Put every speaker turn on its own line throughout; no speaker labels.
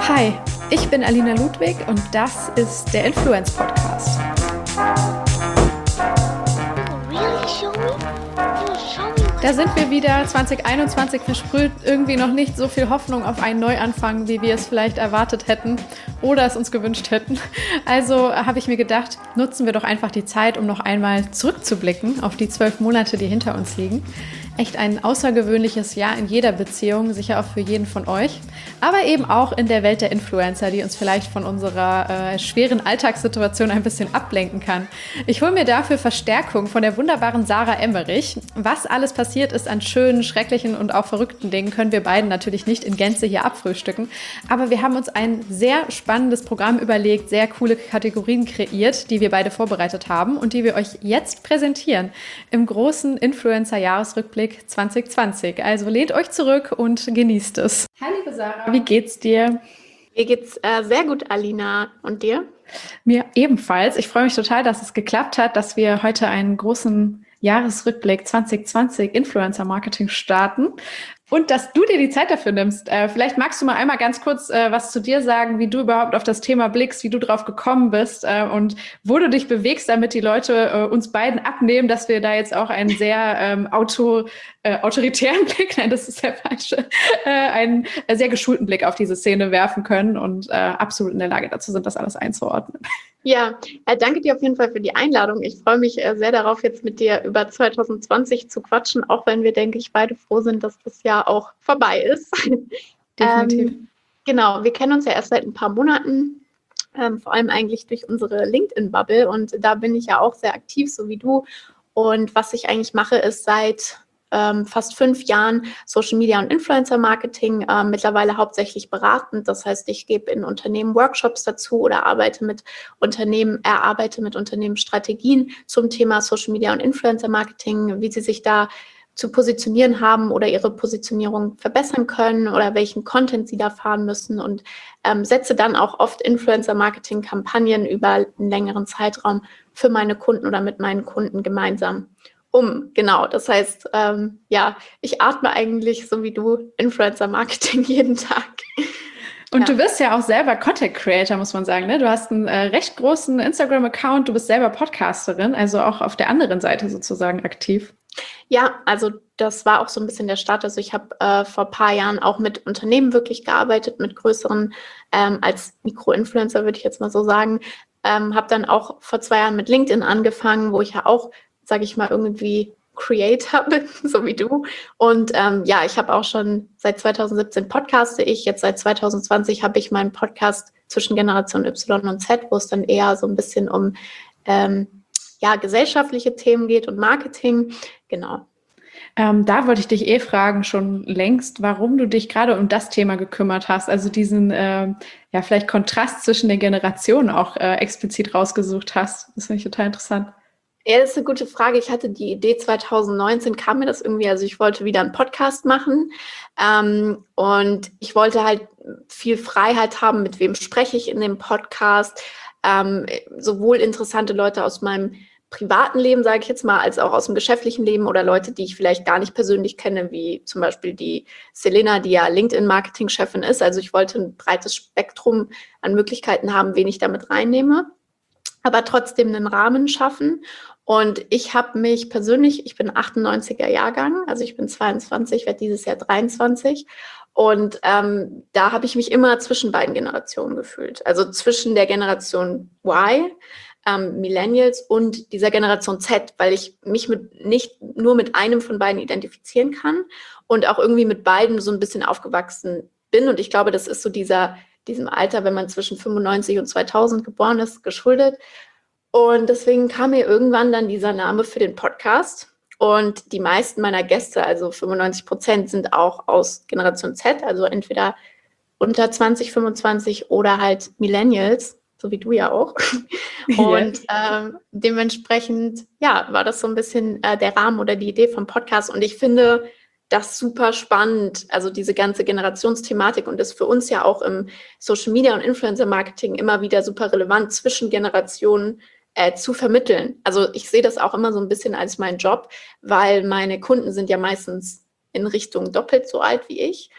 Hi, ich bin Alina Ludwig und das ist der Influence Podcast. Da sind wir wieder, 2021 versprüht irgendwie noch nicht so viel Hoffnung auf einen Neuanfang, wie wir es vielleicht erwartet hätten oder es uns gewünscht hätten. Also habe ich mir gedacht, nutzen wir doch einfach die Zeit, um noch einmal zurückzublicken auf die 12 Monate, die hinter uns liegen. Echt ein außergewöhnliches Jahr in jeder Beziehung, sicher auch für jeden von euch, aber eben auch in der Welt der Influencer, die uns vielleicht von unserer schweren Alltagssituation ein bisschen ablenken kann. Ich hole mir dafür Verstärkung von der wunderbaren Sarah Emmerich. Was alles passiert ist an schönen, schrecklichen und auch verrückten Dingen, können wir beiden natürlich nicht in Gänze hier abfrühstücken, aber wir haben uns ein sehr spannendes Programm überlegt, sehr coole Kategorien kreiert, die wir beide vorbereitet haben und die wir euch jetzt präsentieren im großen Influencer-Jahresrückblick 2020. Also lehnt euch zurück und genießt es. Hi, liebe Sarah, wie geht's dir?
Mir geht's sehr gut, Alina. Und dir?
Mir ebenfalls. Ich freue mich total, dass es geklappt hat, dass wir heute einen großen Jahresrückblick 2020 Influencer-Marketing starten. Und dass du dir die Zeit dafür nimmst. Vielleicht magst du mal einmal ganz kurz was zu dir sagen, wie du überhaupt auf das Thema blickst, wie du drauf gekommen bist und wo du dich bewegst, damit die Leute uns beiden abnehmen, dass wir da jetzt auch einen sehr autoritären Blick, nein, das ist der falsche, einen sehr geschulten Blick auf diese Szene werfen können und absolut in der Lage dazu sind, das alles einzuordnen.
Ja, danke dir auf jeden Fall für die Einladung. Ich freue mich sehr darauf, jetzt mit dir über 2020 zu quatschen, auch wenn wir, denke ich, beide froh sind, dass das Jahr auch vorbei ist.
Definitiv.
Genau, wir kennen uns ja erst seit ein paar Monaten, vor allem eigentlich durch unsere LinkedIn-Bubble und da bin ich ja auch sehr aktiv, so wie du. Und was ich eigentlich mache, ist seit fast 5 Jahren Social Media und Influencer Marketing, mittlerweile hauptsächlich beratend. Das heißt, ich gebe in Unternehmen Workshops dazu oder erarbeite mit Unternehmen Strategien zum Thema Social Media und Influencer Marketing, wie sie sich da zu positionieren haben oder ihre Positionierung verbessern können oder welchen Content sie da fahren müssen und setze dann auch oft Influencer-Marketing-Kampagnen über einen längeren Zeitraum für meine Kunden oder mit meinen Kunden gemeinsam um. Genau, das heißt, ich atme eigentlich so wie du Influencer-Marketing jeden Tag.
Und du bist ja auch selber Content Creator, muss man sagen, ne? Du hast einen recht großen Instagram-Account, du bist selber Podcasterin, also auch auf der anderen Seite sozusagen aktiv.
Ja, also das war auch so ein bisschen der Start. Also ich habe vor ein paar Jahren auch mit Unternehmen wirklich gearbeitet, mit größeren, als Mikroinfluencer würde ich jetzt mal so sagen. Habe dann auch vor 2 Jahren mit LinkedIn angefangen, wo ich ja auch, sage ich mal, irgendwie Creator bin, so wie du. Und ich habe auch schon seit 2017 podcaste ich. Jetzt seit 2020 habe ich meinen Podcast zwischen Generation Y und Z, wo es dann eher so ein bisschen um gesellschaftliche Themen geht und Marketing. Genau.
Da wollte ich dich fragen, schon längst, warum du dich gerade um das Thema gekümmert hast, also diesen vielleicht Kontrast zwischen den Generationen auch explizit rausgesucht hast. Das finde ich total interessant.
Ja, das ist eine gute Frage. Ich hatte die Idee 2019, kam mir das irgendwie, also ich wollte wieder einen Podcast machen und ich wollte halt viel Freiheit haben, mit wem spreche ich in dem Podcast, sowohl interessante Leute aus meinem privaten Leben, sage ich jetzt mal, als auch aus dem geschäftlichen Leben oder Leute, die ich vielleicht gar nicht persönlich kenne, wie zum Beispiel die Selena, die ja LinkedIn-Marketing-Chefin ist. Also ich wollte ein breites Spektrum an Möglichkeiten haben, wen ich damit reinnehme, aber trotzdem einen Rahmen schaffen. Und ich habe mich persönlich, ich bin 98er Jahrgang, also ich bin 22, werde dieses Jahr 23. Und da habe ich mich immer zwischen beiden Generationen gefühlt. Also zwischen der Generation Y, Millennials und dieser Generation Z, weil ich mich nicht nur mit einem von beiden identifizieren kann und auch irgendwie mit beiden so ein bisschen aufgewachsen bin. Und ich glaube, das ist so diesem Alter, wenn man zwischen 95 und 2000 geboren ist, geschuldet. Und deswegen kam mir irgendwann dann dieser Name für den Podcast. Und die meisten meiner Gäste, also 95%, sind auch aus Generation Z, also entweder unter 20, 25 oder halt Millennials, so wie du ja auch. Und dementsprechend, war das so ein bisschen der Rahmen oder die Idee vom Podcast. Und ich finde das super spannend, also diese ganze Generationsthematik und ist für uns ja auch im Social Media und Influencer Marketing immer wieder super relevant, zwischen Generationen zu vermitteln. Also ich sehe das auch immer so ein bisschen als meinen Job, weil meine Kunden sind ja meistens in Richtung doppelt so alt wie ich.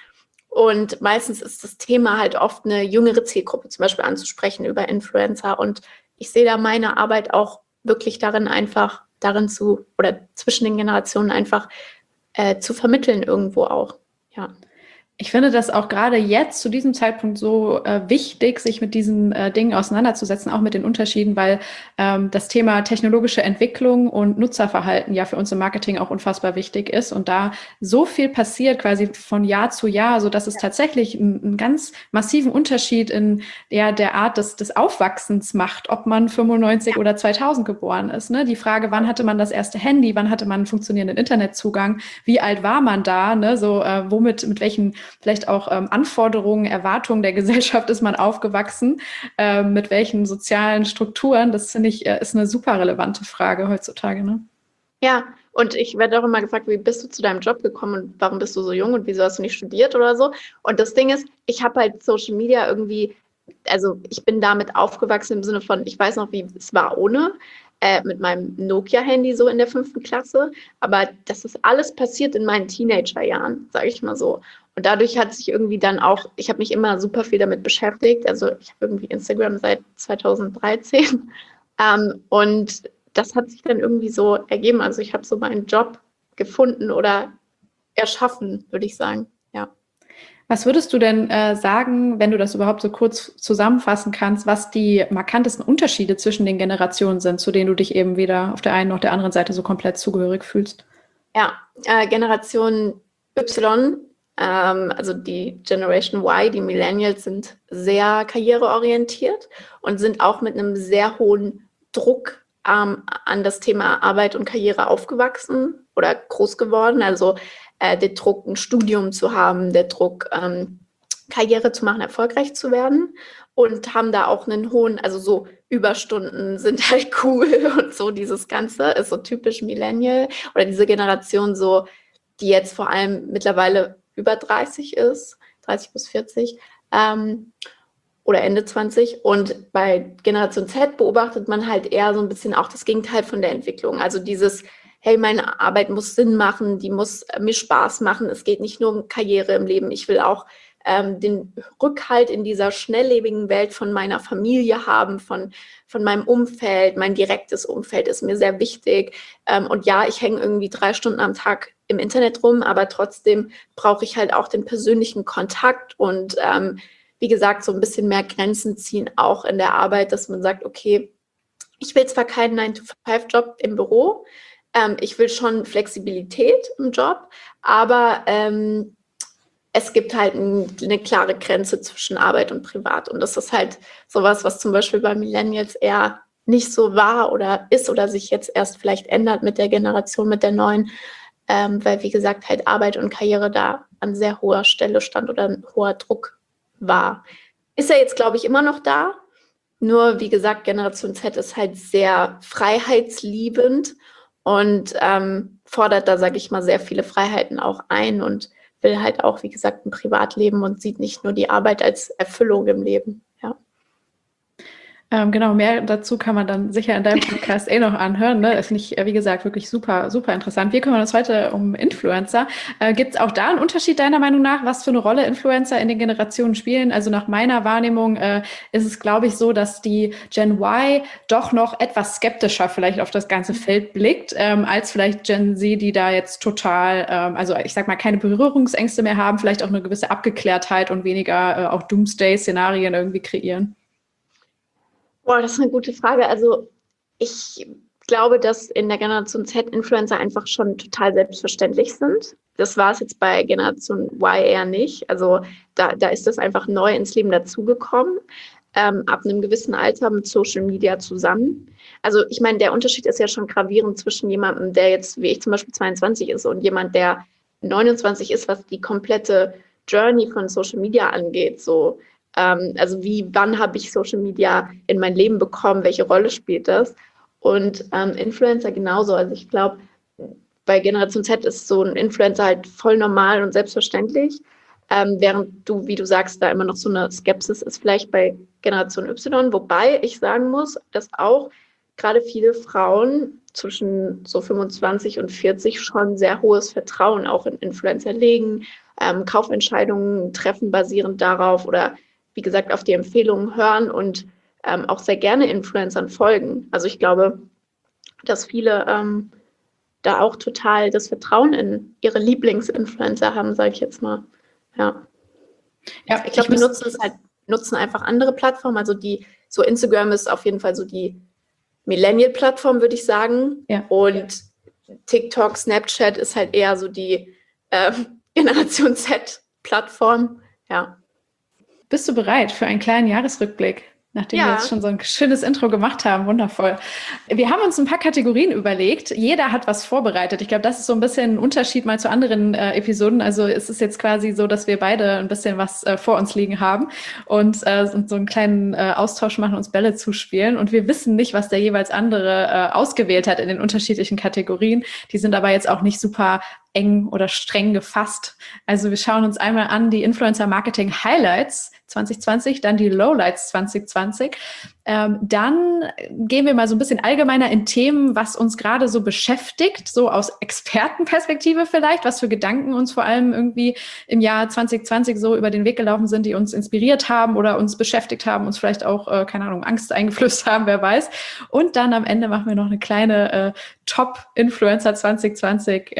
Und meistens ist das Thema halt oft eine jüngere Zielgruppe zum Beispiel anzusprechen über Influencer. Und ich sehe da meine Arbeit auch wirklich darin zu, oder zwischen den Generationen einfach zu vermitteln irgendwo auch. Ja.
Ich finde das auch gerade jetzt zu diesem Zeitpunkt so wichtig, sich mit diesen Dingen auseinanderzusetzen, auch mit den Unterschieden, weil das Thema technologische Entwicklung und Nutzerverhalten ja für uns im Marketing auch unfassbar wichtig ist und da so viel passiert quasi von Jahr zu Jahr, so dass es tatsächlich einen ganz massiven Unterschied in der Art des Aufwachsens macht, ob man 95 oder 2000 geboren ist. Ne? Die Frage, wann hatte man das erste Handy, wann hatte man einen funktionierenden Internetzugang, wie alt war man da, ne? So mit welchen vielleicht auch Anforderungen, Erwartungen der Gesellschaft ist man aufgewachsen, mit welchen sozialen Strukturen, das finde ich, ist eine super relevante Frage heutzutage. Ne?
Ja, und ich werde auch immer gefragt, wie bist du zu deinem Job gekommen und warum bist du so jung und wieso hast du nicht studiert oder so? Und das Ding ist, ich habe halt Social Media irgendwie, also ich bin damit aufgewachsen im Sinne von, ich weiß noch, wie es war ohne, mit meinem Nokia-Handy so in der 5. Klasse. Aber das ist alles passiert in meinen Teenagerjahren, sage ich mal so. Und dadurch hat sich irgendwie dann auch, ich habe mich immer super viel damit beschäftigt. Also ich habe irgendwie Instagram seit 2013. Und das hat sich dann irgendwie so ergeben. Also ich habe so meinen Job gefunden oder erschaffen, würde ich sagen. Ja.
Was würdest du denn sagen, wenn du das überhaupt so kurz zusammenfassen kannst, was die markantesten Unterschiede zwischen den Generationen sind, zu denen du dich eben weder auf der einen noch der anderen Seite so komplett zugehörig fühlst?
Ja, Generation Y, also die Generation Y, die Millennials sind sehr karriereorientiert und sind auch mit einem sehr hohen Druck an das Thema Arbeit und Karriere aufgewachsen oder groß geworden. Also der Druck, ein Studium zu haben, der Druck, Karriere zu machen, erfolgreich zu werden und haben da auch einen hohen, also so Überstunden sind halt cool und so dieses Ganze ist so typisch Millennial oder diese Generation so, die jetzt vor allem mittlerweile über 30 ist, 30 bis 40 oder Ende 20 und bei Generation Z beobachtet man halt eher so ein bisschen auch das Gegenteil von der Entwicklung, also dieses hey, meine Arbeit muss Sinn machen, die muss mir Spaß machen. Es geht nicht nur um Karriere im Leben. Ich will auch den Rückhalt in dieser schnelllebigen Welt von meiner Familie haben, von meinem Umfeld. Mein direktes Umfeld ist mir sehr wichtig. Und ja, ich hänge irgendwie 3 Stunden am Tag im Internet rum, aber trotzdem brauche ich halt auch den persönlichen Kontakt und wie gesagt, so ein bisschen mehr Grenzen ziehen, auch in der Arbeit, dass man sagt, okay, ich will zwar keinen 9-to-5-Job im Büro, ich will schon Flexibilität im Job, aber es gibt halt eine klare Grenze zwischen Arbeit und Privat. Und das ist halt sowas, was zum Beispiel bei Millennials eher nicht so war oder ist oder sich jetzt erst vielleicht ändert mit der Generation, mit der neuen, weil, wie gesagt, halt Arbeit und Karriere da an sehr hoher Stelle stand oder ein hoher Druck war. Ist ja jetzt, glaube ich, immer noch da. Nur, wie gesagt, Generation Z ist halt sehr freiheitsliebend und fordert da, sage ich mal, sehr viele Freiheiten auch ein und will halt auch, wie gesagt, ein Privatleben und sieht nicht nur die Arbeit als Erfüllung im Leben. Ja.
Genau, mehr dazu kann man dann sicher in deinem Podcast noch anhören. Ne? Das finde ich, wie gesagt, wirklich super, super interessant. Wir kümmern uns heute um Influencer. Gibt es auch da einen Unterschied deiner Meinung nach, was für eine Rolle Influencer in den Generationen spielen? Also nach meiner Wahrnehmung ist es, glaube ich, so, dass die Gen Y doch noch etwas skeptischer vielleicht auf das ganze Feld blickt, als vielleicht Gen Z, die da jetzt total, also ich sag mal, keine Berührungsängste mehr haben, vielleicht auch eine gewisse Abgeklärtheit und weniger auch Doomsday-Szenarien irgendwie kreieren.
Boah, das ist eine gute Frage. Also ich glaube, dass in der Generation Z Influencer einfach schon total selbstverständlich sind. Das war es jetzt bei Generation Y eher nicht. Also da ist das einfach neu ins Leben dazugekommen, ab einem gewissen Alter mit Social Media zusammen. Also ich meine, der Unterschied ist ja schon gravierend zwischen jemandem, der jetzt, wie ich zum Beispiel 22 ist und jemand, der 29 ist, was die komplette Journey von Social Media angeht. So also wann habe ich Social Media in mein Leben bekommen, welche Rolle spielt das? Und Influencer genauso. Also ich glaube, bei Generation Z ist so ein Influencer halt voll normal und selbstverständlich, während du, wie du sagst, da immer noch so eine Skepsis ist vielleicht bei Generation Y, wobei ich sagen muss, dass auch gerade viele Frauen zwischen so 25 und 40 schon sehr hohes Vertrauen auch in Influencer legen, Kaufentscheidungen treffen basierend darauf oder wie gesagt auf die Empfehlungen hören und auch sehr gerne Influencern folgen. Also ich glaube, dass viele da auch total das Vertrauen in ihre Lieblingsinfluencer haben, sage ich jetzt mal. Ja.
Ja,
Ich glaube, die nutzen einfach andere Plattformen. Also so Instagram ist auf jeden Fall so die Millennial-Plattform, würde ich sagen.
Ja.
Und TikTok, Snapchat ist halt eher so die Generation Z-Plattform. Ja.
Bist du bereit für einen kleinen Jahresrückblick? Nachdem wir jetzt schon so ein schönes Intro gemacht haben, wundervoll. Wir haben uns ein paar Kategorien überlegt. Jeder hat was vorbereitet. Ich glaube, das ist so ein bisschen ein Unterschied mal zu anderen Episoden. Also es ist jetzt quasi so, dass wir beide ein bisschen was vor uns liegen haben und so einen kleinen Austausch machen, uns Bälle zuspielen. Und wir wissen nicht, was der jeweils andere ausgewählt hat in den unterschiedlichen Kategorien. Die sind aber jetzt auch nicht super eng oder streng gefasst. Also wir schauen uns einmal an die Influencer Marketing Highlights 2020, dann die Lowlights 2020. Dann gehen wir mal so ein bisschen allgemeiner in Themen, was uns gerade so beschäftigt, so aus Expertenperspektive vielleicht, was für Gedanken uns vor allem irgendwie im Jahr 2020 so über den Weg gelaufen sind, die uns inspiriert haben oder uns beschäftigt haben, uns vielleicht auch, keine Ahnung, Angst eingeflößt haben, wer weiß. Und dann am Ende machen wir noch eine kleine Top-Influencer 2020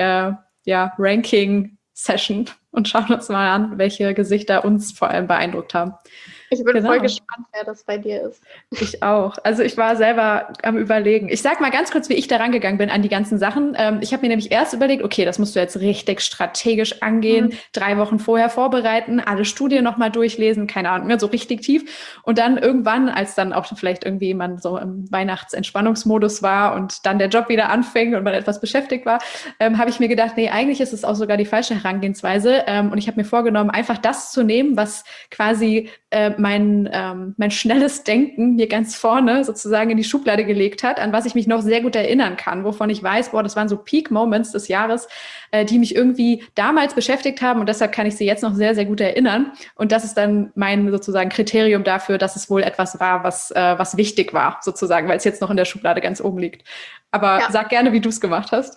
Ranking-Session und schauen uns mal an, welche Gesichter uns vor allem beeindruckt haben.
Ich bin voll gespannt, wer das bei dir ist.
Ich auch. Also ich war selber am Überlegen. Ich sag mal ganz kurz, wie ich da rangegangen bin an die ganzen Sachen. Ich habe mir nämlich erst überlegt, okay, das musst du jetzt richtig strategisch angehen, 3 Wochen vorher vorbereiten, alle Studien nochmal durchlesen, keine Ahnung, so richtig tief. Und dann irgendwann, als dann auch vielleicht irgendwie man so im Weihnachtsentspannungsmodus war und dann der Job wieder anfing und man etwas beschäftigt war, habe ich mir gedacht, nee, eigentlich ist es auch sogar die falsche Herangehensweise. Und ich habe mir vorgenommen, einfach das zu nehmen, was quasi mein schnelles Denken mir ganz vorne sozusagen in die Schublade gelegt hat, an was ich mich noch sehr gut erinnern kann, wovon ich weiß, das waren so Peak-Moments des Jahres, die mich irgendwie damals beschäftigt haben und deshalb kann ich sie jetzt noch sehr, sehr gut erinnern. Und das ist dann mein sozusagen Kriterium dafür, dass es wohl etwas war, was wichtig war, sozusagen, weil es jetzt noch in der Schublade ganz oben liegt. Aber sag gerne, wie du es gemacht hast.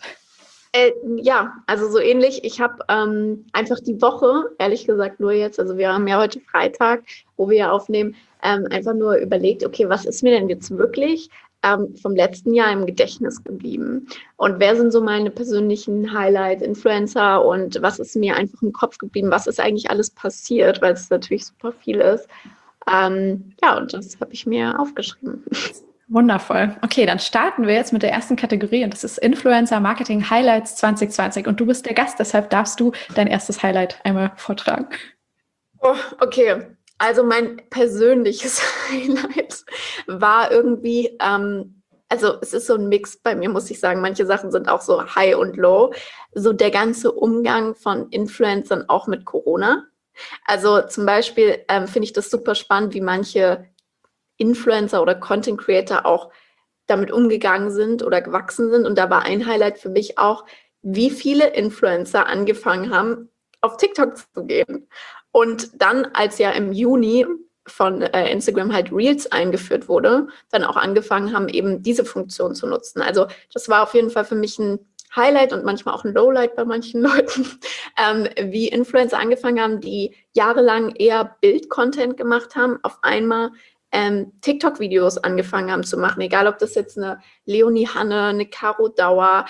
Ja, also so ähnlich. Ich habe einfach die Woche, ehrlich gesagt nur jetzt, also wir haben ja heute Freitag, wo wir ja aufnehmen, einfach nur überlegt, okay, was ist mir denn jetzt wirklich vom letzten Jahr im Gedächtnis geblieben? Und wer sind so meine persönlichen Highlight-Influencer und was ist mir einfach im Kopf geblieben? Was ist eigentlich alles passiert? Weil es natürlich super viel ist. Und das habe ich mir aufgeschrieben.
Wundervoll. Okay, dann starten wir jetzt mit der ersten Kategorie und das ist Influencer Marketing Highlights 2020 und du bist der Gast, deshalb darfst du dein erstes Highlight einmal vortragen.
Oh, okay, also mein persönliches Highlight war irgendwie, also es ist so ein Mix bei mir, muss ich sagen. Manche Sachen sind auch so high und low. So der ganze Umgang von Influencern auch mit Corona. Also zum Beispiel finde ich das super spannend, wie manche Influencer oder Content Creator auch damit umgegangen sind oder gewachsen sind. Und da war ein Highlight für mich auch, wie viele Influencer angefangen haben, auf TikTok zu gehen. Und dann, als ja im Juni von Instagram halt Reels eingeführt wurde, dann auch angefangen haben, eben diese Funktion zu nutzen. Also das war auf jeden Fall für mich ein Highlight und manchmal auch ein Lowlight bei manchen Leuten, wie Influencer angefangen haben, die jahrelang eher Bild-Content gemacht haben, auf einmal TikTok-Videos angefangen haben zu machen, egal ob das jetzt eine Leonie Hanne, eine Caro Dauer,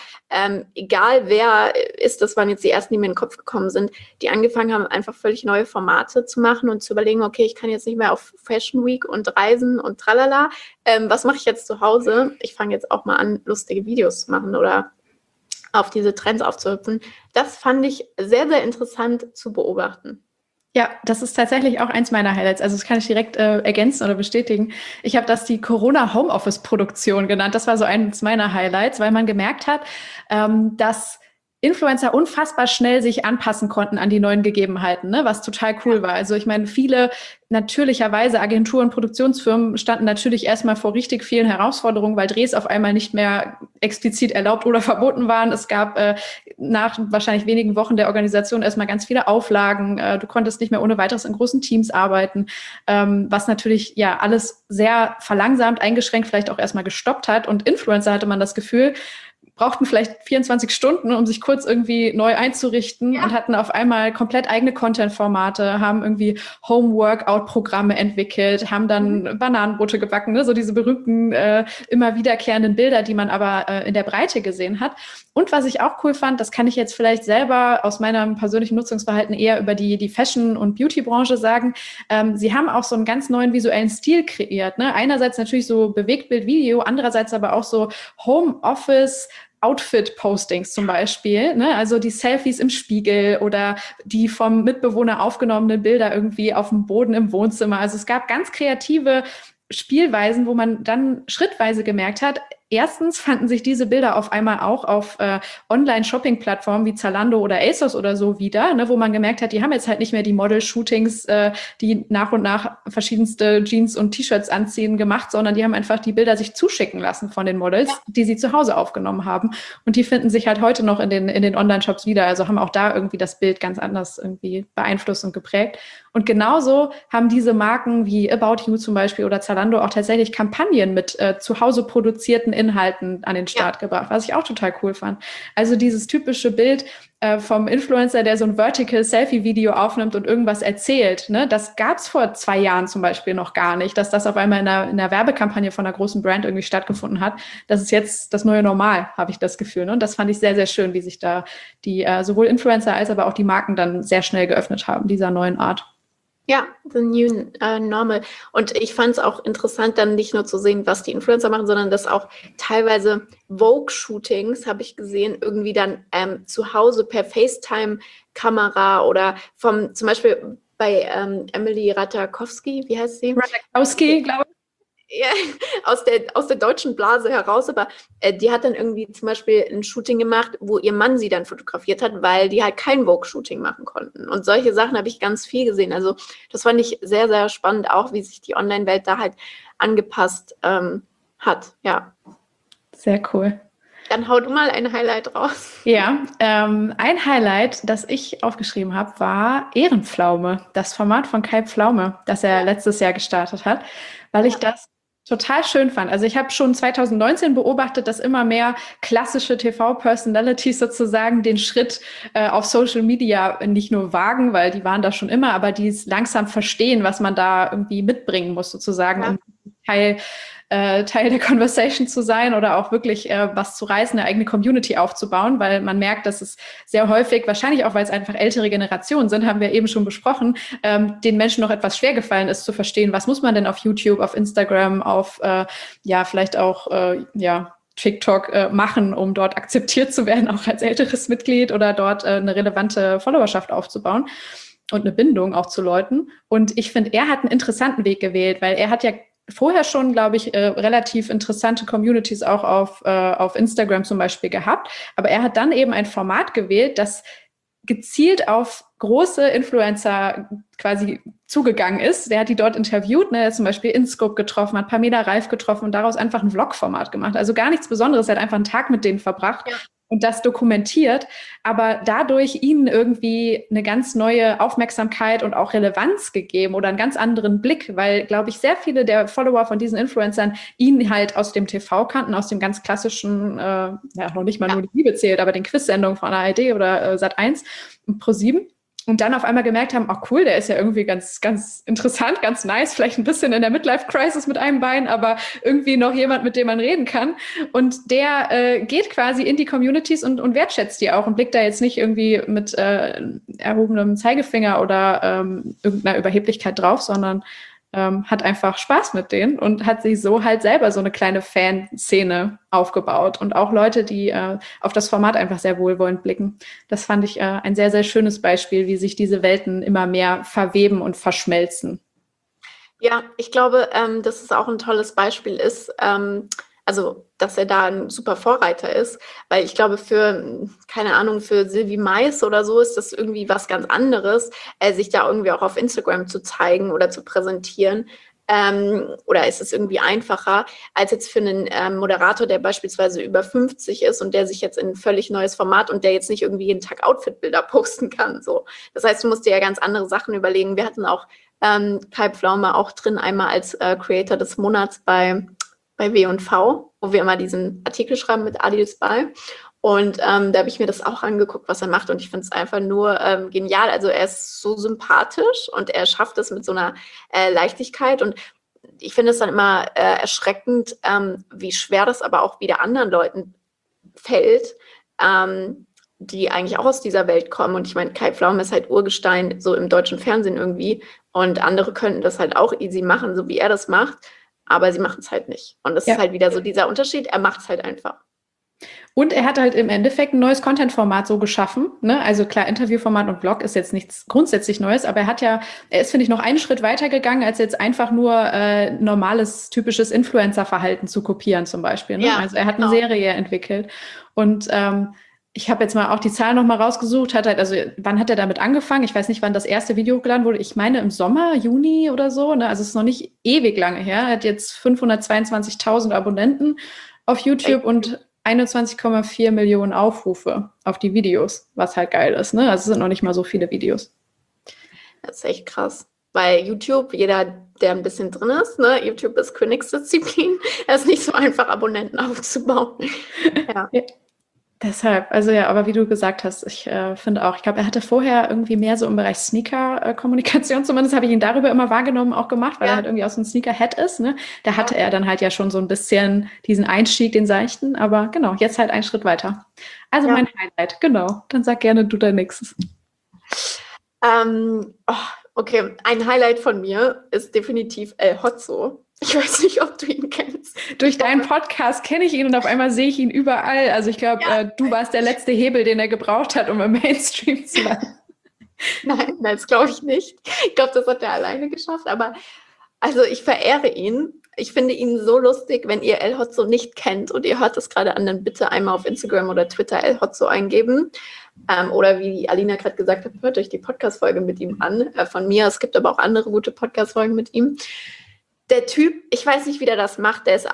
egal wer ist, das waren jetzt die ersten, die mir in den Kopf gekommen sind, die angefangen haben, einfach völlig neue Formate zu machen und zu überlegen, okay, ich kann jetzt nicht mehr auf Fashion Week und Reisen und tralala, was mache ich jetzt zu Hause? Ich fange jetzt auch mal an, lustige Videos zu machen oder auf diese Trends aufzuhüpfen. Das fand ich sehr, sehr interessant zu beobachten.
Ja, das ist tatsächlich auch eins meiner Highlights. Also das kann ich direkt ergänzen oder bestätigen. Ich habe das die Corona-Homeoffice-Produktion genannt. Das war so eins meiner Highlights, weil man gemerkt hat, dass Influencer unfassbar schnell sich anpassen konnten an die neuen Gegebenheiten, ne? Was total cool war. Also ich meine, viele natürlicherweise Agenturen, Produktionsfirmen standen natürlich erstmal vor richtig vielen Herausforderungen, weil Drehs auf einmal nicht mehr explizit erlaubt oder verboten waren. Es gab nach wahrscheinlich wenigen Wochen der Organisation erstmal ganz viele Auflagen. Du konntest nicht mehr ohne weiteres in großen Teams arbeiten, was natürlich ja alles sehr verlangsamt, eingeschränkt, vielleicht auch erstmal gestoppt hat. Und Influencer hatte man das Gefühl, brauchten vielleicht 24 Stunden, um sich kurz irgendwie neu einzurichten und hatten auf einmal komplett eigene Content-Formate, haben irgendwie Home-Workout-Programme entwickelt, haben dann Bananenbrote gebacken, ne? So diese berühmten, immer wiederkehrenden Bilder, die man aber in der Breite gesehen hat. Und was ich auch cool fand, das kann ich jetzt vielleicht selber aus meinem persönlichen Nutzungsverhalten eher über die Fashion- und Beauty-Branche sagen. Sie haben auch so einen ganz neuen visuellen Stil kreiert. Ne? Einerseits natürlich so Bewegtbild-Video, andererseits aber auch so Homeoffice- Outfit-Postings zum Beispiel, ne? Also die Selfies im Spiegel oder die vom Mitbewohner aufgenommenen Bilder irgendwie auf dem Boden im Wohnzimmer. Also es gab ganz kreative Spielweisen, wo man dann schrittweise gemerkt hat, erstens fanden sich diese Bilder auf einmal auch auf Online-Shopping-Plattformen wie Zalando oder ASOS oder so wieder, ne, wo man gemerkt hat, die haben jetzt halt nicht mehr die Model-Shootings, die nach und nach verschiedenste Jeans und T-Shirts anziehen, gemacht, sondern die haben einfach die Bilder sich zuschicken lassen von den Models, die sie zu Hause aufgenommen haben. Und die finden sich halt heute noch in den Online-Shops wieder. Also haben auch da irgendwie das Bild ganz anders irgendwie beeinflusst und geprägt. Und genauso haben diese Marken wie About You zum Beispiel oder Zalando auch tatsächlich Kampagnen mit zu Hause produzierten Inhalten an den Start gebracht, was ich auch total cool fand. Also dieses typische Bild vom Influencer, der so ein Vertical-Selfie-Video aufnimmt und irgendwas erzählt, ne? Das gab es vor 2 Jahren zum Beispiel noch gar nicht, dass das auf einmal in einer Werbekampagne von einer großen Brand irgendwie stattgefunden hat. Das ist jetzt das neue Normal, habe ich das Gefühl. Ne? Und das fand ich sehr, sehr schön, wie sich da die sowohl Influencer als aber auch die Marken dann sehr schnell geöffnet haben, dieser neuen Art.
Ja, the new normal. Und ich fand es auch interessant, dann nicht nur zu sehen, was die Influencer machen, sondern dass auch teilweise Vogue-Shootings, habe ich gesehen, irgendwie dann zu Hause per FaceTime-Kamera oder zum Beispiel bei Emily Ratajkowski, wie heißt sie?
Ratajkowski, glaube ich.
Ja, aus der deutschen Blase heraus, aber die hat dann irgendwie zum Beispiel ein Shooting gemacht, wo ihr Mann sie dann fotografiert hat, weil die halt kein Vogue-Shooting machen konnten. Und solche Sachen habe ich ganz viel gesehen. Also das fand ich sehr, sehr spannend, auch wie sich die Online-Welt da halt angepasst hat. Ja.
Sehr cool.
Dann hau du mal ein Highlight raus.
Ja, ein Highlight, das ich aufgeschrieben habe, war Ehrenpflaume, das Format von Kai Pflaume, das er letztes Jahr gestartet hat, weil ich das total schön fand. Also ich habe schon 2019 beobachtet, dass immer mehr klassische TV-Personalities sozusagen den Schritt auf Social Media nicht nur wagen, weil die waren da schon immer, aber die es langsam verstehen, was man da irgendwie mitbringen muss sozusagen, um Teil der Conversation zu sein oder auch wirklich was zu reißen, eine eigene Community aufzubauen, weil man merkt, dass es sehr häufig, wahrscheinlich auch, weil es einfach ältere Generationen sind, haben wir eben schon besprochen, den Menschen noch etwas schwer gefallen ist zu verstehen, was muss man denn auf YouTube, auf Instagram, auf vielleicht auch TikTok machen, um dort akzeptiert zu werden, auch als älteres Mitglied oder dort eine relevante Followerschaft aufzubauen und eine Bindung auch zu Leuten. Und ich finde, er hat einen interessanten Weg gewählt, weil er hat ja vorher schon, glaube ich, relativ interessante Communities auch auf Instagram zum Beispiel gehabt. Aber er hat dann eben ein Format gewählt, das gezielt auf große Influencer quasi zugegangen ist. Der hat die dort interviewt, ne, er hat zum Beispiel InScope getroffen, hat Pamela Reif getroffen und daraus einfach ein Vlog-Format gemacht. Also gar nichts Besonderes, er hat einfach einen Tag mit denen verbracht. Ja. Und das dokumentiert, aber dadurch ihnen irgendwie eine ganz neue Aufmerksamkeit und auch Relevanz gegeben oder einen ganz anderen Blick, weil, glaube ich, sehr viele der Follower von diesen Influencern ihn halt aus dem TV kannten, aus dem ganz klassischen, noch nicht mal nur die Liebe zählt, aber den Quiz-Sendungen von ARD oder Sat.1 und ProSieben. Und dann auf einmal gemerkt haben, cool, der ist ja irgendwie ganz, ganz interessant, ganz nice, vielleicht ein bisschen in der Midlife-Crisis mit einem Bein, aber irgendwie noch jemand, mit dem man reden kann. Und der geht quasi in die Communities und wertschätzt die auch und blickt da jetzt nicht irgendwie mit erhobenem Zeigefinger oder irgendeiner Überheblichkeit drauf, sondern hat einfach Spaß mit denen und hat sich so halt selber so eine kleine Fanszene aufgebaut und auch Leute, die auf das Format einfach sehr wohlwollend blicken. Das fand ich ein sehr, sehr schönes Beispiel, wie sich diese Welten immer mehr verweben und verschmelzen.
Ja, ich glaube, dass es auch ein tolles Beispiel ist, also, dass er da ein super Vorreiter ist, weil ich glaube, für Sylvie Mais oder so ist das irgendwie was ganz anderes, sich da irgendwie auch auf Instagram zu zeigen oder zu präsentieren. Oder ist es irgendwie einfacher, als jetzt für einen Moderator, der beispielsweise über 50 ist und der sich jetzt in ein völlig neues Format und der jetzt nicht irgendwie jeden Tag Outfit-Bilder posten kann. So. Das heißt, du musst dir ja ganz andere Sachen überlegen. Wir hatten auch Kai Pflaume auch drin, einmal als Creator des Monats bei bei W&V, wo wir immer diesen Artikel schreiben mit Adils bei. Und da habe ich mir das auch angeguckt, was er macht. Und ich finde es einfach nur genial. Also er ist so sympathisch und er schafft es mit so einer Leichtigkeit. Und ich finde es dann immer erschreckend, wie schwer das aber auch wieder anderen Leuten fällt, die eigentlich auch aus dieser Welt kommen. Und ich meine, Kai Pflaume ist halt Urgestein so im deutschen Fernsehen irgendwie. Und andere könnten das halt auch easy machen, so wie er das macht. Aber sie machen es halt nicht. Und das ist halt wieder so dieser Unterschied. Er macht es halt einfach.
Und er hat halt im Endeffekt ein neues Content-Format so geschaffen, ne? Also klar, Interviewformat und Blog ist jetzt nichts grundsätzlich Neues, aber er ist, finde ich, noch einen Schritt weiter gegangen, als jetzt einfach nur normales, typisches Influencer-Verhalten zu kopieren zum Beispiel. Ne? Ja, also er hat eine Serie entwickelt. Und ich habe jetzt mal auch die Zahlen noch mal rausgesucht. Wann hat er damit angefangen? Ich weiß nicht, wann das erste Video hochgeladen wurde. Ich meine im Sommer, Juni oder so. Ne? Also es ist noch nicht ewig lange her. Er hat jetzt 522.000 Abonnenten auf YouTube und 21,4 Millionen Aufrufe auf die Videos, was halt geil ist. Ne? Also es sind noch nicht mal so viele Videos.
Das ist echt krass. Weil YouTube, jeder, der ein bisschen drin ist, ne? YouTube ist Königsdisziplin. Es ist nicht so einfach, Abonnenten aufzubauen. Ja.
Deshalb, also ja, aber wie du gesagt hast, ich finde auch, ich glaube, er hatte vorher irgendwie mehr so im Bereich Sneaker-Kommunikation, zumindest habe ich ihn darüber immer wahrgenommen, auch gemacht, weil er halt irgendwie aus einem Sneaker-Head ist, ne? Da hatte er dann halt ja schon so ein bisschen diesen Einstieg, den seichten, aber genau, jetzt halt einen Schritt weiter. Also mein Highlight, genau. Dann sag gerne du dein nächstes.
Okay, ein Highlight von mir ist definitiv El Hotzo. Ich weiß nicht, ob du ihn kennst.
Durch deinen Podcast kenne ich ihn und auf einmal sehe ich ihn überall. Also ich glaube, du warst der letzte Hebel, den er gebraucht hat, um im Mainstream zu landen.
Nein, das glaube ich nicht. Ich glaube, das hat er alleine geschafft. Aber also ich verehre ihn. Ich finde ihn so lustig. Wenn ihr El Hotzo nicht kennt und ihr hört das gerade an, dann bitte einmal auf Instagram oder Twitter El Hotzo eingeben. Oder wie Alina gerade gesagt hat, hört euch die Podcast-Folge mit ihm an. Von mir. Es gibt aber auch andere gute Podcast-Folgen mit ihm. Der Typ, ich weiß nicht, wie der das macht, der ist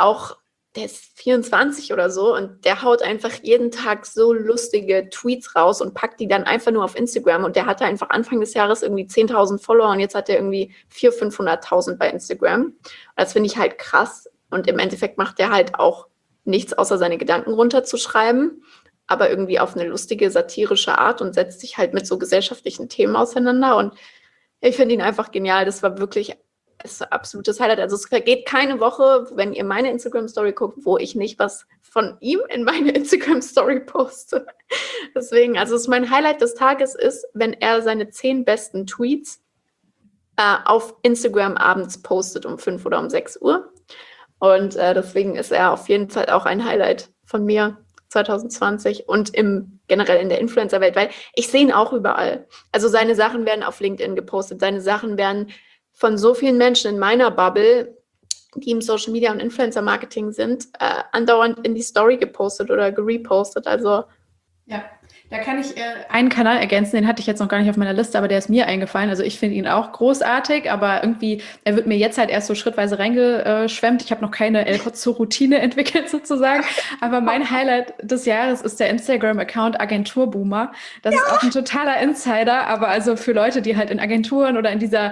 24 oder so und der haut einfach jeden Tag so lustige Tweets raus und packt die dann einfach nur auf Instagram und der hatte einfach Anfang des Jahres irgendwie 10.000 Follower und jetzt hat er irgendwie 400.000, 500.000 bei Instagram. Und das finde ich halt krass und im Endeffekt macht der halt auch nichts, außer seine Gedanken runterzuschreiben, aber irgendwie auf eine lustige, satirische Art und setzt sich halt mit so gesellschaftlichen Themen auseinander und ich finde ihn einfach genial. Das war wirklich ist ein absolutes Highlight. Also es vergeht keine Woche, wenn ihr meine Instagram-Story guckt, wo ich nicht was von ihm in meine Instagram-Story poste. Deswegen, also es ist mein Highlight des Tages ist, wenn er seine 10 besten Tweets auf Instagram abends postet um 5 oder um 6 Uhr. Und deswegen ist er auf jeden Fall auch ein Highlight von mir 2020 und generell in der Influencer-Welt, weil ich sehe ihn auch überall. Also seine Sachen werden auf LinkedIn gepostet, seine Sachen werden von so vielen Menschen in meiner Bubble, die im Social Media und Influencer Marketing sind, andauernd in die Story gepostet oder gerepostet. Also
ja. Da kann ich einen Kanal ergänzen, den hatte ich jetzt noch gar nicht auf meiner Liste, aber der ist mir eingefallen. Also ich finde ihn auch großartig, aber irgendwie, er wird mir jetzt halt erst so schrittweise reingeschwemmt. Ich habe noch keine El Hotzo-Routine entwickelt sozusagen. Aber mein Highlight des Jahres ist der Instagram-Account Agenturboomer. Das ist auch ein totaler Insider, aber also für Leute, die halt in Agenturen oder in dieser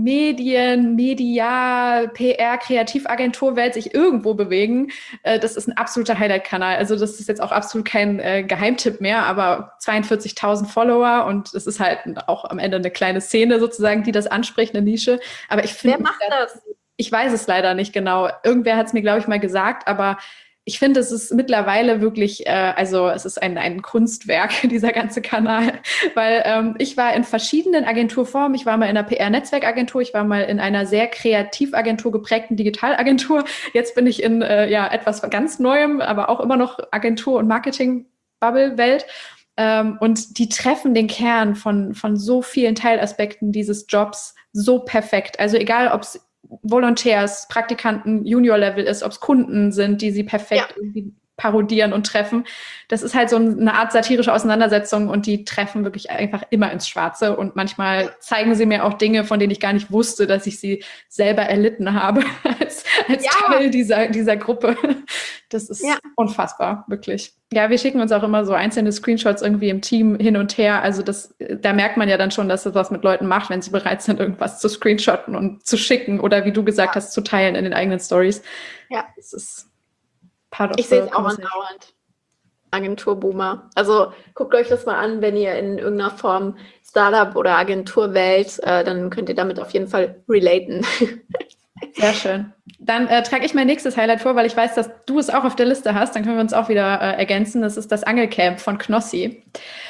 Medial, PR, Kreativagenturwelt sich irgendwo bewegen, das ist ein absoluter Highlight-Kanal. Also das ist jetzt auch absolut kein Geheimtipp mehr, aber 42.000 Follower und es ist halt auch am Ende eine kleine Szene sozusagen, die das anspricht, eine Nische. Aber ich finde,
wer macht das?
Ich weiß es leider nicht genau. Irgendwer hat es mir, glaube ich, mal gesagt, aber ich finde, es ist mittlerweile wirklich, es ist ein Kunstwerk, dieser ganze Kanal, weil ich war in verschiedenen Agenturformen. Ich war mal in einer PR-Netzwerkagentur, ich war mal in einer sehr Kreativagentur geprägten Digitalagentur. Jetzt bin ich in etwas ganz Neuem, aber auch immer noch Agentur- und Marketing-Bubble-Welt. Und die treffen den Kern von so vielen Teilaspekten dieses Jobs so perfekt. Also egal, ob es Volontärs, Praktikanten, Junior-Level ist, ob es Kunden sind, die sie perfekt irgendwie parodieren und treffen. Das ist halt so eine Art satirische Auseinandersetzung und die treffen wirklich einfach immer ins Schwarze und manchmal zeigen sie mir auch Dinge, von denen ich gar nicht wusste, dass ich sie selber erlitten habe als Teil dieser Gruppe. Das ist unfassbar, wirklich. Ja, wir schicken uns auch immer so einzelne Screenshots irgendwie im Team hin und her. Also da merkt man ja dann schon, dass das was mit Leuten macht, wenn sie bereit sind, irgendwas zu screenshotten und zu schicken oder wie du gesagt hast, zu teilen in den eigenen Stories.
Ja.
Das ist part of
ich sehe es auch andauernd. Agenturboomer. Also guckt euch das mal an, wenn ihr in irgendeiner Form Startup oder Agentur wählt, dann könnt ihr damit auf jeden Fall relaten.
Sehr schön. Dann trage ich mein nächstes Highlight vor, weil ich weiß, dass du es auch auf der Liste hast. Dann können wir uns auch wieder ergänzen. Das ist das Angelcamp von Knossi.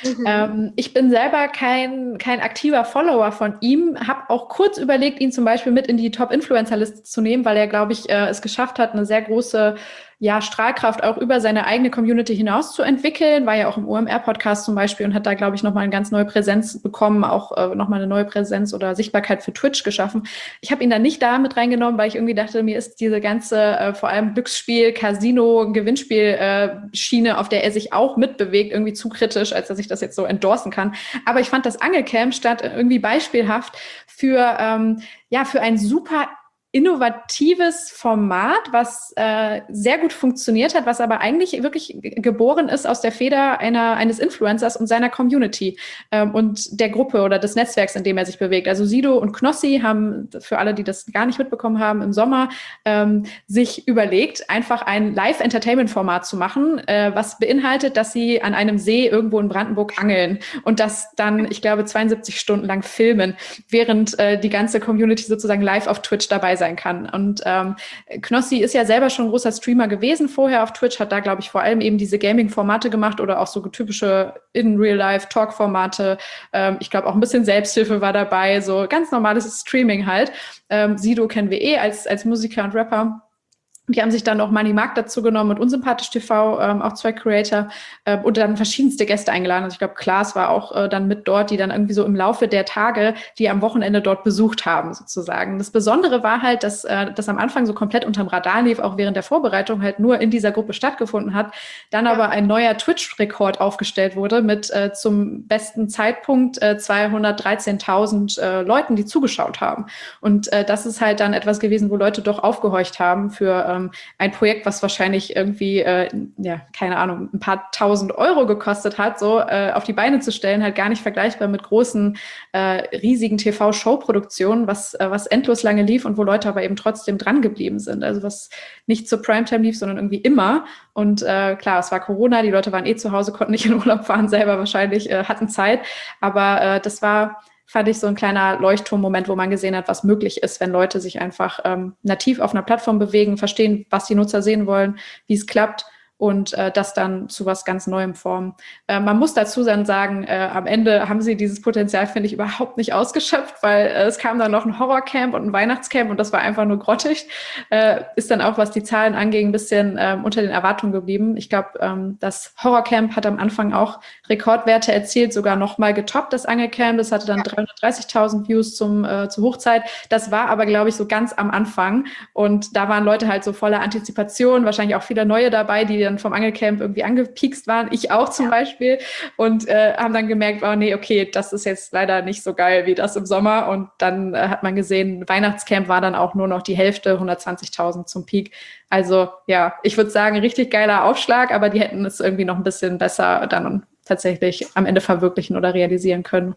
Ich bin selber kein aktiver Follower von ihm, habe auch kurz überlegt, ihn zum Beispiel mit in die Top-Influencer-Liste zu nehmen, weil er, glaube ich, es geschafft hat, eine sehr große Strahlkraft auch über seine eigene Community hinaus zu entwickeln, war ja auch im OMR-Podcast zum Beispiel und hat da, glaube ich, nochmal eine ganz neue Präsenz bekommen, auch nochmal eine neue Präsenz oder Sichtbarkeit für Twitch geschaffen. Ich habe ihn dann nicht da mit reingenommen, weil ich irgendwie dachte, mir ist diese ganze vor allem Glücksspiel, Casino, Gewinnspiel-Schiene, auf der er sich auch mitbewegt, irgendwie zu kritisch, als dass ich das jetzt so endorsen kann. Aber ich fand das Angelcamp statt irgendwie beispielhaft für ein super innovatives Format, was sehr gut funktioniert hat, was aber eigentlich wirklich geboren ist aus der Feder eines Influencers und seiner Community und der Gruppe oder des Netzwerks, in dem er sich bewegt. Also Sido und Knossi haben, für alle, die das gar nicht mitbekommen haben, im Sommer sich überlegt, einfach ein Live-Entertainment-Format zu machen, was beinhaltet, dass sie an einem See irgendwo in Brandenburg angeln und das dann, ich glaube, 72 Stunden lang filmen, während die ganze Community sozusagen live auf Twitch dabei sein kann. Und Knossi ist ja selber schon ein großer Streamer gewesen vorher auf Twitch, hat da, glaube ich, vor allem eben diese Gaming-Formate gemacht oder auch so typische In-Real-Life-Talk-Formate. Ich glaube, auch ein bisschen Selbsthilfe war dabei, so ganz normales Streaming halt. Sido kennen wir als Musiker und Rapper. Die haben sich dann noch Money Mark dazu genommen und Unsympathisch TV, auch zwei Creator und dann verschiedenste Gäste eingeladen. Also ich glaube, Klaas war auch dann mit dort, die dann irgendwie so im Laufe der Tage, die am Wochenende dort besucht haben sozusagen. Das Besondere war halt, dass das am Anfang so komplett unterm Radar lief, auch während der Vorbereitung halt nur in dieser Gruppe stattgefunden hat. Dann aber ein neuer Twitch-Rekord aufgestellt wurde mit zum besten Zeitpunkt 213.000 Leuten, die zugeschaut haben. Und das ist halt dann etwas gewesen, wo Leute doch aufgehorcht haben für ein Projekt, was wahrscheinlich irgendwie, keine Ahnung, ein paar tausend Euro gekostet hat, so auf die Beine zu stellen, halt gar nicht vergleichbar mit großen, riesigen TV-Show-Produktionen, was endlos lange lief und wo Leute aber eben trotzdem dran geblieben sind. Also was nicht zur Primetime lief, sondern irgendwie immer. Und klar, es war Corona, die Leute waren zu Hause, konnten nicht in Urlaub fahren, selber wahrscheinlich, hatten Zeit. Aber das war, fand ich, so ein kleiner Leuchtturmmoment, wo man gesehen hat, was möglich ist, wenn Leute sich einfach nativ auf einer Plattform bewegen, verstehen, was die Nutzer sehen wollen, wie es klappt und das dann zu was ganz Neuem formen. Man muss dazu dann sagen, am Ende haben sie dieses Potenzial, finde ich, überhaupt nicht ausgeschöpft, weil es kam dann noch ein Horrorcamp und ein Weihnachtscamp und das war einfach nur grottig. Ist dann auch, was die Zahlen anging, ein bisschen unter den Erwartungen geblieben. Ich glaube, das Horrorcamp hat am Anfang auch Rekordwerte erzielt, sogar nochmal getoppt, das Angelcamp. Das hatte dann 330.000 Views zur Hochzeit. Das war aber, glaube ich, so ganz am Anfang und da waren Leute halt so voller Antizipation, wahrscheinlich auch viele Neue dabei, die dann vom Angelcamp irgendwie angepiekst waren, ich auch zum Beispiel, und haben dann gemerkt, oh nee, okay, das ist jetzt leider nicht so geil wie das im Sommer. Und dann hat man gesehen, Weihnachtscamp war dann auch nur noch die Hälfte, 120.000 zum Peak. Also ja, ich würde sagen, richtig geiler Aufschlag, aber die hätten es irgendwie noch ein bisschen besser dann tatsächlich am Ende verwirklichen oder realisieren können.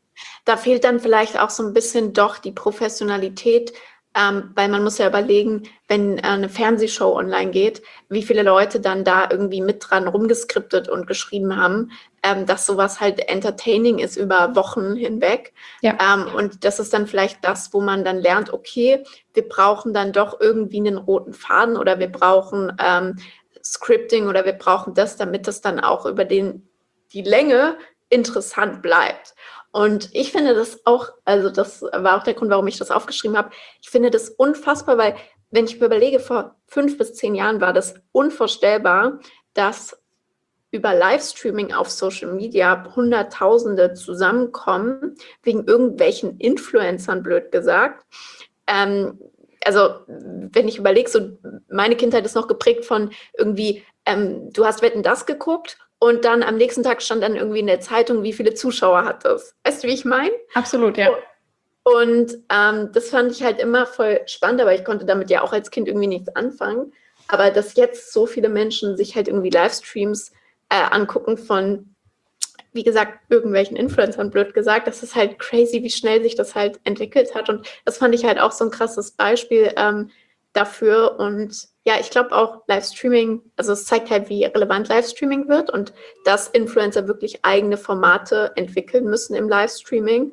Da fehlt dann vielleicht auch so ein bisschen doch die Professionalität, weil man muss ja überlegen, wenn eine Fernsehshow online geht, wie viele Leute dann da irgendwie mit dran rumgeskriptet und geschrieben haben, dass sowas halt entertaining ist über Wochen hinweg. Ja. Und das ist dann vielleicht das, wo man dann lernt, okay, wir brauchen dann doch irgendwie einen roten Faden oder wir brauchen Scripting oder wir brauchen das, damit das dann auch über die Länge interessant bleibt. Und ich finde das auch, also das war auch der Grund, warum ich das aufgeschrieben habe, ich finde das unfassbar, weil wenn ich mir überlege, vor 5 bis 10 Jahren war das unvorstellbar, dass über Livestreaming auf Social Media Hunderttausende zusammenkommen, wegen irgendwelchen Influencern, blöd gesagt. Also wenn ich überlege, so meine Kindheit ist noch geprägt von irgendwie du hast Wetten, das geguckt und dann am nächsten Tag stand dann irgendwie in der Zeitung, wie viele Zuschauer hat das. Weißt du, wie ich meine?
Absolut, ja.
Und das fand ich halt immer voll spannend, aber ich konnte damit ja auch als Kind irgendwie nichts anfangen. Aber dass jetzt so viele Menschen sich halt irgendwie Livestreams angucken von, wie gesagt, irgendwelchen Influencern, blöd gesagt, das ist halt crazy, wie schnell sich das halt entwickelt hat. Und das fand ich halt auch so ein krasses Beispiel dafür. Und ja, ich glaube auch Livestreaming, also es zeigt halt, wie relevant Livestreaming wird und dass Influencer wirklich eigene Formate entwickeln müssen im Livestreaming.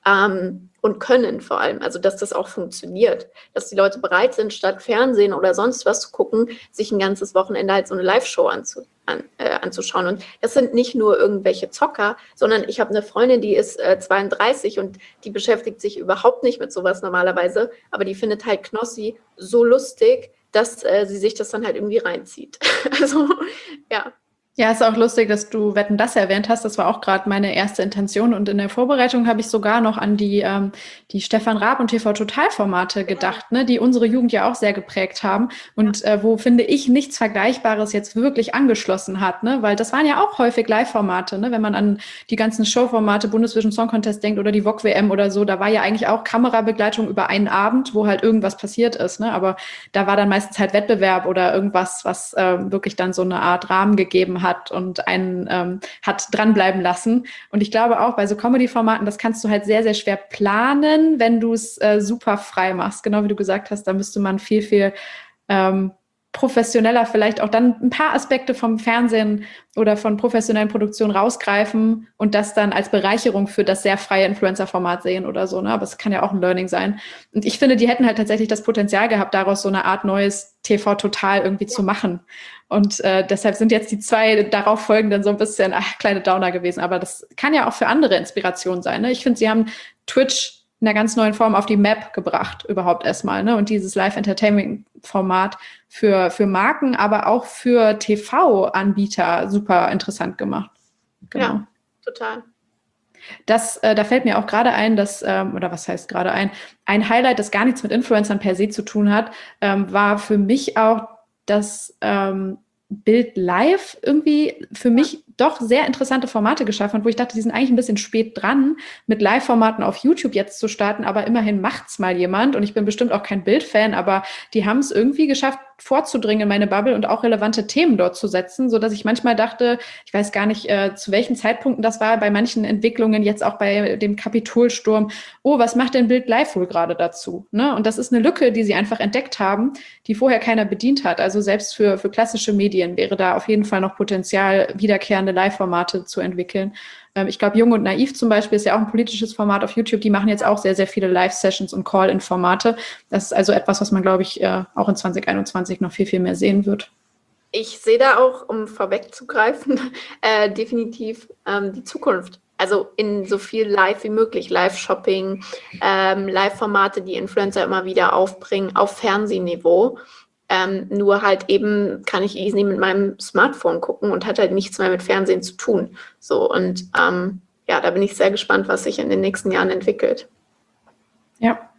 Und können vor allem, also dass das auch funktioniert, dass die Leute bereit sind, statt Fernsehen oder sonst was zu gucken, sich ein ganzes Wochenende halt so eine Live-Show anzuschauen. Und das sind nicht nur irgendwelche Zocker, sondern ich habe eine Freundin, die ist 32 und die beschäftigt sich überhaupt nicht mit sowas normalerweise, aber die findet halt Knossi so lustig, dass sie sich das dann halt irgendwie reinzieht. Also, ja.
Ja, ist auch lustig, dass du Wetten, das erwähnt hast. Das war auch gerade meine erste Intention. Und in der Vorbereitung habe ich sogar noch an die Stefan Raab und TV-Total-Formate gedacht, ne, die unsere Jugend ja auch sehr geprägt haben. Und wo, finde ich, nichts Vergleichbares jetzt wirklich angeschlossen hat. Ne? Weil das waren ja auch häufig Live-Formate. Ne? Wenn man an die ganzen Showformate, Bundesvision Song Contest denkt oder die VOG-WM oder so, da war ja eigentlich auch Kamerabegleitung über einen Abend, wo halt irgendwas passiert ist. Ne? Aber da war dann meistens halt Wettbewerb oder irgendwas, was wirklich dann so eine Art Rahmen gegeben hat und einen hat dranbleiben lassen. Und ich glaube auch bei so Comedy-Formaten, das kannst du halt sehr, sehr schwer planen, wenn du es super frei machst. Genau wie du gesagt hast, da müsste man viel, viel professioneller vielleicht auch dann ein paar Aspekte vom Fernsehen oder von professionellen Produktionen rausgreifen und das dann als Bereicherung für das sehr freie Influencer-Format sehen oder so. Ne? Aber es kann ja auch ein Learning sein. Und ich finde, die hätten halt tatsächlich das Potenzial gehabt, daraus so eine Art neues TV-Total irgendwie zu machen. Und deshalb sind jetzt die 2 darauf folgenden so ein bisschen kleine Downer gewesen. Aber das kann ja auch für andere Inspiration sein. Ne? Ich finde, sie haben Twitch in einer ganz neuen Form auf die Map gebracht, überhaupt erstmal. Ne? Und dieses Live-Entertainment-Format für Marken, aber auch für TV-Anbieter super interessant gemacht.
Genau. Ja, total.
Da fällt mir auch gerade ein, dass, oder was heißt gerade ein Highlight, das gar nichts mit Influencern per se zu tun hat, war für mich auch das Bild Live irgendwie für mich doch sehr interessante Formate geschaffen hat, wo ich dachte, die sind eigentlich ein bisschen spät dran, mit Live-Formaten auf YouTube jetzt zu starten, aber immerhin macht's mal jemand und ich bin bestimmt auch kein Bild-Fan, aber die haben es irgendwie geschafft, vorzudringen in meine Bubble und auch relevante Themen dort zu setzen, so dass ich manchmal dachte, ich weiß gar nicht, zu welchen Zeitpunkten das war, bei manchen Entwicklungen, jetzt auch bei dem Kapitolsturm, oh, was macht denn Bild Live wohl gerade dazu? Ne? Und das ist eine Lücke, die sie einfach entdeckt haben, die vorher keiner bedient hat. Also selbst für klassische Medien wäre da auf jeden Fall noch Potenzial, wiederkehrende Live-Formate zu entwickeln. Ich glaube, Jung und Naiv zum Beispiel ist ja auch ein politisches Format auf YouTube. Die machen jetzt auch sehr, sehr viele Live-Sessions und Call-in-Formate. Das ist also etwas, was man, glaube ich, auch in 2021 noch viel, viel mehr sehen wird.
Ich sehe da auch, um vorwegzugreifen, definitiv die Zukunft. Also in so viel Live wie möglich. Live-Shopping, Live-Formate, die Influencer immer wieder aufbringen auf Fernsehniveau. Nur halt eben kann ich easy mit meinem Smartphone gucken und hat halt nichts mehr mit Fernsehen zu tun. So, und ja, da bin ich sehr gespannt, was sich in den nächsten Jahren entwickelt.
Ja.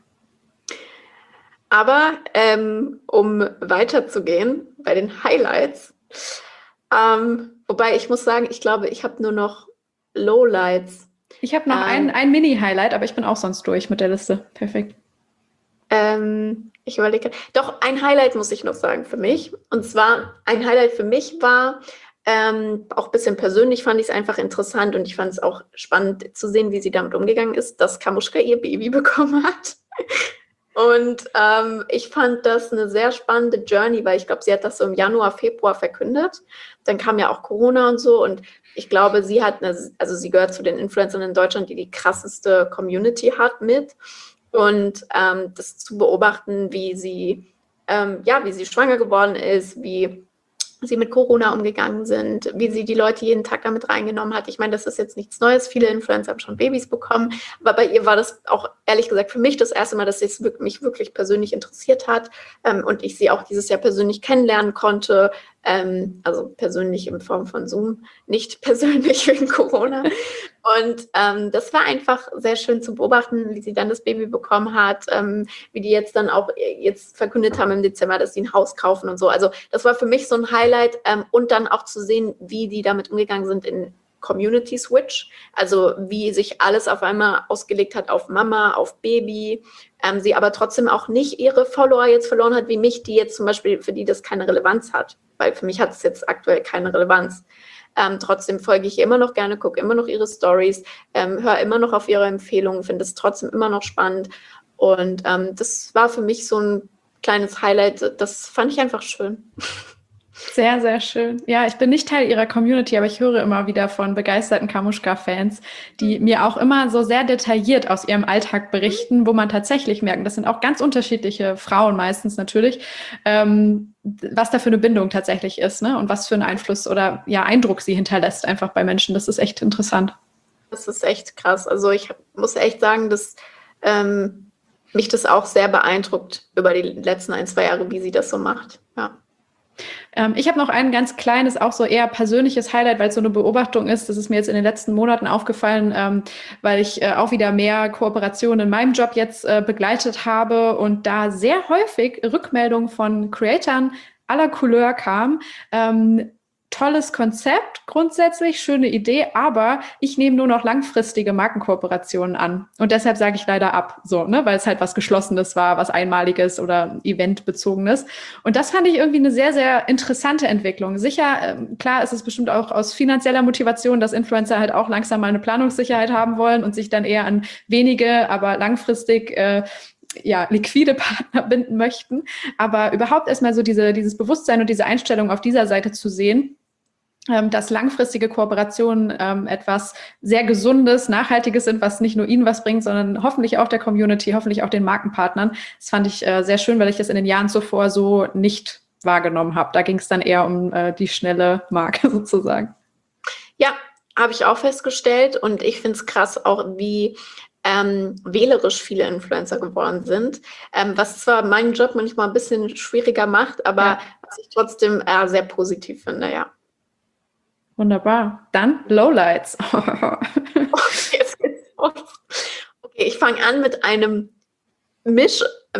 Aber um weiterzugehen bei den Highlights, wobei ich muss sagen, ich glaube, ich habe nur noch Lowlights.
Ich habe noch ein Mini-Highlight, aber ich bin auch sonst durch mit der Liste. Perfekt.
Ich überlege. Doch, ein Highlight muss ich noch sagen für mich. Und zwar, ein Highlight für mich war, auch ein bisschen persönlich fand ich es einfach interessant und ich fand es auch spannend zu sehen, wie sie damit umgegangen ist, dass Kamuschka ihr Baby bekommen hat. Und ich fand das eine sehr spannende Journey, weil ich glaube, sie hat das so im Januar, Februar verkündet. Dann kam ja auch Corona und so und ich glaube, sie sie gehört zu den Influencern in Deutschland, die krasseste Community hat mit. Und das zu beobachten, wie sie schwanger geworden ist, wie sie mit Corona umgegangen sind, wie sie die Leute jeden Tag damit reingenommen hat. Ich meine, das ist jetzt nichts Neues. Viele Influencer haben schon Babys bekommen. Aber bei ihr war das auch, ehrlich gesagt, für mich das erste Mal, dass es mich wirklich persönlich interessiert hat und ich sie auch dieses Jahr persönlich kennenlernen konnte. also persönlich in Form von Zoom, nicht persönlich wegen Corona. Und das war einfach sehr schön zu beobachten, wie sie dann das Baby bekommen hat, wie die jetzt dann auch jetzt verkündet haben im Dezember, dass sie ein Haus kaufen und so. Also das war für mich so ein Highlight und dann auch zu sehen, wie die damit umgegangen sind in Community Switch, also wie sich alles auf einmal ausgelegt hat auf Mama, auf Baby, sie aber trotzdem auch nicht ihre Follower jetzt verloren hat, wie mich, die jetzt zum Beispiel, für die das keine Relevanz hat, weil für mich hat es jetzt aktuell keine Relevanz. Trotzdem folge ich ihr immer noch gerne, gucke immer noch ihre Stories, höre immer noch auf ihre Empfehlungen, finde es trotzdem immer noch spannend und das war für mich so ein kleines Highlight, das fand ich einfach schön.
Sehr, sehr schön. Ja, ich bin nicht Teil ihrer Community, aber ich höre immer wieder von begeisterten Kamuschka-Fans, die mir auch immer so sehr detailliert aus ihrem Alltag berichten, wo man tatsächlich merkt, das sind auch ganz unterschiedliche Frauen meistens natürlich, was da für eine Bindung tatsächlich ist, ne? Und was für einen Einfluss oder ja Eindruck sie hinterlässt einfach bei Menschen. Das ist echt interessant.
Das ist echt krass. Also ich muss echt sagen, dass mich das auch sehr beeindruckt über die letzten 1-2 Jahre, wie sie das so macht. Ja.
Ich habe noch ein ganz kleines, auch so eher persönliches Highlight, weil es so eine Beobachtung ist. Das ist mir jetzt in den letzten Monaten aufgefallen, weil ich auch wieder mehr Kooperationen in meinem Job jetzt begleitet habe und da sehr häufig Rückmeldungen von Creatoren aller Couleur kam. Tolles Konzept, grundsätzlich, schöne Idee, aber ich nehme nur noch langfristige Markenkooperationen an. Und deshalb sage ich leider ab, so, ne, weil es halt was Geschlossenes war, was Einmaliges oder Eventbezogenes. Und das fand ich irgendwie eine sehr, sehr interessante Entwicklung. Sicher, klar ist es bestimmt auch aus finanzieller Motivation, dass Influencer halt auch langsam mal eine Planungssicherheit haben wollen und sich dann eher an wenige, aber langfristig liquide Partner binden möchten. Aber überhaupt erstmal so dieses Bewusstsein und diese Einstellung auf dieser Seite zu sehen, dass langfristige Kooperationen etwas sehr Gesundes, Nachhaltiges sind, was nicht nur ihnen was bringt, sondern hoffentlich auch der Community, hoffentlich auch den Markenpartnern. Das fand ich sehr schön, weil ich das in den Jahren zuvor so nicht wahrgenommen habe. Da ging es dann eher um die schnelle Marke sozusagen.
Ja, habe ich auch festgestellt und ich finde es krass auch, wie wählerisch viele Influencer geworden sind, was zwar meinen Job manchmal ein bisschen schwieriger macht, aber was ich trotzdem sehr positiv finde, ja.
Wunderbar. Dann Lowlights.
Okay, jetzt geht's los. Okay, ich fange an mit einem wie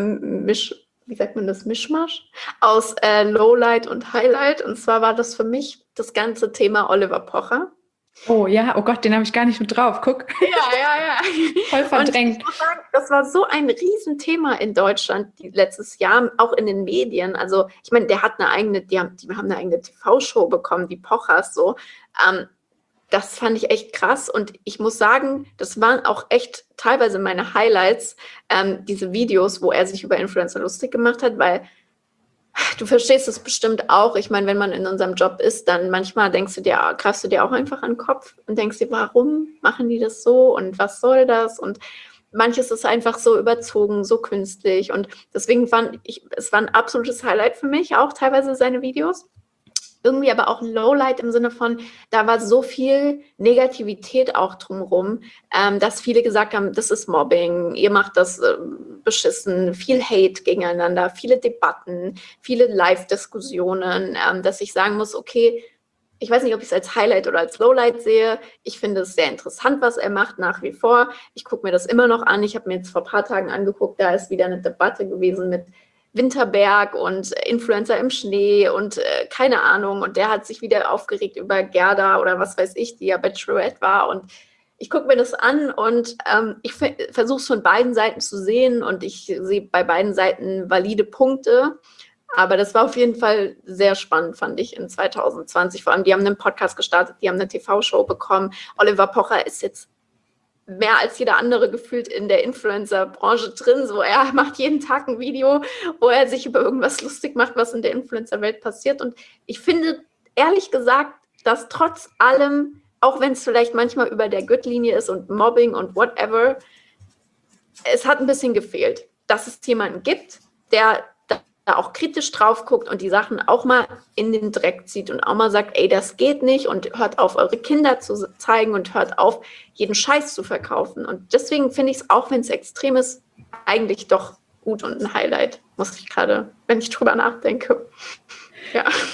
sagt man das, Mischmasch aus Lowlight und Highlight. Und zwar war das für mich das ganze Thema Oliver Pocher.
Oh ja, oh Gott, den habe ich gar nicht mit drauf. Guck.
Ja.
Voll verdrängt.
Und ich muss sagen, das war so ein Riesenthema in Deutschland letztes Jahr, auch in den Medien. Also ich meine, der hat die haben eine eigene TV-Show bekommen, die Pochers so. Das fand ich echt krass und ich muss sagen, das waren auch echt teilweise meine Highlights, diese Videos, wo er sich über Influencer lustig gemacht hat, weil du verstehst es bestimmt auch. Ich meine, wenn man in unserem Job ist, dann manchmal greifst du dir auch einfach an den Kopf und denkst dir, warum machen die das so und was soll das? Und manches ist einfach so überzogen, so künstlich. Und deswegen es war ein absolutes Highlight für mich, auch teilweise seine Videos. Irgendwie aber auch ein Lowlight im Sinne von, da war so viel Negativität auch drumherum, dass viele gesagt haben, das ist Mobbing, ihr macht das beschissen, viel Hate gegeneinander, viele Debatten, viele Live-Diskussionen, dass ich sagen muss, okay, ich weiß nicht, ob ich es als Highlight oder als Lowlight sehe. Ich finde es sehr interessant, was er macht, nach wie vor. Ich gucke mir das immer noch an. Ich habe mir jetzt vor ein paar Tagen angeguckt, da ist wieder eine Debatte gewesen mit Winterberg und Influencer im Schnee und keine Ahnung. Und der hat sich wieder aufgeregt über Gerda oder was weiß ich, die ja Bachelorette war. Und ich gucke mir das an und ich versuche es von beiden Seiten zu sehen und ich sehe bei beiden Seiten valide Punkte. Aber das war auf jeden Fall sehr spannend, fand ich, in 2020. Vor allem, die haben einen Podcast gestartet, die haben eine TV-Show bekommen. Oliver Pocher ist jetzt mehr als jeder andere gefühlt in der Influencer-Branche drin. So, er macht jeden Tag ein Video, wo er sich über irgendwas lustig macht, was in der Influencer-Welt passiert. Und ich finde, ehrlich gesagt, dass trotz allem, auch wenn es vielleicht manchmal über der Gürtellinie ist und Mobbing und whatever, es hat ein bisschen gefehlt, dass es jemanden gibt, der da auch kritisch drauf guckt und die Sachen auch mal in den Dreck zieht und auch mal sagt, ey, das geht nicht und hört auf, eure Kinder zu zeigen und hört auf, jeden Scheiß zu verkaufen. Und deswegen finde ich es, auch wenn es extrem ist, eigentlich doch gut und ein Highlight, muss ich gerade, wenn ich drüber nachdenke. Ja.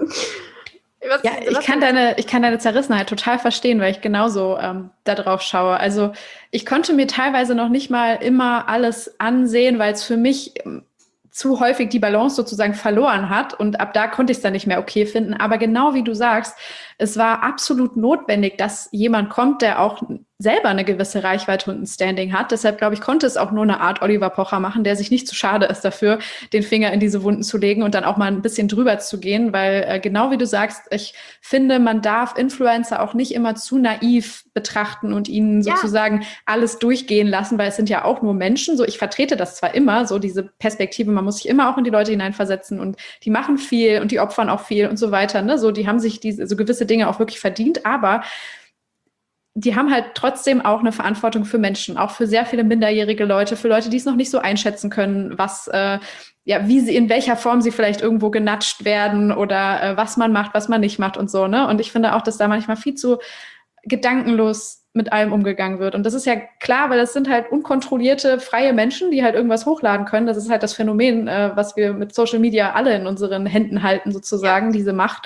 Ja, ich kann deine Zerrissenheit total verstehen, weil ich genauso da drauf schaue. Also ich konnte mir teilweise noch nicht mal immer alles ansehen, weil es für mich zu häufig die Balance sozusagen verloren hat und ab da konnte ich es dann nicht mehr okay finden. Aber genau wie du sagst, es war absolut notwendig, dass jemand kommt, der auch selber eine gewisse Reichweite und ein Standing hat. Deshalb, glaube ich, konnte es auch nur eine Art Oliver Pocher machen, der sich nicht zu schade ist dafür, den Finger in diese Wunden zu legen und dann auch mal ein bisschen drüber zu gehen, weil genau wie du sagst, ich finde, man darf Influencer auch nicht immer zu naiv betrachten und ihnen sozusagen alles durchgehen lassen, weil es sind ja auch nur Menschen. So, ich vertrete das zwar immer, so diese Perspektive, man muss sich immer auch in die Leute hineinversetzen und die machen viel und die opfern auch viel und so weiter. Ne? So, die haben sich diese so gewisse Dinge auch wirklich verdient, aber die haben halt trotzdem auch eine Verantwortung für Menschen, auch für sehr viele minderjährige Leute, für Leute, die es noch nicht so einschätzen können, was, wie sie, in welcher Form sie vielleicht irgendwo genatscht werden oder was man macht, was man nicht macht und so, ne? Und ich finde auch, dass da manchmal viel zu gedankenlos mit allem umgegangen wird. Und das ist ja klar, weil das sind halt unkontrollierte, freie Menschen, die halt irgendwas hochladen können. Das ist halt das Phänomen, was wir mit Social Media alle in unseren Händen halten, sozusagen, diese Macht.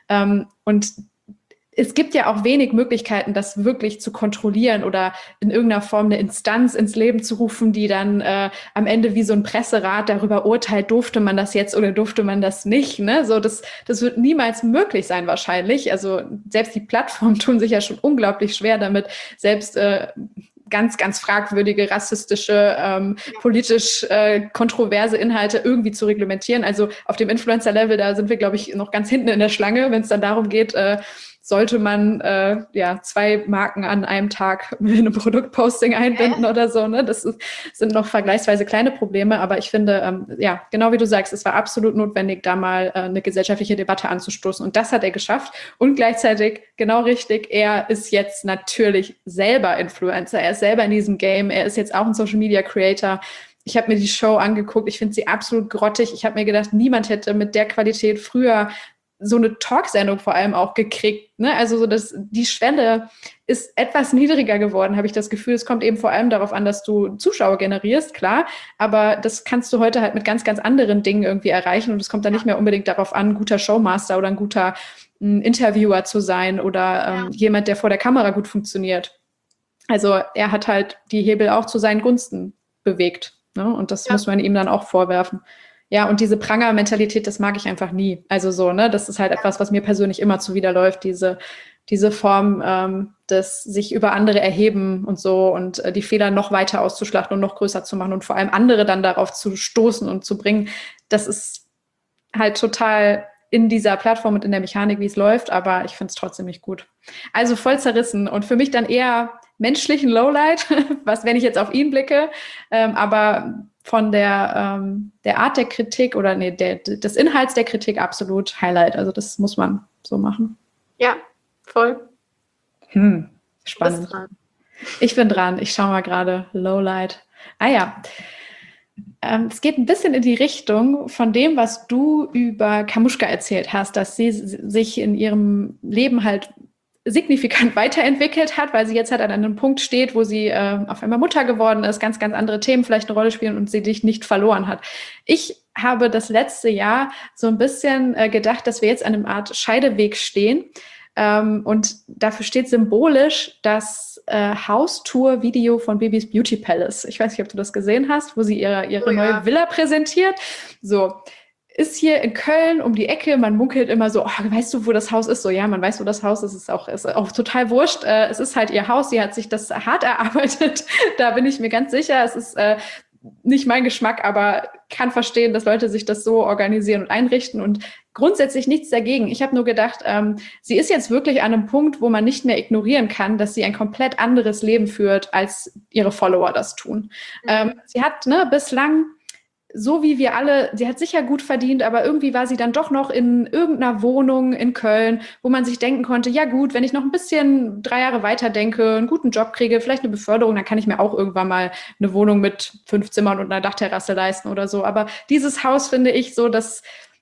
Und es gibt ja auch wenig Möglichkeiten, das wirklich zu kontrollieren oder in irgendeiner Form eine Instanz ins Leben zu rufen, die dann am Ende wie so ein Presserat darüber urteilt, durfte man das jetzt oder durfte man das nicht. Ne? So, das wird niemals möglich sein wahrscheinlich. Also selbst die Plattformen tun sich ja schon unglaublich schwer damit, selbst ganz, ganz fragwürdige, rassistische, politisch kontroverse Inhalte irgendwie zu reglementieren. Also auf dem Influencer-Level, da sind wir, glaube ich, noch ganz hinten in der Schlange, wenn es dann darum geht, sollte man 2 Marken an einem Tag mit einem Produktposting einbinden oder so. Ne? Das sind noch vergleichsweise kleine Probleme, aber ich finde, genau wie du sagst, es war absolut notwendig, da mal eine gesellschaftliche Debatte anzustoßen. Und das hat er geschafft. Und gleichzeitig, genau richtig, er ist jetzt natürlich selber Influencer. Er ist selber in diesem Game. Er ist jetzt auch ein Social-Media-Creator. Ich habe mir die Show angeguckt. Ich finde sie absolut grottig. Ich habe mir gedacht, niemand hätte mit der Qualität früher so eine Talksendung vor allem auch gekriegt. Ne? Also so die Schwelle ist etwas niedriger geworden, habe ich das Gefühl. Es kommt eben vor allem darauf an, dass du Zuschauer generierst, klar. Aber das kannst du heute halt mit ganz, ganz anderen Dingen irgendwie erreichen. Und es kommt dann nicht mehr unbedingt darauf an, ein guter Showmaster oder ein guter Interviewer zu sein oder jemand, der vor der Kamera gut funktioniert. Also er hat halt die Hebel auch zu seinen Gunsten bewegt. Ne? Und das muss man ihm dann auch vorwerfen. Ja, und diese Pranger-Mentalität, das mag ich einfach nie. Also so, ne, das ist halt etwas, was mir persönlich immer zuwiderläuft, diese Form des sich über andere erheben und so und die Fehler noch weiter auszuschlachten und noch größer zu machen und vor allem andere dann darauf zu stoßen und zu bringen. Das ist halt total in dieser Plattform und in der Mechanik, wie es läuft, aber ich finde es trotzdem nicht gut. Also voll zerrissen und für mich dann eher menschlichen Lowlight, was, wenn ich jetzt auf ihn blicke, aber von der Art der Kritik oder des Inhalts der Kritik absolut Highlight. Also das muss man so machen.
Ja, voll.
Spannend. Ich bin dran. Ich schaue mal gerade. Lowlight. Es geht ein bisschen in die Richtung von dem, was du über Kamuschka erzählt hast, dass sie sich in ihrem Leben halt signifikant weiterentwickelt hat, weil sie jetzt halt an einem Punkt steht, wo sie auf einmal Mutter geworden ist, ganz, ganz andere Themen vielleicht eine Rolle spielen und sie dich nicht verloren hat. Ich habe das letzte Jahr so ein bisschen gedacht, dass wir jetzt an einer Art Scheideweg stehen. Und dafür steht symbolisch das Haustour-Video von Bibis Beauty Palace. Ich weiß nicht, ob du das gesehen hast, wo sie ihre neue Villa präsentiert. So, ist hier in Köln um die Ecke, man munkelt immer so, weißt du, wo das Haus ist? So, ja, man weiß, wo das Haus ist, ist auch total wurscht. Es ist halt ihr Haus, sie hat sich das hart erarbeitet, da bin ich mir ganz sicher. Es ist nicht mein Geschmack, aber kann verstehen, dass Leute sich das so organisieren und einrichten und grundsätzlich nichts dagegen. Ich habe nur gedacht, sie ist jetzt wirklich an einem Punkt, wo man nicht mehr ignorieren kann, dass sie ein komplett anderes Leben führt, als ihre Follower das tun. Sie hat bislang, so wie wir alle, sie hat sicher gut verdient, aber irgendwie war sie dann doch noch in irgendeiner Wohnung in Köln, wo man sich denken konnte, ja gut, wenn ich noch ein bisschen 3 Jahre weiter denke, einen guten Job kriege, vielleicht eine Beförderung, dann kann ich mir auch irgendwann mal eine Wohnung mit 5 Zimmern und einer Dachterrasse leisten oder so. Aber dieses Haus finde ich so, dass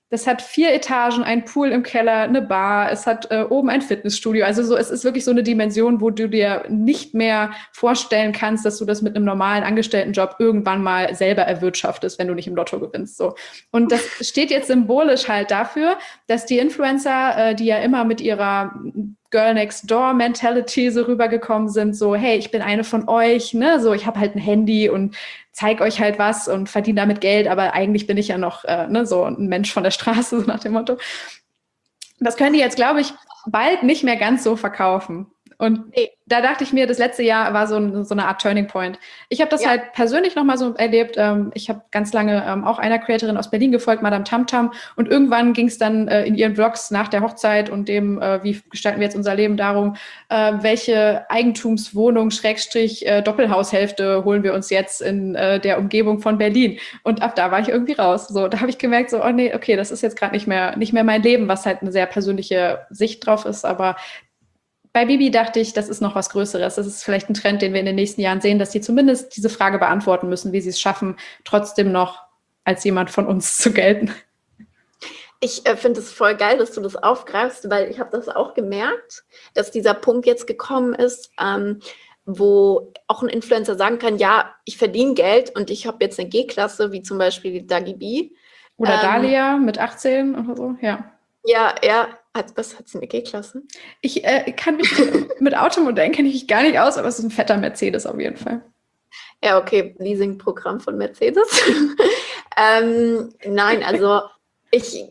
Das hat 4 Etagen, einen Pool im Keller, eine Bar, es hat oben ein Fitnessstudio. Also so, es ist wirklich so eine Dimension, wo du dir nicht mehr vorstellen kannst, dass du das mit einem normalen Angestelltenjob irgendwann mal selber erwirtschaftest, wenn du nicht im Lotto gewinnst. So. Und das steht jetzt symbolisch halt dafür, dass die Influencer, die ja immer mit ihrer Girl Next Door Mentality so rübergekommen sind, so, hey, ich bin eine von euch, ne, so, ich habe halt ein Handy und zeig euch halt was und verdiene damit Geld, aber eigentlich bin ich ja noch so ein Mensch von der Straße, so nach dem Motto. Das können die jetzt, glaube ich, bald nicht mehr ganz so verkaufen. Und da dachte ich mir, das letzte Jahr war so eine Art Turning Point. Ich habe das halt persönlich nochmal so erlebt. Ich habe ganz lange auch einer Creatorin aus Berlin gefolgt, Madame Tamtam. Und irgendwann ging es dann in ihren Vlogs nach der Hochzeit und dem, wie gestalten wir jetzt unser Leben, darum, welche Eigentumswohnung, Schrägstrich, Doppelhaushälfte holen wir uns jetzt in der Umgebung von Berlin. Und ab da war ich irgendwie raus. So, da habe ich gemerkt, so, oh nee, okay, das ist jetzt gerade nicht mehr mein Leben, was halt eine sehr persönliche Sicht drauf ist, aber bei Bibi dachte ich, das ist noch was Größeres. Das ist vielleicht ein Trend, den wir in den nächsten Jahren sehen, dass sie zumindest diese Frage beantworten müssen, wie sie es schaffen, trotzdem noch als jemand von uns zu gelten.
Ich finde es voll geil, dass du das aufgreifst, weil ich habe das auch gemerkt, dass dieser Punkt jetzt gekommen ist, wo auch ein Influencer sagen kann, ja, ich verdiene Geld und ich habe jetzt eine G-Klasse, wie zum Beispiel Dagi B.
Oder Dalia mit 18 oder so, ja.
Ja, was hat sie eine G-Klasse?
Ich kann mich mit Automodellen kenne ich mich gar nicht aus, aber es ist ein fetter Mercedes auf jeden Fall.
Ja, okay, Leasingprogramm von Mercedes. Nein, also ich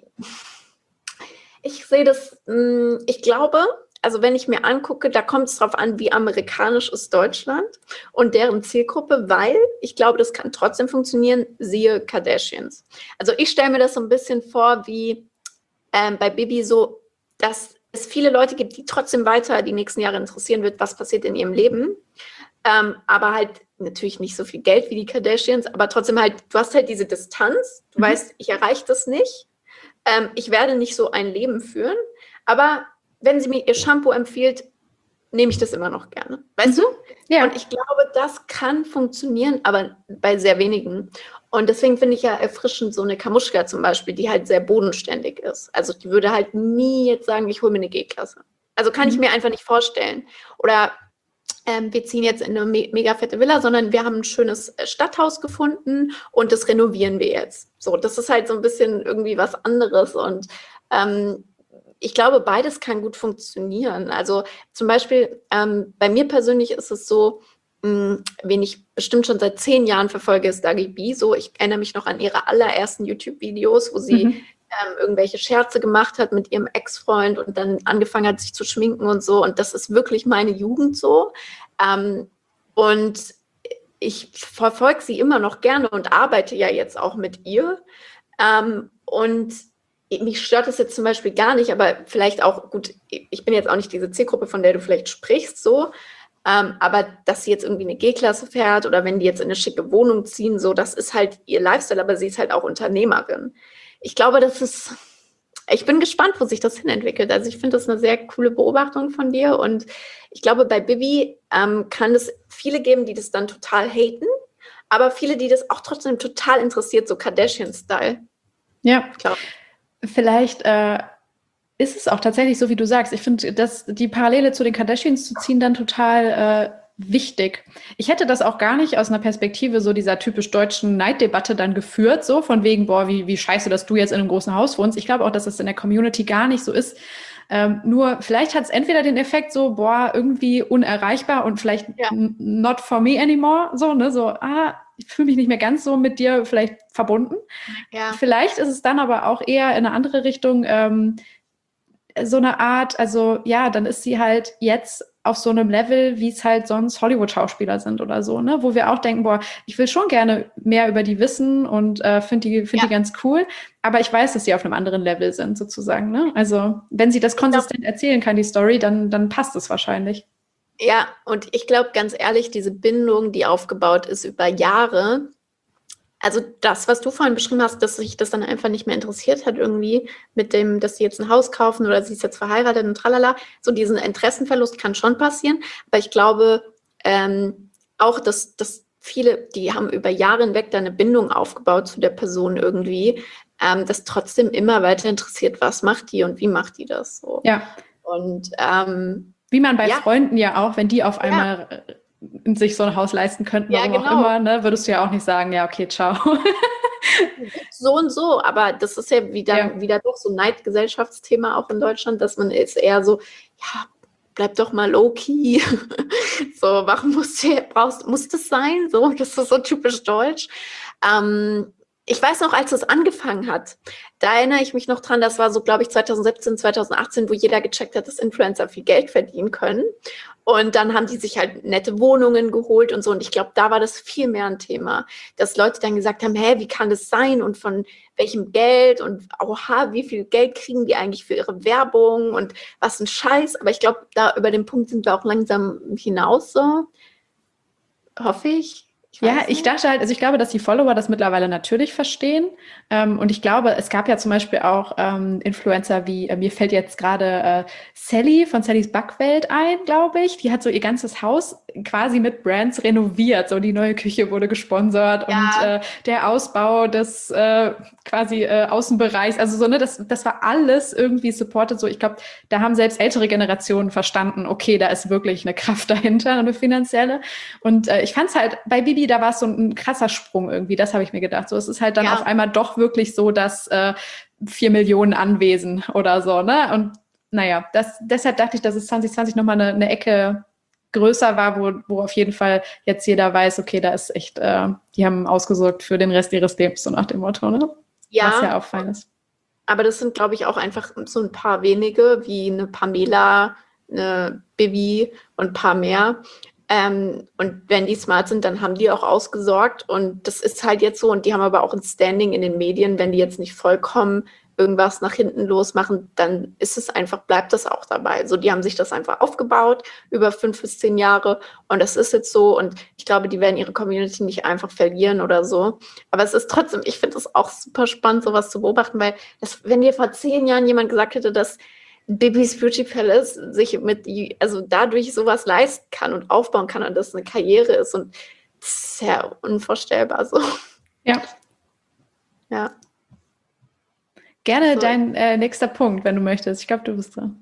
sehe das, ich glaube, also wenn ich mir angucke, da kommt es drauf an, wie amerikanisch ist Deutschland und deren Zielgruppe, weil ich glaube, das kann trotzdem funktionieren, siehe Kardashians. Also ich stelle mir das so ein bisschen vor, wie bei Bibi so, dass es viele Leute gibt, die trotzdem weiter die nächsten Jahre interessieren wird, was passiert in ihrem Leben. Aber halt natürlich nicht so viel Geld wie die Kardashians, aber trotzdem halt, du hast halt diese Distanz, du weißt, ich erreiche das nicht, ich werde nicht so ein Leben führen, aber wenn sie mir ihr Shampoo empfiehlt, nehme ich das immer noch gerne, weißt du? Ja. Und ich glaube, das kann funktionieren, aber bei sehr wenigen. Und deswegen finde ich ja erfrischend so eine Kamuschka zum Beispiel, die halt sehr bodenständig ist. Also die würde halt nie jetzt sagen, ich hole mir eine G-Klasse. Also kann ich mir einfach nicht vorstellen. Oder wir ziehen jetzt in eine mega fette Villa, sondern wir haben ein schönes Stadthaus gefunden und das renovieren wir jetzt. So, das ist halt so ein bisschen irgendwie was anderes und ich glaube, beides kann gut funktionieren. Also zum Beispiel, bei mir persönlich ist es so, wen ich bestimmt schon seit 10 Jahren verfolge, ist Dagi B. So, ich erinnere mich noch an ihre allerersten YouTube-Videos, wo sie irgendwelche Scherze gemacht hat mit ihrem Ex-Freund und dann angefangen hat, sich zu schminken und so. Und das ist wirklich meine Jugend so. Und ich verfolge sie immer noch gerne und arbeite ja jetzt auch mit ihr. Und mich stört das jetzt zum Beispiel gar nicht, aber vielleicht auch, gut, ich bin jetzt auch nicht diese Zielgruppe, von der du vielleicht sprichst, so, aber dass sie jetzt irgendwie eine G-Klasse fährt oder wenn die jetzt in eine schicke Wohnung ziehen, so, das ist halt ihr Lifestyle, aber sie ist halt auch Unternehmerin. Ich glaube, ich bin gespannt, wo sich das hinentwickelt. Also ich finde das eine sehr coole Beobachtung von dir und ich glaube, bei Bibi kann es viele geben, die das dann total haten, aber viele, die das auch trotzdem total interessiert, so Kardashian-Style.
Ja, klar. Vielleicht ist es auch tatsächlich so, wie du sagst. Ich finde, dass die Parallele zu den Kardashians zu ziehen dann total wichtig. Ich hätte das auch gar nicht aus einer Perspektive so dieser typisch deutschen Neiddebatte dann geführt, so von wegen, boah, wie scheiße, dass du jetzt in einem großen Haus wohnst. Ich glaube auch, dass das in der Community gar nicht so ist. Nur vielleicht hat es entweder den Effekt so, boah, irgendwie unerreichbar und vielleicht not for me anymore, so, ne, so, ich fühle mich nicht mehr ganz so mit dir vielleicht verbunden. Ja. Vielleicht ist es dann aber auch eher in eine andere Richtung, so eine Art, also ja, dann ist sie halt jetzt auf so einem Level, wie es halt sonst Hollywood-Schauspieler sind oder so, ne, wo wir auch denken, boah, ich will schon gerne mehr über die wissen und finde die ganz cool, aber ich weiß, dass sie auf einem anderen Level sind, sozusagen, ne, also wenn sie das konsistent erzählen kann, die Story, dann passt es wahrscheinlich.
Ja, und ich glaube, ganz ehrlich, diese Bindung, die aufgebaut ist über Jahre, also das, was du vorhin beschrieben hast, dass sich das dann einfach nicht mehr interessiert hat irgendwie mit dem, dass sie jetzt ein Haus kaufen oder sie ist jetzt verheiratet und tralala, so diesen Interessenverlust kann schon passieren, aber ich glaube auch, dass viele, die haben über Jahre hinweg da eine Bindung aufgebaut zu der Person irgendwie das trotzdem immer weiter interessiert, was macht die und wie macht die das so.
Ja.
Und
wie man bei Freunden ja auch, wenn die auf einmal sich so ein Haus leisten könnten, warum auch immer, ne, würdest du ja auch nicht sagen, ja, okay, ciao.
So und so, aber das ist ja wieder doch so ein Neidgesellschaftsthema auch in Deutschland, dass man ist eher so, ja, bleib doch mal low-key. So, warum muss das sein? So, das ist so typisch deutsch. Ich weiß noch, als es angefangen hat, da erinnere ich mich noch dran, das war so, glaube ich, 2017, 2018, wo jeder gecheckt hat, dass Influencer viel Geld verdienen können. Und dann haben die sich halt nette Wohnungen geholt und so. Und ich glaube, da war das viel mehr ein Thema, dass Leute dann gesagt haben, hä, wie kann das sein und von welchem Geld und oha, wie viel Geld kriegen die eigentlich für ihre Werbung und was ein Scheiß. Aber ich glaube, da über den Punkt sind wir auch langsam hinaus so. Hoffe ich.
Ich dachte halt, also ich glaube, dass die Follower das mittlerweile natürlich verstehen. Und ich glaube, es gab ja zum Beispiel auch Influencer wie, mir fällt jetzt gerade Sally von Sallys Backwelt ein, glaube ich. Die hat so ihr ganzes Haus quasi mit Brands renoviert. So die neue Küche wurde gesponsert und der Ausbau des quasi Außenbereichs. Also so, ne, das war alles irgendwie supported. So, ich glaube, da haben selbst ältere Generationen verstanden, okay, da ist wirklich eine Kraft dahinter, eine finanzielle. Und ich fand es halt bei Bibi, da war es so ein krasser Sprung irgendwie, das habe ich mir gedacht. So, es ist halt dann auf einmal doch wirklich so, dass 4 Millionen Anwesen oder so, ne? Und naja, deshalb dachte ich, dass es 2020 nochmal eine Ecke größer war, wo auf jeden Fall jetzt jeder weiß, okay, da ist echt, die haben ausgesorgt für den Rest ihres Lebens, so nach dem Motto, ne?
Ja.
Was ja auffallend ist.
Aber das sind, glaube ich, auch einfach so ein paar wenige, wie eine Pamela, eine Bibi und ein paar mehr. Und wenn die smart sind, dann haben die auch ausgesorgt. Und das ist halt jetzt so. Und die haben aber auch ein Standing in den Medien. Wenn die jetzt nicht vollkommen irgendwas nach hinten losmachen, dann ist es einfach, bleibt das auch dabei. So, die haben sich das einfach aufgebaut über 5 bis 10 Jahre. Und das ist jetzt so. Und ich glaube, die werden ihre Community nicht einfach verlieren oder so. Aber es ist trotzdem, ich finde es auch super spannend, sowas zu beobachten, weil wenn dir vor 10 Jahren jemand gesagt hätte, dass Bibis Beauty Palace sich also dadurch sowas leisten kann und aufbauen kann und das eine Karriere ist und das ist ja unvorstellbar so.
Ja.
Ja.
Gerne so. Dein nächster Punkt, wenn du möchtest. Ich glaube, du bist dran.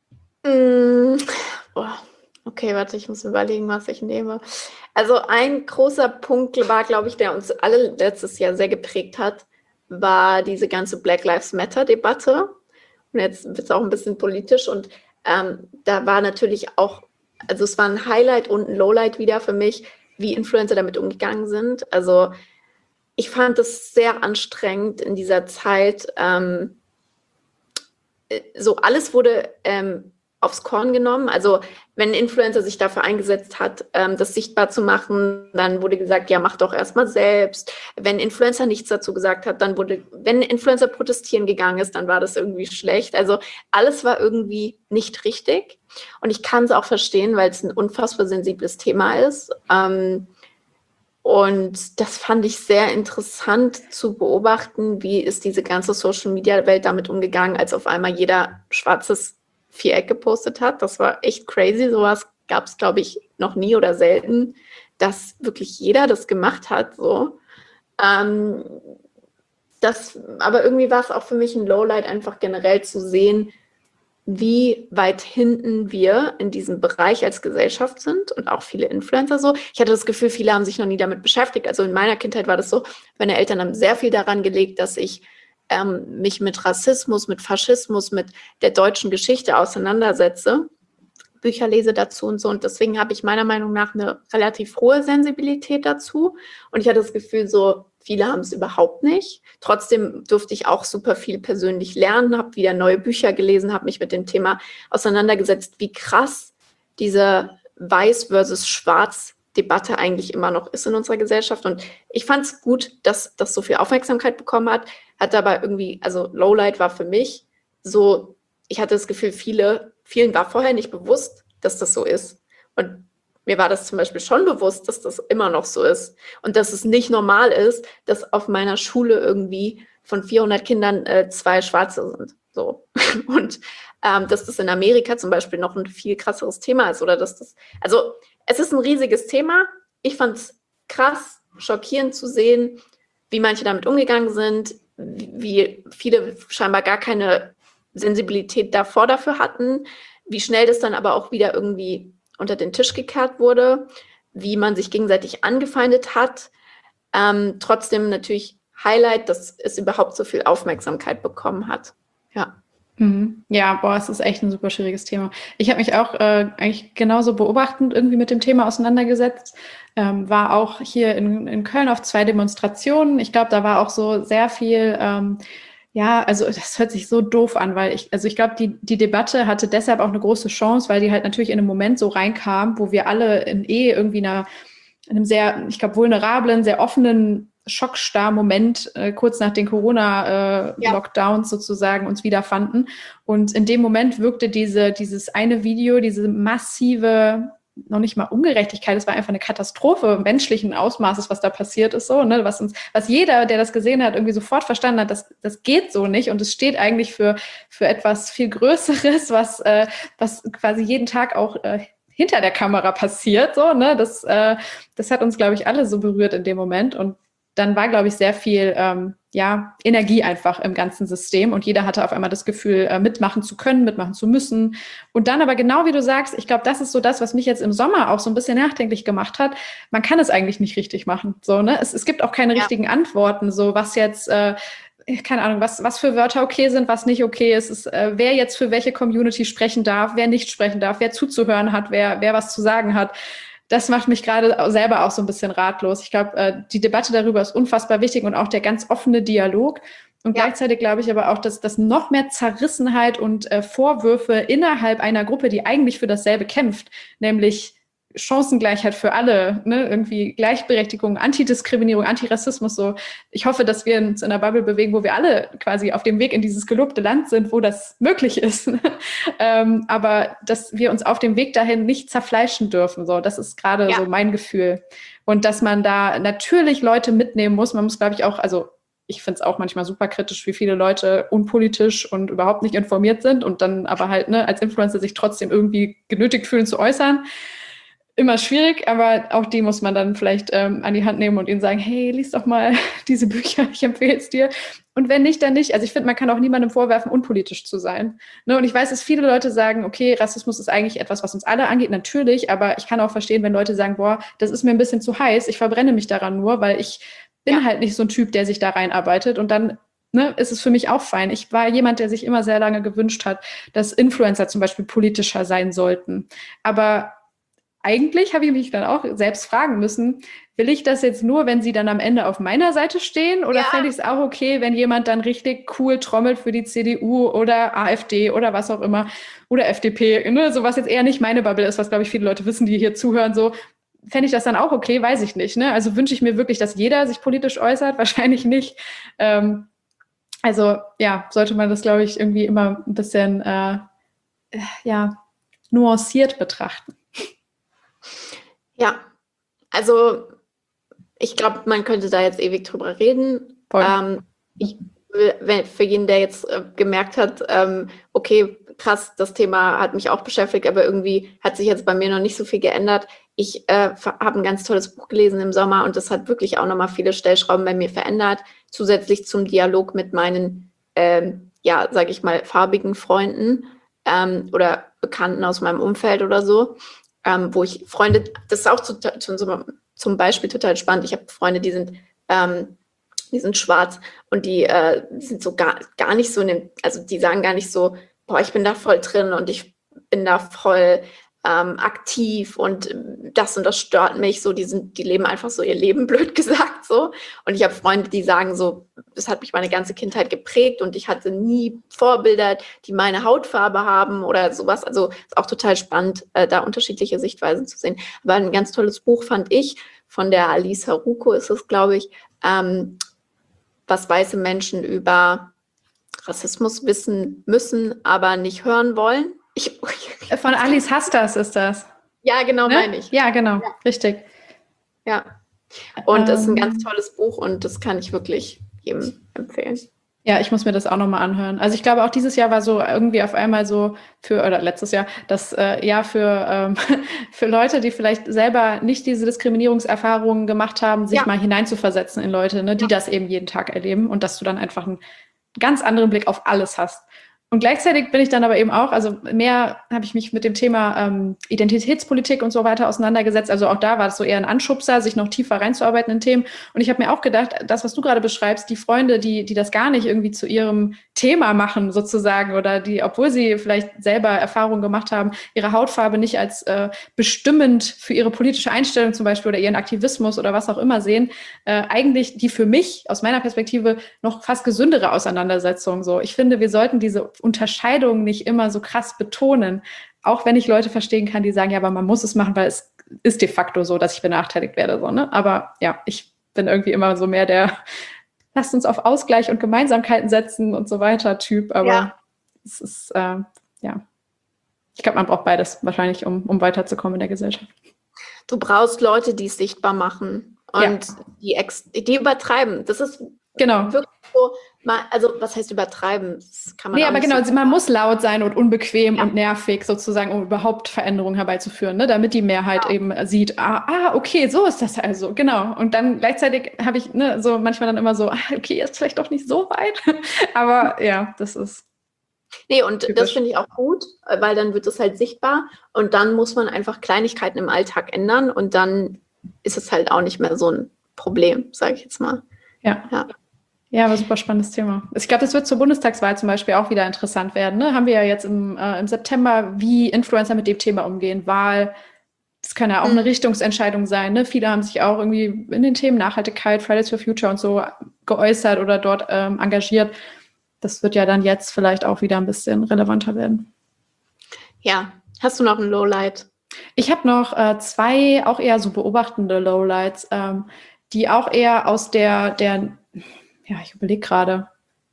Okay, warte, ich muss überlegen, was ich nehme. Also ein großer Punkt war, glaube ich, der uns alle letztes Jahr sehr geprägt hat, war diese ganze Black Lives Matter-Debatte. Und jetzt wird es auch ein bisschen politisch und da war natürlich auch, also es war ein Highlight und ein Lowlight wieder für mich, wie Influencer damit umgegangen sind. Also ich fand es sehr anstrengend in dieser Zeit. So alles wurde aufs Korn genommen. Also wenn ein Influencer sich dafür eingesetzt hat, das sichtbar zu machen, dann wurde gesagt, ja, mach doch erstmal selbst. Wenn ein Influencer nichts dazu gesagt hat, wenn ein Influencer protestieren gegangen ist, dann war das irgendwie schlecht. Also alles war irgendwie nicht richtig. Und ich kann es auch verstehen, weil es ein unfassbar sensibles Thema ist. Und das fand ich sehr interessant zu beobachten, wie ist diese ganze Social-Media-Welt damit umgegangen, als auf einmal jeder schwarzes Viereck gepostet hat. Das war echt crazy. Sowas gab es, glaube ich, noch nie oder selten, dass wirklich jeder das gemacht hat. So. Aber irgendwie war es auch für mich ein Lowlight, einfach generell zu sehen, wie weit hinten wir in diesem Bereich als Gesellschaft sind und auch viele Influencer so. Ich hatte das Gefühl, viele haben sich noch nie damit beschäftigt. Also in meiner Kindheit war das so, meine Eltern haben sehr viel daran gelegt, dass ich mich mit Rassismus, mit Faschismus, mit der deutschen Geschichte auseinandersetze, Bücher lese dazu und so. Und deswegen habe ich meiner Meinung nach eine relativ hohe Sensibilität dazu. Und ich hatte das Gefühl, so viele haben es überhaupt nicht. Trotzdem durfte ich auch super viel persönlich lernen, habe wieder neue Bücher gelesen, habe mich mit dem Thema auseinandergesetzt, wie krass diese Weiß versus Schwarz Debatte eigentlich immer noch ist in unserer Gesellschaft. Und ich fand es gut, dass das so viel Aufmerksamkeit bekommen hat aber irgendwie, also Lowlight war für mich so, ich hatte das Gefühl, vielen war vorher nicht bewusst, dass das so ist. Und mir war das zum Beispiel schon bewusst, dass das immer noch so ist. Und dass es nicht normal ist, dass auf meiner Schule irgendwie von 400 Kindern 2 Schwarze sind. So. Und dass das in Amerika zum Beispiel noch ein viel krasseres Thema ist. Oder also es ist ein riesiges Thema. Ich fand es krass, schockierend zu sehen, wie manche damit umgegangen sind, wie viele scheinbar gar keine Sensibilität dafür hatten, wie schnell das dann aber auch wieder irgendwie unter den Tisch gekehrt wurde, wie man sich gegenseitig angefeindet hat. Trotzdem natürlich Highlight, dass es überhaupt so viel Aufmerksamkeit bekommen hat. Ja.
Ja, boah, es ist echt ein super schwieriges Thema. Ich habe mich auch eigentlich genauso beobachtend irgendwie mit dem Thema auseinandergesetzt. War auch hier in Köln auf 2 Demonstrationen. Ich glaube, da war auch so sehr viel, ja, also das hört sich so doof an, weil ich glaube, die Debatte hatte deshalb auch eine große Chance, weil die halt natürlich in einem Moment so reinkam, wo wir alle irgendwie in einem sehr, ich glaube, vulnerablen, sehr offenen Schockstarr-Moment kurz nach den Corona-Lockdowns sozusagen uns wiederfanden. Und in dem Moment wirkte dieses eine Video, diese massive, noch nicht mal Ungerechtigkeit, es war einfach eine Katastrophe menschlichen Ausmaßes, was da passiert ist, so, ne, was jeder, der das gesehen hat, irgendwie sofort verstanden hat, das geht so nicht und es steht eigentlich für etwas viel Größeres, was quasi jeden Tag auch hinter der Kamera passiert, so, ne, das hat uns, glaube ich, alle so berührt in dem Moment und dann war, glaube ich, sehr viel Energie einfach im ganzen System und jeder hatte auf einmal das Gefühl, mitmachen zu können, mitmachen zu müssen. Und dann aber genau wie du sagst, ich glaube, das ist so das, was mich jetzt im Sommer auch so ein bisschen nachdenklich gemacht hat. Man kann es eigentlich nicht richtig machen. So, ne? Es gibt auch keine richtigen Antworten, so was jetzt keine Ahnung, was für Wörter okay sind, was nicht okay ist, wer jetzt für welche Community sprechen darf, wer nicht sprechen darf, wer zuzuhören hat, wer was zu sagen hat. Das macht mich gerade selber auch so ein bisschen ratlos. Ich glaube, die Debatte darüber ist unfassbar wichtig und auch der ganz offene Dialog. Und gleichzeitig glaube ich aber auch, dass noch mehr Zerrissenheit und Vorwürfe innerhalb einer Gruppe, die eigentlich für dasselbe kämpft, nämlich Chancengleichheit für alle, ne, irgendwie Gleichberechtigung, Antidiskriminierung, Antirassismus, so. Ich hoffe, dass wir uns in einer Bubble bewegen, wo wir alle quasi auf dem Weg in dieses gelobte Land sind, wo das möglich ist. Aber dass wir uns auf dem Weg dahin nicht zerfleischen dürfen, so. Das ist gerade so mein Gefühl. Und dass man da natürlich Leute mitnehmen muss. Man muss, glaube ich, auch, also ich finde es auch manchmal super kritisch, wie viele Leute unpolitisch und überhaupt nicht informiert sind und dann aber halt, ne, als Influencer sich trotzdem irgendwie genötigt fühlen zu äußern. Immer schwierig, aber auch die muss man dann vielleicht an die Hand nehmen und ihnen sagen, hey, lies doch mal diese Bücher, ich empfehle es dir. Und wenn nicht, dann nicht. Also ich finde, man kann auch niemandem vorwerfen, unpolitisch zu sein. Ne? Und ich weiß, dass viele Leute sagen, okay, Rassismus ist eigentlich etwas, was uns alle angeht, natürlich, aber ich kann auch verstehen, wenn Leute sagen, boah, das ist mir ein bisschen zu heiß, ich verbrenne mich daran nur, weil ich bin halt nicht so ein Typ, der sich da reinarbeitet und dann ist es für mich auch fein. Ich war jemand, der sich immer sehr lange gewünscht hat, dass Influencer zum Beispiel politischer sein sollten. Aber eigentlich habe ich mich dann auch selbst fragen müssen, will ich das jetzt nur, wenn sie dann am Ende auf meiner Seite stehen? Oder fände ich es auch okay, wenn jemand dann richtig cool trommelt für die CDU oder AfD oder was auch immer oder FDP, ne? So was jetzt eher nicht meine Bubble ist, was, glaube ich, viele Leute wissen, die hier zuhören, so. Fände ich das dann auch okay? Weiß ich nicht. Ne? Also wünsche ich mir wirklich, dass jeder sich politisch äußert? Wahrscheinlich nicht. Also ja, sollte man das, glaube ich, irgendwie immer ein bisschen nuanciert betrachten.
Ja, also ich glaube, man könnte da jetzt ewig drüber reden. Ich will für jeden, der jetzt gemerkt hat, okay, krass, das Thema hat mich auch beschäftigt, aber irgendwie hat sich jetzt bei mir noch nicht so viel geändert. Ich habe ein ganz tolles Buch gelesen im Sommer und das hat wirklich auch nochmal viele Stellschrauben bei mir verändert, zusätzlich zum Dialog mit meinen, sage ich mal, farbigen Freunden oder Bekannten aus meinem Umfeld oder so. Wo ich Freunde, das ist auch zum Beispiel total spannend. Ich habe Freunde, die sind schwarz und die sind so gar nicht so also die sagen gar nicht so, boah, ich bin da voll drin und ich bin da voll aktiv und das stört mich. So, die leben einfach so ihr Leben, blöd gesagt, so. Und ich habe Freunde, die sagen so, das hat mich meine ganze Kindheit geprägt und ich hatte nie Vorbilder, die meine Hautfarbe haben oder sowas. Also ist auch total spannend, da unterschiedliche Sichtweisen zu sehen. Aber ein ganz tolles Buch fand ich, von der Alice Haruko ist es, glaube ich, was weiße Menschen über Rassismus wissen müssen, aber nicht hören wollen.
Von Alice Hastas ist das.
Ja, genau, ne? Meine ich.
Ja, genau, richtig.
Ja, und es ist ein ganz tolles Buch und das kann ich wirklich jedem empfehlen.
Ja, ich muss mir das auch nochmal anhören. Also ich glaube, auch dieses Jahr war so irgendwie auf einmal so oder letztes Jahr, das Jahr für Leute, die vielleicht selber nicht diese Diskriminierungserfahrungen gemacht haben, sich
Ja,
mal hineinzuversetzen in Leute, ne, die
ja,
das eben jeden Tag erleben und dass du dann einfach einen ganz anderen Blick auf alles hast. Und gleichzeitig bin ich dann aber eben auch, also mehr habe ich mich mit dem Thema Identitätspolitik und so weiter auseinandergesetzt. Also auch da war es so eher ein Anschubser, sich noch tiefer reinzuarbeiten in Themen. Und ich habe mir auch gedacht, das, was du gerade beschreibst, die Freunde, die das gar nicht irgendwie zu ihrem Thema machen sozusagen oder die, obwohl sie vielleicht selber Erfahrungen gemacht haben, ihre Hautfarbe nicht als bestimmend für ihre politische Einstellung zum Beispiel oder ihren Aktivismus oder was auch immer sehen, eigentlich die für mich aus meiner Perspektive noch fast gesündere Auseinandersetzung. So, ich finde, wir sollten diese Unterscheidung nicht immer so krass betonen, auch wenn ich Leute verstehen kann, die sagen, ja, aber man muss es machen, weil es ist de facto so, dass ich benachteiligt werde. So, ne? Aber ja, ich bin irgendwie immer so mehr der lasst uns auf Ausgleich und Gemeinsamkeiten setzen und so weiter Typ. Aber
ja.
es ist, ja, ich glaube, man braucht beides wahrscheinlich, um weiterzukommen in der Gesellschaft.
Du brauchst Leute, die es sichtbar machen und
ja.
die übertreiben. Das ist
genau.
wirklich so, also was heißt übertreiben? Das kann man
Nee,
auch
aber
nicht
genau,
so
man muss laut sein und unbequem
ja.
und nervig sozusagen, um überhaupt Veränderungen herbeizuführen, ne? Damit die Mehrheit eben sieht, okay, so ist das also, genau. Und dann gleichzeitig habe ich so manchmal dann immer so, okay, ist vielleicht doch nicht so weit. Aber ja, das ist
Nee, und
typisch.
das finde ich auch gut, weil dann wird es halt sichtbar und dann muss man einfach Kleinigkeiten im Alltag ändern und dann ist es halt auch nicht mehr so ein Problem, sage ich jetzt mal.
Ja, aber super spannendes Thema. Ich glaube, das wird zur Bundestagswahl zum Beispiel auch wieder interessant werden. Ne? Haben wir ja jetzt im September, wie Influencer mit dem Thema umgehen. Wahl, das kann ja auch eine Richtungsentscheidung sein. Ne? Viele haben sich auch irgendwie in den Themen Nachhaltigkeit, Fridays for Future und so geäußert oder dort engagiert. Das wird ja dann jetzt vielleicht auch wieder ein bisschen relevanter werden.
Ja, hast du noch ein Lowlight?
Ich habe noch 2 auch eher so beobachtende Lowlights, die auch eher aus der ich überlege gerade,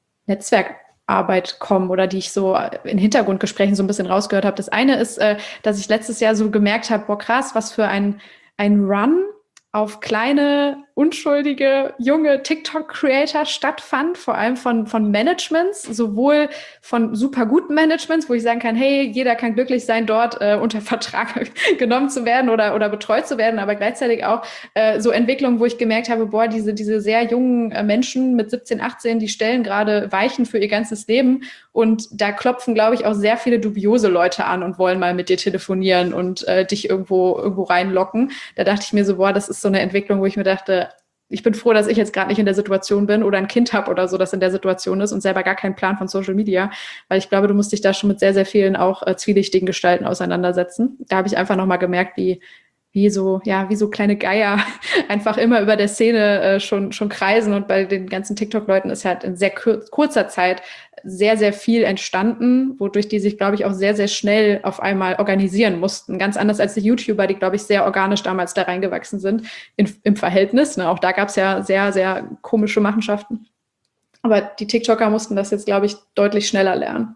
Netzwerkarbeit kommen oder die ich so in Hintergrundgesprächen so ein bisschen rausgehört habe. Das eine ist, dass ich letztes Jahr so gemerkt habe, boah krass, was für ein Run auf kleine, unschuldige, junge TikTok-Creator stattfand, vor allem von Managements, sowohl von super guten Managements, wo ich sagen kann, hey, jeder kann glücklich sein, dort unter Vertrag genommen zu werden oder betreut zu werden, aber gleichzeitig auch so Entwicklungen, wo ich gemerkt habe, boah, diese sehr jungen Menschen mit 17, 18, die stellen gerade Weichen für ihr ganzes Leben und da klopfen, glaube ich, auch sehr viele dubiose Leute an und wollen mal mit dir telefonieren und dich irgendwo reinlocken. Da dachte ich mir so, boah, das ist so eine Entwicklung, wo ich mir dachte, ich bin froh, dass ich jetzt gerade nicht in der Situation bin oder ein Kind habe oder so, das in der Situation ist und selber gar keinen Plan von Social Media, weil ich glaube, du musst dich da schon mit sehr, sehr vielen auch zwielichtigen Gestalten auseinandersetzen. Da habe ich einfach nochmal gemerkt, wie so kleine Geier einfach immer über der Szene schon kreisen und bei den ganzen TikTok-Leuten ist halt in sehr kurzer Zeit sehr, sehr viel entstanden, wodurch die sich, glaube ich, auch sehr, sehr schnell auf einmal organisieren mussten. Ganz anders als die YouTuber, die, glaube ich, sehr organisch damals da reingewachsen sind im Verhältnis. Ne? Auch da gab es ja sehr, sehr komische Machenschaften. Aber die TikToker mussten das jetzt, glaube ich, deutlich schneller lernen.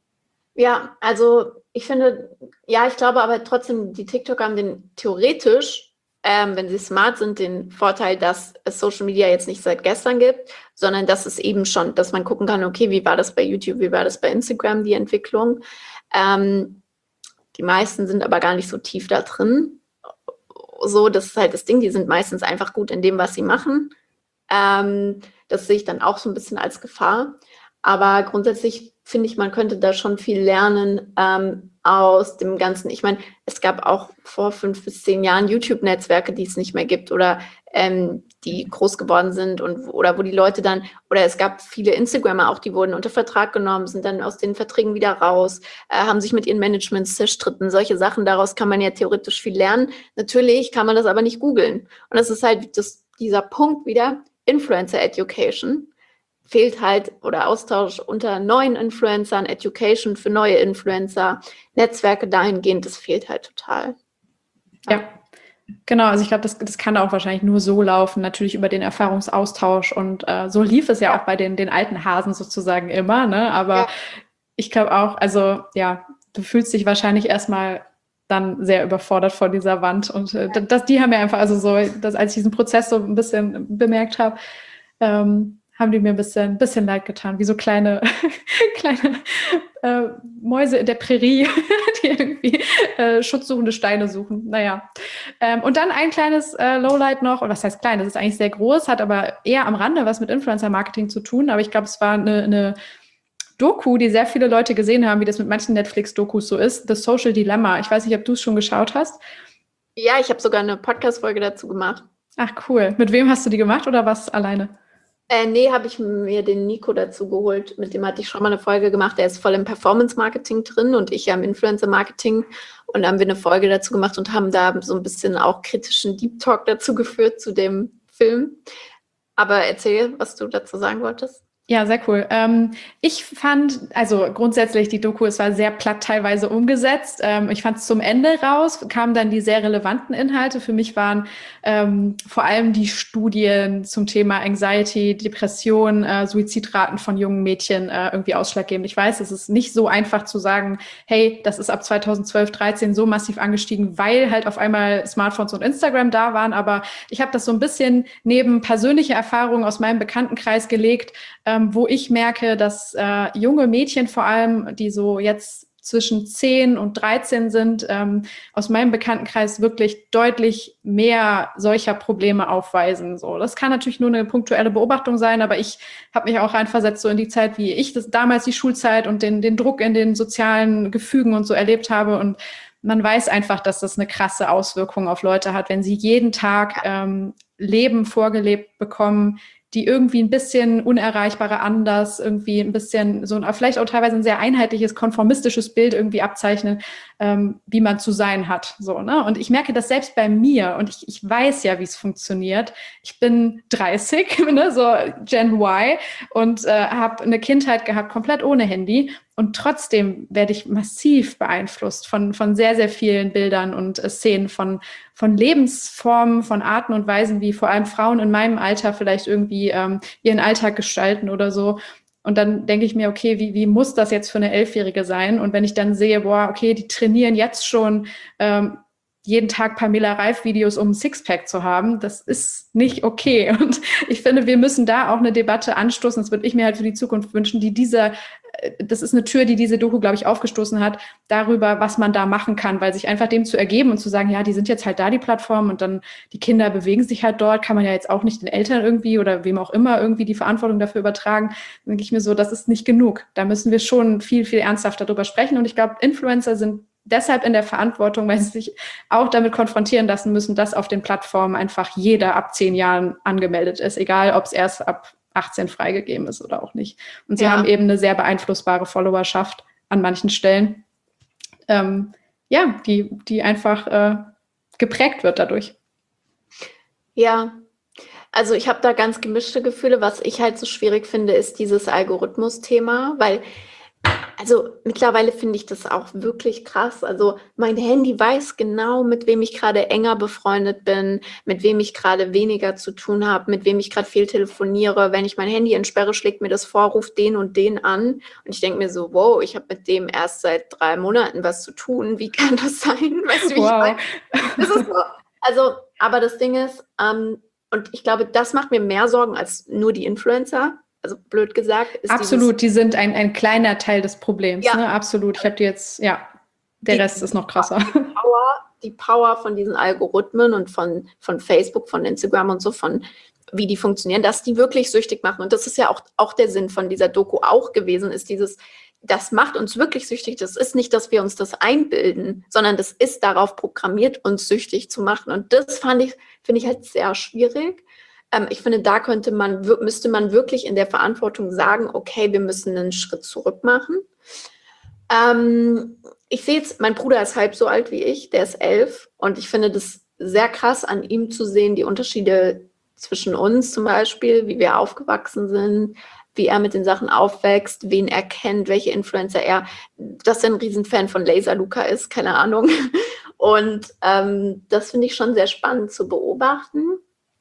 Ja, also ich finde, ja, ich glaube aber trotzdem, die TikToker haben den theoretisch, wenn sie smart sind, den Vorteil, dass es Social Media jetzt nicht seit gestern gibt, sondern dass es eben schon, dass man gucken kann, okay, wie war das bei YouTube, wie war das bei Instagram, die Entwicklung. Die meisten sind aber gar nicht so tief da drin. So, das ist halt das Ding, die sind meistens einfach gut in dem, was sie machen. Das sehe ich dann auch so ein bisschen als Gefahr. Aber grundsätzlich finde ich, man könnte da schon viel lernen aus dem Ganzen. Ich meine, es gab auch vor 5 bis 10 Jahren YouTube-Netzwerke, die es nicht mehr gibt oder die groß geworden sind oder wo die Leute dann, oder es gab viele Instagrammer auch, die wurden unter Vertrag genommen, sind dann aus den Verträgen wieder raus, haben sich mit ihren Managements zerstritten. Solche Sachen, daraus kann man ja theoretisch viel lernen. Natürlich kann man das aber nicht googeln. Und das ist halt dieser Punkt wieder, Influencer Education. Fehlt halt oder Austausch unter neuen Influencern, Education für neue Influencer, Netzwerke dahingehend, das fehlt halt total.
Ja, genau. Also ich glaube, das kann auch wahrscheinlich nur so laufen, natürlich über den Erfahrungsaustausch und so lief es ja auch bei den alten Hasen sozusagen immer, ne? Aber ich glaube auch, also ja, du fühlst dich wahrscheinlich erstmal dann sehr überfordert vor dieser Wand und die haben ja einfach, also so, als ich diesen Prozess so ein bisschen bemerkt habe, haben die mir ein bisschen leid getan, wie so kleine, kleine Mäuse in der Prärie, die irgendwie schutzsuchende Steine suchen. Naja. Und dann ein kleines Lowlight noch, oder was heißt klein, das ist eigentlich sehr groß, hat aber eher am Rande was mit Influencer-Marketing zu tun, aber ich glaube, es war eine Doku, die sehr viele Leute gesehen haben, wie das mit manchen Netflix-Dokus so ist, The Social Dilemma. Ich weiß nicht, ob du es schon geschaut hast.
Ja, ich habe sogar eine Podcast-Folge dazu gemacht.
Ach, cool. Mit wem hast du die gemacht oder was alleine?
Nee, habe ich mir den Nico dazu geholt. Mit dem hatte ich schon mal eine Folge gemacht. Der ist voll im Performance-Marketing drin und ich ja im Influencer-Marketing. Und da haben wir eine Folge dazu gemacht und haben da so ein bisschen auch kritischen Deep Talk dazu geführt zu dem Film. Aber erzähl, was du dazu sagen wolltest.
Ja, sehr cool. Ich fand, also grundsätzlich die Doku, es war sehr platt teilweise umgesetzt. Ich fand es zum Ende raus, kamen dann die sehr relevanten Inhalte. Für mich waren vor allem die Studien zum Thema Anxiety, Depression, Suizidraten von jungen Mädchen irgendwie ausschlaggebend. Ich weiß, es ist nicht so einfach zu sagen, hey, das ist ab 2012, 13 so massiv angestiegen, weil halt auf einmal Smartphones und Instagram da waren. Aber ich habe das so ein bisschen neben persönliche Erfahrungen aus meinem Bekanntenkreis gelegt, wo ich merke, dass junge Mädchen vor allem, die so jetzt zwischen 10 und 13 sind, aus meinem Bekanntenkreis wirklich deutlich mehr solcher Probleme aufweisen. So, das kann natürlich nur eine punktuelle Beobachtung sein, aber ich habe mich auch reinversetzt so in die Zeit, wie ich das damals die Schulzeit und den Druck in den sozialen Gefügen und so erlebt habe. Und man weiß einfach, dass das eine krasse Auswirkung auf Leute hat, wenn sie jeden Tag Leben vorgelebt bekommen, die irgendwie ein bisschen unerreichbarer anders, irgendwie ein bisschen so, vielleicht auch teilweise ein sehr einheitliches, konformistisches Bild irgendwie abzeichnen, wie man zu sein hat. So, ne? Und ich merke das selbst bei mir und ich weiß ja, wie es funktioniert. Ich bin 30, ne, so Gen Y und habe eine Kindheit gehabt, komplett ohne Handy. Und trotzdem werde ich massiv beeinflusst von sehr, sehr vielen Bildern und Szenen von Lebensformen, von Arten und Weisen, wie vor allem Frauen in meinem Alter vielleicht irgendwie ihren Alltag gestalten oder so. Und dann denke ich mir, okay, wie muss das jetzt für eine Elfjährige sein? Und wenn ich dann sehe, boah, okay, die trainieren jetzt schon jeden Tag Pamela Reif-Videos, um ein Sixpack zu haben, das ist nicht okay. Und ich finde, wir müssen da auch eine Debatte anstoßen. Das würde ich mir halt für die Zukunft wünschen, das ist eine Tür, die diese Doku, glaube ich, aufgestoßen hat, darüber, was man da machen kann, weil sich einfach dem zu ergeben und zu sagen, ja, die sind jetzt halt da, die Plattformen, und dann die Kinder bewegen sich halt dort, kann man ja jetzt auch nicht den Eltern irgendwie oder wem auch immer irgendwie die Verantwortung dafür übertragen. Dann denke ich mir so, das ist nicht genug. Da müssen wir schon viel, viel ernsthafter drüber sprechen. Und ich glaube, Influencer sind deshalb in der Verantwortung, weil sie sich auch damit konfrontieren lassen müssen, dass auf den Plattformen einfach jeder ab 10 Jahren angemeldet ist, egal ob es erst ab 18 freigegeben ist oder auch nicht. Und sie haben eben eine sehr beeinflussbare Followerschaft an manchen Stellen, die einfach geprägt wird dadurch.
Ja, also ich habe da ganz gemischte Gefühle. Was ich halt so schwierig finde, ist dieses Algorithmus-Thema, weil also mittlerweile finde ich das auch wirklich krass. Also mein Handy weiß genau, mit wem ich gerade enger befreundet bin, mit wem ich gerade weniger zu tun habe, mit wem ich gerade viel telefoniere. Wenn ich mein Handy entsperre, schlägt mir das vor, ruft den und den an. Und ich denke mir so, wow, ich habe mit dem erst seit 3 Monaten was zu tun. Wie kann das sein? Weißt du, wie ich meine? Das ist so. Also, aber das Ding ist, und ich glaube, das macht mir mehr Sorgen als nur die Influencer. Also blöd gesagt.
Absolut, die sind ein kleiner Teil des Problems.
Ja.
Ne? Absolut. Ich habe die jetzt, der Rest ist noch krasser.
Die Power von diesen Algorithmen und von Facebook, von Instagram und so, von wie die funktionieren, dass die wirklich süchtig machen. Und das ist ja auch der Sinn von dieser Doku auch gewesen, ist das macht uns wirklich süchtig. Das ist nicht, dass wir uns das einbilden, sondern das ist darauf programmiert, uns süchtig zu machen. Und das finde ich halt sehr schwierig. Ich finde, da müsste man wirklich in der Verantwortung sagen, okay, wir müssen einen Schritt zurück machen. Ich sehe jetzt, mein Bruder ist halb so alt wie ich, der ist 11, und ich finde das sehr krass, an ihm zu sehen, die Unterschiede zwischen uns zum Beispiel, wie wir aufgewachsen sind, wie er mit den Sachen aufwächst, wen er kennt, welche Influencer dass er ein Riesenfan von Laser Luca ist, keine Ahnung. Und das finde ich schon sehr spannend zu beobachten.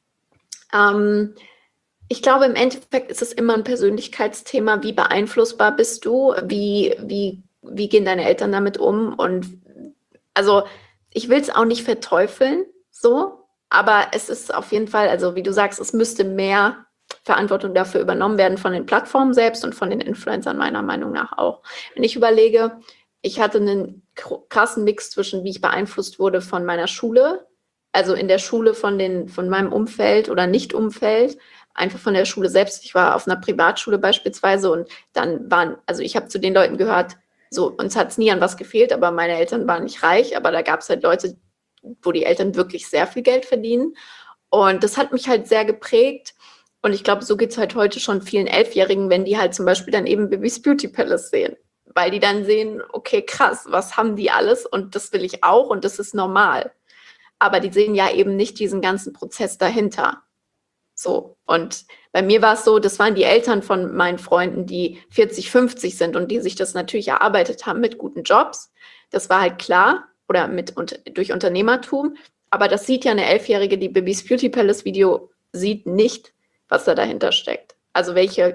Ich glaube, im Endeffekt ist es immer ein Persönlichkeitsthema. Wie beeinflussbar bist du? Wie gehen deine Eltern damit um? Und also ich will es auch nicht verteufeln, so, aber es ist auf jeden Fall, also wie du sagst, es müsste mehr Verantwortung dafür übernommen werden von den Plattformen selbst und von den Influencern meiner Meinung nach auch. Wenn ich überlege, ich hatte einen krassen Mix zwischen, wie ich beeinflusst wurde von meiner Schule, also in der Schule von meinem Umfeld oder Nicht-Umfeld, einfach von der Schule selbst. Ich war auf einer Privatschule beispielsweise und dann also ich habe zu den Leuten gehört, so, uns hat es nie an was gefehlt, aber meine Eltern waren nicht reich, aber da gab es halt Leute, wo die Eltern wirklich sehr viel Geld verdienen. Und das hat mich halt sehr geprägt. Und ich glaube, so geht es halt heute schon vielen Elfjährigen, wenn die halt zum Beispiel dann eben Bibis Beauty Palace sehen. Weil die dann sehen, okay, krass, was haben die alles? Und das will ich auch und das ist normal. Aber die sehen ja eben nicht diesen ganzen Prozess dahinter. So, und bei mir war es so, das waren die Eltern von meinen Freunden, die 40, 50 sind und die sich das natürlich erarbeitet haben mit guten Jobs. Das war halt klar, oder durch Unternehmertum. Aber das sieht ja eine Elfjährige, die Bibis Beauty Palace Video sieht nicht, was da dahinter steckt. Also welche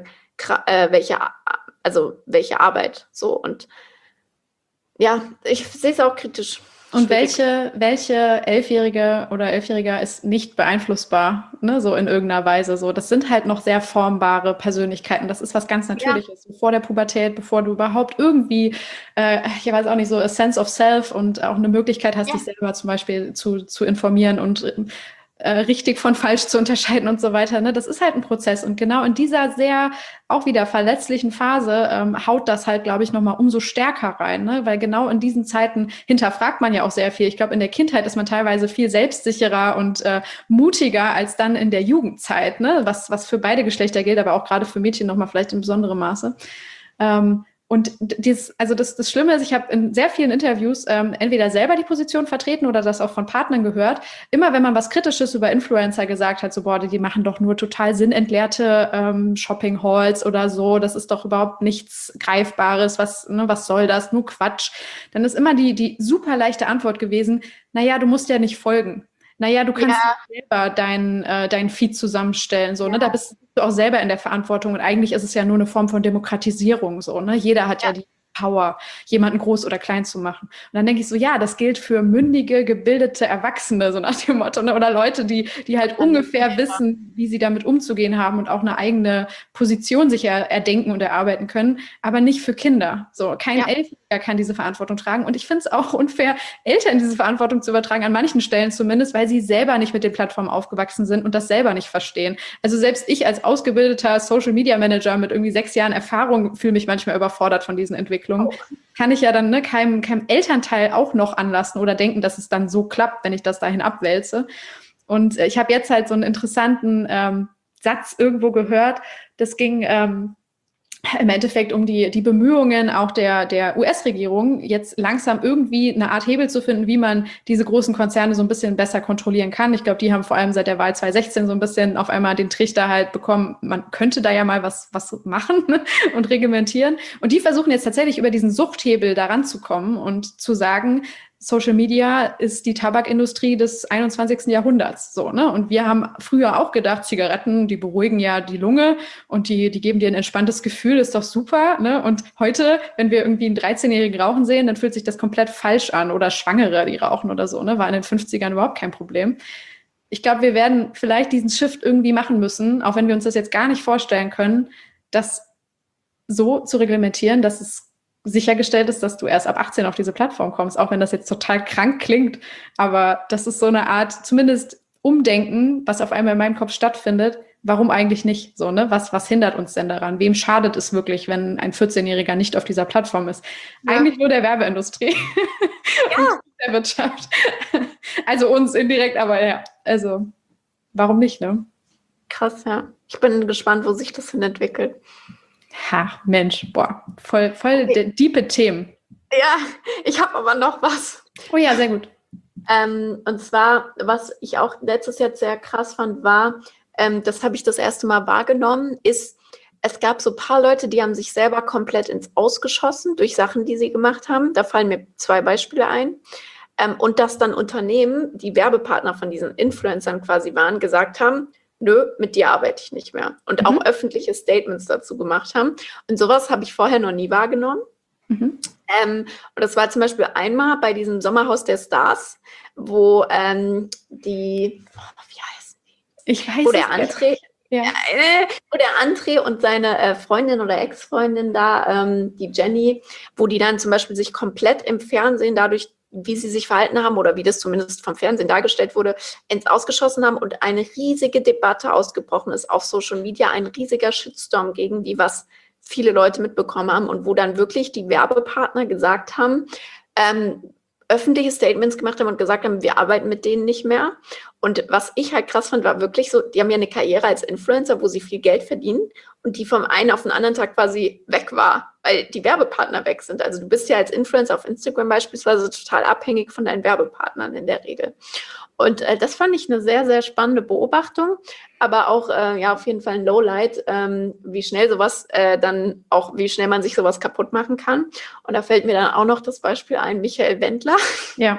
Arbeit. So, und ja, ich sehe es auch kritisch.
Und welche Elfjährige oder Elfjähriger ist nicht beeinflussbar, ne, so in irgendeiner Weise so. Das sind halt noch sehr formbare Persönlichkeiten. Das ist was ganz Natürliches. Ja. Vor der Pubertät, bevor du überhaupt irgendwie, ich weiß auch nicht, so a sense of self und auch eine Möglichkeit hast, dich selber zum Beispiel zu informieren und richtig von falsch zu unterscheiden und so weiter. Ne? Das ist halt ein Prozess. Und genau in dieser sehr auch wieder verletzlichen Phase haut das halt, glaube ich, nochmal umso stärker rein. Ne? Weil genau in diesen Zeiten hinterfragt man ja auch sehr viel. Ich glaube, in der Kindheit ist man teilweise viel selbstsicherer und mutiger als dann in der Jugendzeit, ne? Was für beide Geschlechter gilt, aber auch gerade für Mädchen nochmal vielleicht in besonderem Maße. Und das Schlimme ist, ich habe in sehr vielen Interviews entweder selber die Position vertreten oder das auch von Partnern gehört. Immer wenn man was Kritisches über Influencer gesagt hat, so boah, die machen doch nur total sinnentleerte Shopping-Halls oder so, das ist doch überhaupt nichts Greifbares, was soll das, nur Quatsch. Dann ist immer die super leichte Antwort gewesen, naja, du musst ja nicht folgen. Naja, du kannst selber dein Feed zusammenstellen, so, ne? Da bist du auch selber in der Verantwortung und eigentlich ist es ja nur eine Form von Demokratisierung, so, ne? Jeder hat ja die Power, jemanden groß oder klein zu machen. Und dann denke ich so, ja, das gilt für mündige, gebildete Erwachsene, so nach dem Motto, ne? Oder Leute, die halt ungefähr wissen, wie sie damit umzugehen haben und auch eine eigene Position sich erdenken und erarbeiten können, aber nicht für Kinder. So, kein Elfjähriger kann diese Verantwortung tragen. Und ich finde es auch unfair, Eltern diese Verantwortung zu übertragen, an manchen Stellen zumindest, weil sie selber nicht mit den Plattformen aufgewachsen sind und das selber nicht verstehen. Also selbst ich als ausgebildeter Social Media Manager mit irgendwie 6 Jahren Erfahrung fühle mich manchmal überfordert von diesen Entwicklungen. Kann ich ja dann keinem Elternteil auch noch anlassen oder denken, dass es dann so klappt, wenn ich das dahin abwälze. Und ich habe jetzt halt so einen interessanten Satz irgendwo gehört, das ging im Endeffekt um die Bemühungen auch der US-Regierung, jetzt langsam irgendwie eine Art Hebel zu finden, wie man diese großen Konzerne so ein bisschen besser kontrollieren kann. Ich glaube, die haben vor allem seit der Wahl 2016 so ein bisschen auf einmal den Trichter halt bekommen, man könnte da ja mal was machen, ne, und reglementieren. Und die versuchen jetzt tatsächlich über diesen Suchthebel da ranzukommen und zu sagen, Social Media ist die Tabakindustrie des 21. Jahrhunderts, so, ne? Und wir haben früher auch gedacht, Zigaretten, die beruhigen ja die Lunge und die geben dir ein entspanntes Gefühl, ist doch super, ne? Und heute, wenn wir irgendwie einen 13-Jährigen rauchen sehen, dann fühlt sich das komplett falsch an, oder Schwangere, die rauchen oder so, ne? War in den 50ern überhaupt kein Problem. Ich glaube, wir werden vielleicht diesen Shift irgendwie machen müssen, auch wenn wir uns das jetzt gar nicht vorstellen können, das so zu reglementieren, dass es sichergestellt ist, dass du erst ab 18 auf diese Plattform kommst, auch wenn das jetzt total krank klingt. Aber das ist so eine Art, zumindest Umdenken, was auf einmal in meinem Kopf stattfindet. Warum eigentlich nicht? So, ne? Was hindert uns denn daran? Wem schadet es wirklich, wenn ein 14-Jähriger nicht auf dieser Plattform ist? Ja. Eigentlich nur der Werbeindustrie. Ja. Und der Wirtschaft. Also uns indirekt, aber ja. Also, warum nicht, ne?
Krass, ja. Ich bin gespannt, wo sich das hin entwickelt.
Ha, Mensch, boah, voll diepe Themen.
Ja, ich habe aber noch was.
Oh ja, sehr gut.
Und zwar, was ich auch letztes Jahr sehr krass fand, war, das habe ich das erste Mal wahrgenommen, ist, es gab so ein paar Leute, die haben sich selber komplett ins Ausgeschossen durch Sachen, die sie gemacht haben. Da fallen mir 2 Beispiele ein. Und dass dann Unternehmen, die Werbepartner von diesen Influencern quasi waren, gesagt haben, nö, mit dir arbeite ich nicht mehr. Und auch öffentliche Statements dazu gemacht haben. Und sowas habe ich vorher noch nie wahrgenommen. Und das war zum Beispiel einmal bei diesem Sommerhaus der Stars, wo wie heißen die?
Ich weiß
wo der André,
Ja.
Wo der André und seine Freundin oder Ex-Freundin da, die Jenny, wo die dann zum Beispiel sich komplett im Fernsehen dadurch, wie sie sich verhalten haben oder wie das zumindest vom Fernsehen dargestellt wurde, ins Ausgeschossen haben und eine riesige Debatte ausgebrochen ist auf Social Media, ein riesiger Shitstorm gegen die, was viele Leute mitbekommen haben und wo dann wirklich die Werbepartner gesagt haben, öffentliche Statements gemacht haben und gesagt haben, wir arbeiten mit denen nicht mehr. Und was ich halt krass fand, war wirklich so, die haben ja eine Karriere als Influencer, wo sie viel Geld verdienen und die vom einen auf den anderen Tag quasi weg war, weil die Werbepartner weg sind. Also du bist ja als Influencer auf Instagram beispielsweise total abhängig von deinen Werbepartnern in der Regel. Und das fand ich eine sehr, sehr spannende Beobachtung, aber auch ja auf jeden Fall ein Lowlight, wie schnell sowas dann auch, wie schnell man sich sowas kaputt machen kann. Und da fällt mir dann auch noch das Beispiel ein, Michael Wendler,
Ja.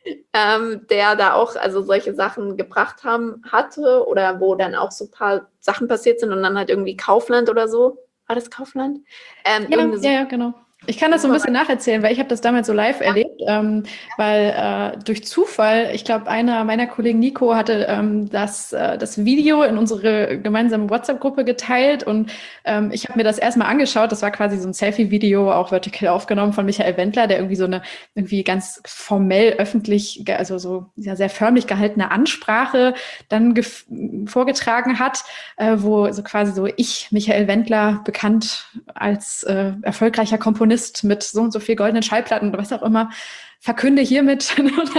der da auch also solche Sachen gebracht hatte oder wo dann auch so ein paar Sachen passiert sind und dann halt irgendwie Kaufland oder so. War das Kaufland?
Ja, genau. Ich kann das so ein bisschen nacherzählen, weil ich habe das damals so live erlebt, weil durch Zufall, ich glaube, einer meiner Kollegen, Nico, hatte das Video in unsere gemeinsame WhatsApp-Gruppe geteilt und ich habe mir das erstmal angeschaut. Das war quasi so ein Selfie-Video, auch vertikal aufgenommen von Michael Wendler, der irgendwie so eine irgendwie ganz formell öffentlich, also so ja, sehr förmlich gehaltene Ansprache dann vorgetragen hat, wo so quasi so ich, Michael Wendler, bekannt als erfolgreicher Komponist mit so und so viel goldenen Schallplatten oder was auch immer, verkünde hiermit.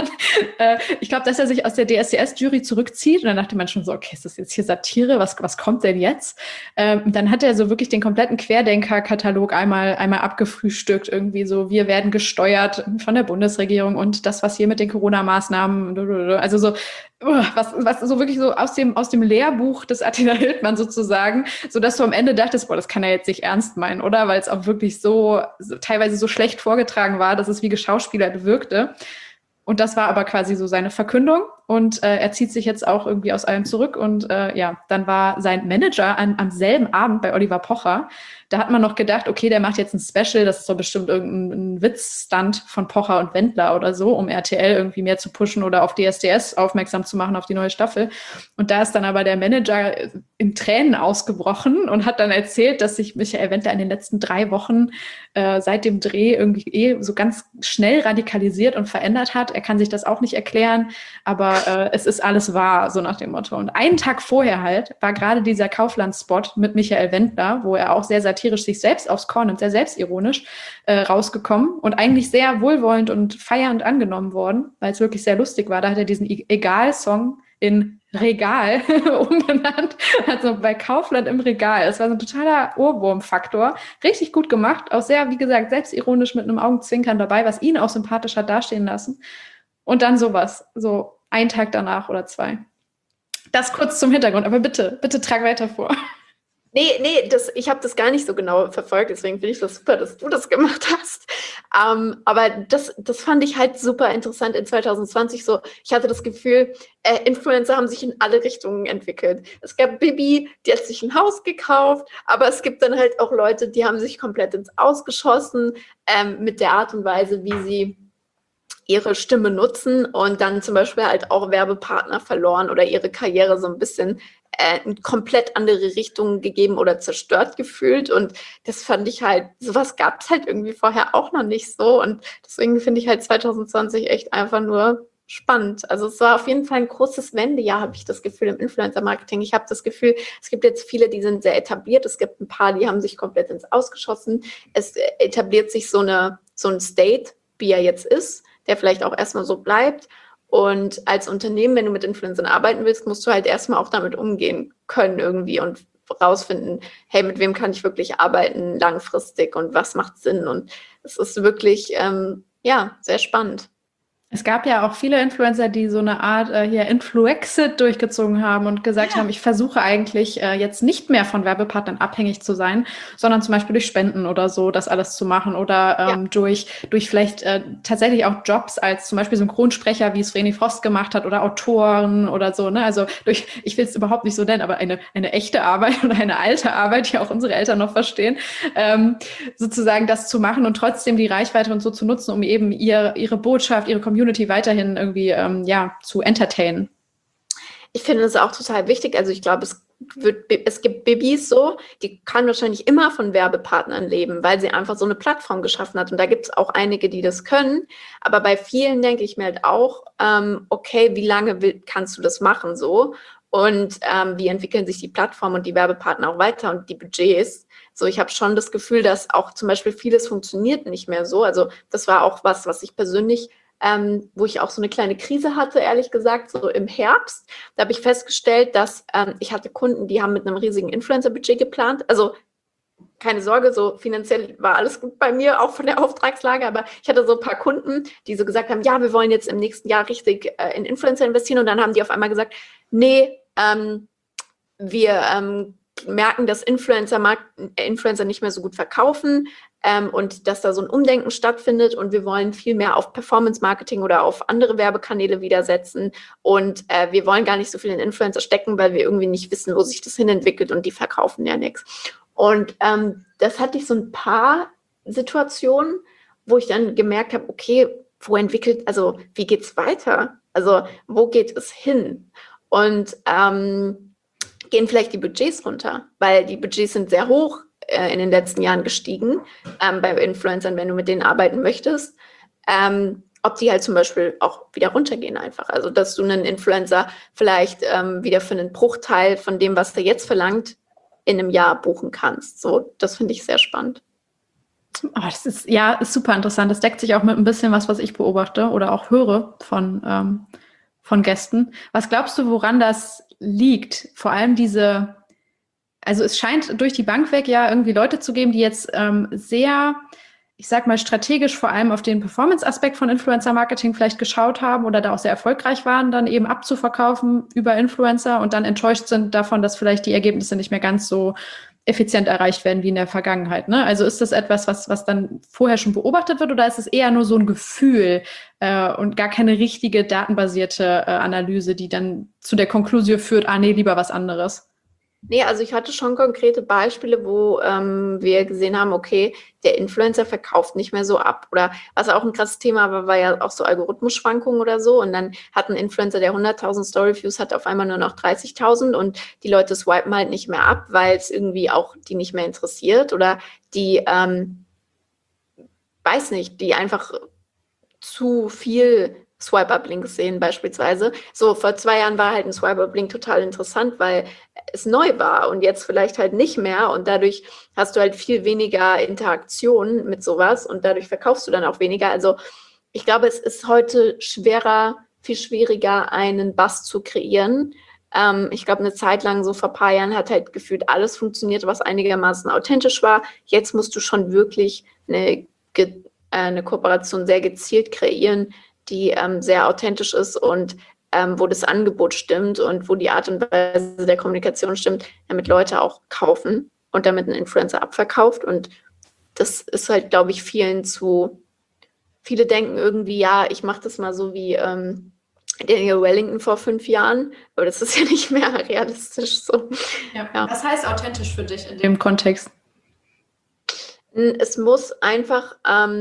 Ich glaube, dass er sich aus der DSDS-Jury zurückzieht. Und dann dachte man schon so, okay, ist das jetzt hier Satire? Was kommt denn jetzt? Dann hat er so wirklich den kompletten Querdenker-Katalog einmal abgefrühstückt. Irgendwie so, wir werden gesteuert von der Bundesregierung und das, was hier mit den Corona-Maßnahmen, also so, was so wirklich so aus dem Lehrbuch des Attila Hildmann sozusagen, so dass du am Ende dachtest, boah, das kann er jetzt nicht ernst meinen, oder? Weil es auch wirklich so teilweise so schlecht vorgetragen war, dass es wie geschauspielert wirkte. Und das war aber quasi so seine Verkündung. Und er zieht sich jetzt auch irgendwie aus allem zurück. Und ja, dann war sein Manager am selben Abend bei Oliver Pocher. Da hat man noch gedacht, okay, der macht jetzt ein Special, das ist doch bestimmt irgendein Witzstunt von Pocher und Wendler oder so, um RTL irgendwie mehr zu pushen oder auf DSDS aufmerksam zu machen, auf die neue Staffel. Und da ist dann aber der Manager in Tränen ausgebrochen und hat dann erzählt, dass sich Michael Wendler in den letzten 3 Wochen seit dem Dreh irgendwie so ganz schnell radikalisiert und verändert hat. Er kann sich das auch nicht erklären, aber es ist alles wahr, so nach dem Motto. Und einen Tag vorher halt war gerade dieser Kaufland-Spot mit Michael Wendler, wo er auch sehr satirisch sich selbst aufs Korn nimmt, sehr selbstironisch rausgekommen und eigentlich sehr wohlwollend und feiernd angenommen worden, weil es wirklich sehr lustig war. Da hat er diesen Egal-Song in Regal umbenannt, also bei Kaufland im Regal. Das war so ein totaler Ohrwurm-Faktor. Richtig gut gemacht, auch sehr, wie gesagt, selbstironisch mit einem Augenzwinkern dabei, was ihn auch sympathisch hat dastehen lassen. Und dann sowas, so einen Tag danach oder 2. Das kurz zum Hintergrund, aber bitte trag weiter vor.
Nee, ich habe das gar nicht so genau verfolgt, deswegen finde ich das super, dass du das gemacht hast. Aber das fand ich halt super interessant in 2020 so. Ich hatte das Gefühl, Influencer haben sich in alle Richtungen entwickelt. Es gab Bibi, die hat sich ein Haus gekauft, aber es gibt dann halt auch Leute, die haben sich komplett ins Ausgeschossen mit der Art und Weise, wie sie ihre Stimme nutzen und dann zum Beispiel halt auch Werbepartner verloren oder ihre Karriere so ein bisschen in komplett andere Richtungen gegeben oder zerstört gefühlt. Und das fand ich halt, sowas gab es halt irgendwie vorher auch noch nicht so. Und deswegen finde ich halt 2020 echt einfach nur spannend. Also es war auf jeden Fall ein großes Wendejahr, habe ich das Gefühl, im Influencer-Marketing. Ich habe das Gefühl, es gibt jetzt viele, die sind sehr etabliert. Es gibt ein paar, die haben sich komplett ins Ausgeschossen. Es etabliert sich so ein State, wie er jetzt ist, der vielleicht auch erstmal so bleibt. Und als Unternehmen, wenn du mit Influencern arbeiten willst, musst du halt erstmal auch damit umgehen können irgendwie und rausfinden, hey, mit wem kann ich wirklich arbeiten langfristig und was macht Sinn? Und es ist wirklich, ja, sehr spannend.
Es gab ja auch viele Influencer, die so eine Art hier Influexit durchgezogen haben und gesagt haben, ich versuche eigentlich jetzt nicht mehr von Werbepartnern abhängig zu sein, sondern zum Beispiel durch Spenden oder so das alles zu machen oder durch vielleicht tatsächlich auch Jobs als zum Beispiel Synchronsprecher, wie es Vreni Frost gemacht hat oder Autoren oder so. Ne? Also ich will es überhaupt nicht so nennen, aber eine echte Arbeit oder eine alte Arbeit, die auch unsere Eltern noch verstehen, sozusagen das zu machen und trotzdem die Reichweite und so zu nutzen, um eben ihre Botschaft, ihre Community weiterhin irgendwie zu entertainen.
Ich finde das auch total wichtig. Also ich glaube, es es gibt Bibis so, die kann wahrscheinlich immer von Werbepartnern leben, weil sie einfach so eine Plattform geschaffen hat. Und da gibt es auch einige, die das können. Aber bei vielen denke ich mir halt auch, okay, wie lange kannst du das machen so? Und wie entwickeln sich die Plattformen und die Werbepartner auch weiter und die Budgets? So, ich habe schon das Gefühl, dass auch zum Beispiel vieles funktioniert nicht mehr so. Also das war auch was ich persönlich wo ich auch so eine kleine Krise hatte, ehrlich gesagt, so im Herbst. Da habe ich festgestellt, dass ich hatte Kunden, die haben mit einem riesigen Influencer-Budget geplant. Also keine Sorge, so finanziell war alles gut bei mir, auch von der Auftragslage, aber ich hatte so ein paar Kunden, die so gesagt haben, ja, wir wollen jetzt im nächsten Jahr richtig in Influencer investieren und dann haben die auf einmal gesagt, nee, wir merken, dass Influencer nicht mehr so gut verkaufen und dass da so ein Umdenken stattfindet und wir wollen viel mehr auf Performance-Marketing oder auf andere Werbekanäle wieder setzen und wir wollen gar nicht so viel in Influencer stecken, weil wir irgendwie nicht wissen, wo sich das hinentwickelt und die verkaufen ja nichts. Und das hatte ich so ein paar Situationen, wo ich dann gemerkt habe, okay, wie geht's weiter? Also wo geht es hin? Und gehen vielleicht die Budgets runter, weil die Budgets sind sehr hoch in den letzten Jahren gestiegen bei Influencern, wenn du mit denen arbeiten möchtest. Ob die halt zum Beispiel auch wieder runtergehen einfach. Also, dass du einen Influencer vielleicht wieder für einen Bruchteil von dem, was der jetzt verlangt, in einem Jahr buchen kannst. So, das finde ich sehr spannend.
Oh, das ist super interessant. Das deckt sich auch mit ein bisschen was ich beobachte oder auch höre von Gästen. Was glaubst du, woran das liegt? Vor allem also es scheint durch die Bank weg ja irgendwie Leute zu geben, die jetzt sehr, ich sag mal, strategisch vor allem auf den Performance-Aspekt von Influencer-Marketing vielleicht geschaut haben oder da auch sehr erfolgreich waren, dann eben abzuverkaufen über Influencer und dann enttäuscht sind davon, dass vielleicht die Ergebnisse nicht mehr ganz so effizient erreicht werden wie in der Vergangenheit. Ne? Also ist das etwas, was dann vorher schon beobachtet wird oder ist es eher nur so ein Gefühl und gar keine richtige datenbasierte Analyse, die dann zu der Konklusion führt, nee, lieber was anderes?
Nee, also ich hatte schon konkrete Beispiele, wo wir gesehen haben, okay, der Influencer verkauft nicht mehr so ab. Oder was auch ein krasses Thema war ja auch so Algorithmusschwankungen oder so. Und dann hat ein Influencer, der 100.000 Story-Views hat, auf einmal nur noch 30.000 und die Leute swipen halt nicht mehr ab, weil es irgendwie auch die nicht mehr interessiert oder die, weiß nicht, die einfach zu viel Swipe-Up-Links sehen beispielsweise. So, vor 2 Jahren war halt ein Swipe-Up-Link total interessant, weil es neu war und jetzt vielleicht halt nicht mehr und dadurch hast du halt viel weniger Interaktion mit sowas und dadurch verkaufst du dann auch weniger. Also ich glaube, es ist heute viel schwieriger, einen Buzz zu kreieren. Ich glaube, eine Zeit lang, so vor ein paar Jahren, hat halt gefühlt alles funktioniert, was einigermaßen authentisch war. Jetzt musst du schon wirklich eine Kooperation sehr gezielt kreieren, die sehr authentisch ist und wo das Angebot stimmt und wo die Art und Weise der Kommunikation stimmt, damit Leute auch kaufen und damit ein Influencer abverkauft. Und das ist halt, glaube ich, viele denken irgendwie, ja, ich mache das mal so wie Daniel Wellington vor 5 Jahren, aber das ist ja nicht mehr realistisch so.
Ja. Was heißt authentisch für dich in dem Kontext?
Es muss einfach,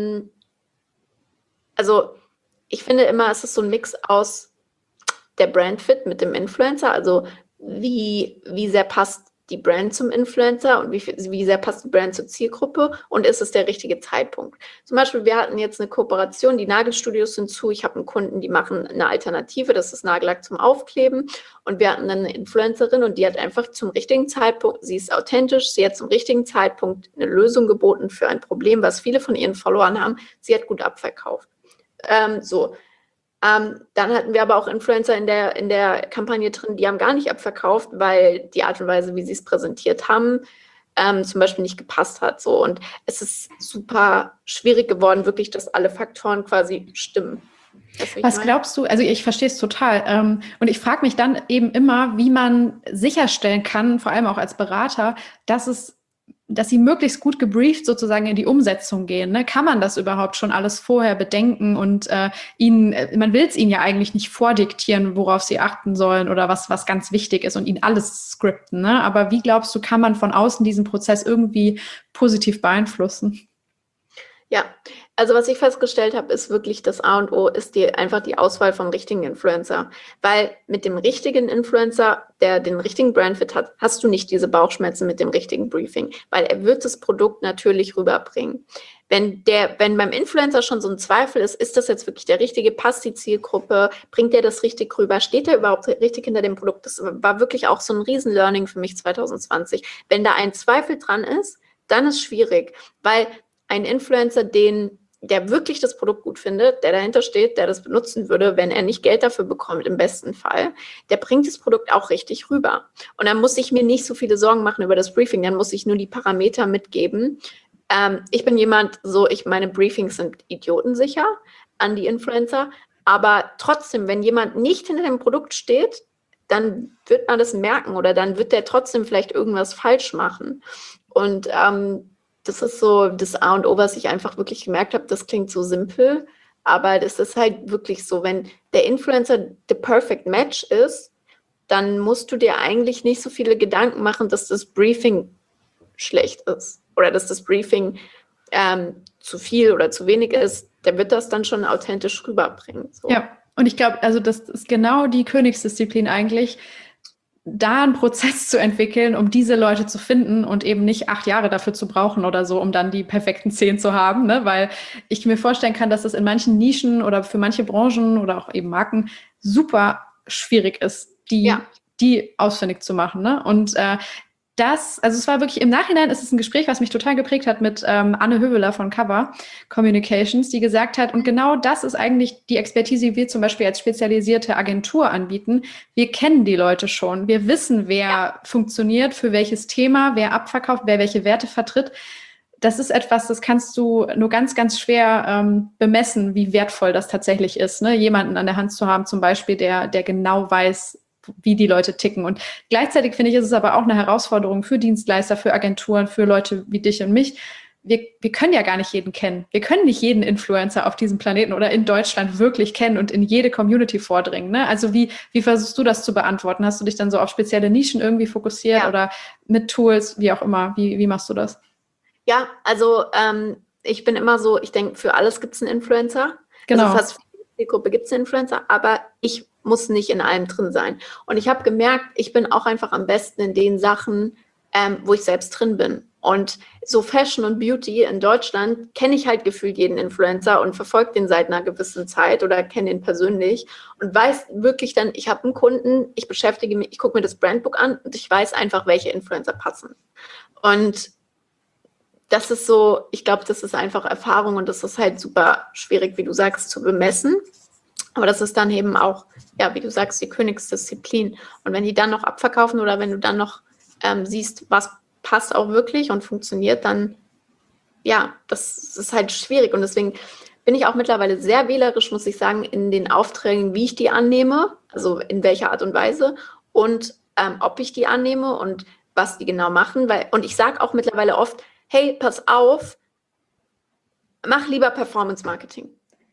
also ich finde immer, es ist so ein Mix aus der Brandfit mit dem Influencer, also wie sehr passt die Brand zum Influencer und wie sehr passt die Brand zur Zielgruppe und ist es der richtige Zeitpunkt. Zum Beispiel, wir hatten jetzt eine Kooperation, die Nagelstudios sind zu, ich habe einen Kunden, die machen eine Alternative, das ist Nagellack zum Aufkleben und wir hatten dann eine Influencerin und die hat einfach zum richtigen Zeitpunkt, sie ist authentisch, sie hat zum richtigen Zeitpunkt eine Lösung geboten für ein Problem, was viele von ihren Followern haben, sie hat gut abverkauft. Dann hatten wir aber auch Influencer in der Kampagne drin, die haben gar nicht abverkauft, weil die Art und Weise, wie sie es präsentiert haben, zum Beispiel nicht gepasst hat. So. Und es ist super schwierig geworden, wirklich, dass alle Faktoren quasi stimmen.
Was glaubst du, also ich verstehe es total und ich frage mich dann eben immer, wie man sicherstellen kann, vor allem auch als Berater, dass sie möglichst gut gebrieft sozusagen in die Umsetzung gehen. Ne? Kann man das überhaupt schon alles vorher bedenken und man will es ihnen ja eigentlich nicht vordiktieren, worauf sie achten sollen oder was ganz wichtig ist und ihnen alles scripten. Ne? Aber wie glaubst du, kann man von außen diesen Prozess irgendwie positiv beeinflussen?
Ja, Also was ich festgestellt habe, ist wirklich das A und O, ist einfach die Auswahl vom richtigen Influencer. Weil mit dem richtigen Influencer, der den richtigen Brandfit hat, hast du nicht diese Bauchschmerzen mit dem richtigen Briefing, weil er wird das Produkt natürlich rüberbringen. Wenn beim Influencer schon so ein Zweifel ist das jetzt wirklich der richtige, passt die Zielgruppe, bringt der das richtig rüber, steht er überhaupt richtig hinter dem Produkt? Das war wirklich auch so ein Riesen-Learning für mich 2020. Wenn da ein Zweifel dran ist, dann ist schwierig, weil ein Influencer, der wirklich das Produkt gut findet, der dahinter steht, der das benutzen würde, wenn er nicht Geld dafür bekommt, im besten Fall, der bringt das Produkt auch richtig rüber. Und dann muss ich mir nicht so viele Sorgen machen über das Briefing, dann muss ich nur die Parameter mitgeben. Ich bin meine Briefings sind idiotensicher an die Influencer, aber trotzdem, wenn jemand nicht hinter dem Produkt steht, dann wird man das merken oder dann wird der trotzdem vielleicht irgendwas falsch machen. Und das ist so das A und O, was ich einfach wirklich gemerkt habe. Das klingt so simpel, aber das ist halt wirklich so, wenn der Influencer the perfect match ist, dann musst du dir eigentlich nicht so viele Gedanken machen, dass das Briefing schlecht ist oder dass das Briefing zu viel oder zu wenig ist. Der wird das dann schon authentisch rüberbringen. So.
Ja, und ich glaube, also das ist genau die Königsdisziplin eigentlich, da einen Prozess zu entwickeln, um diese Leute zu finden und eben nicht 8 Jahre dafür zu brauchen oder so, um dann die perfekten 10 zu haben, ne? Weil ich mir vorstellen kann, dass das in manchen Nischen oder für manche Branchen oder auch eben Marken super schwierig ist, die ausfindig zu machen, ne? Und also es war wirklich im Nachhinein, ist es ein Gespräch, was mich total geprägt hat mit Anne Höveler von Cover Communications, die gesagt hat, und genau das ist eigentlich die Expertise, die wir zum Beispiel als spezialisierte Agentur anbieten. Wir kennen die Leute schon. Wir wissen, wer funktioniert, für welches Thema, wer abverkauft, wer welche Werte vertritt. Das ist etwas, das kannst du nur ganz, ganz schwer bemessen, wie wertvoll das tatsächlich ist, ne? Jemanden an der Hand zu haben, zum Beispiel, der genau weiß, wie die Leute ticken. Und gleichzeitig finde ich, ist es aber auch eine Herausforderung für Dienstleister, für Agenturen, für Leute wie dich und mich. Wir können ja gar nicht jeden kennen. Wir können nicht jeden Influencer auf diesem Planeten oder in Deutschland wirklich kennen und in jede Community vordringen, ne? Also wie versuchst du das zu beantworten? Hast du dich dann so auf spezielle Nischen irgendwie fokussiert oder mit Tools, wie auch immer? Wie machst du das?
Ja, also ich bin immer so, ich denke, für alles gibt es einen Influencer.
Genau.
Also fast für jede Zielgruppe gibt es einen Influencer, aber ich muss nicht in allem drin sein. Und ich habe gemerkt, ich bin auch einfach am besten in den Sachen, wo ich selbst drin bin. Und so Fashion und Beauty in Deutschland kenne ich halt gefühlt jeden Influencer und verfolge den seit einer gewissen Zeit oder kenne ihn persönlich und weiß wirklich dann, ich habe einen Kunden, ich beschäftige mich, ich gucke mir das Brandbook an und ich weiß einfach, welche Influencer passen. Und das ist so, ich glaube, das ist einfach Erfahrung und das ist halt super schwierig, wie du sagst, zu bemessen. Aber das ist dann eben auch, ja, wie du sagst, die Königsdisziplin. Und wenn die dann noch abverkaufen oder wenn du dann noch siehst, was passt auch wirklich und funktioniert, dann, ja, das ist halt schwierig. Und deswegen bin ich auch mittlerweile sehr wählerisch, muss ich sagen, in den Aufträgen, wie ich die annehme, also in welcher Art und Weise und ob ich die annehme und was die genau machen. Und ich sage auch mittlerweile oft, hey, pass auf, mach lieber Performance-Marketing.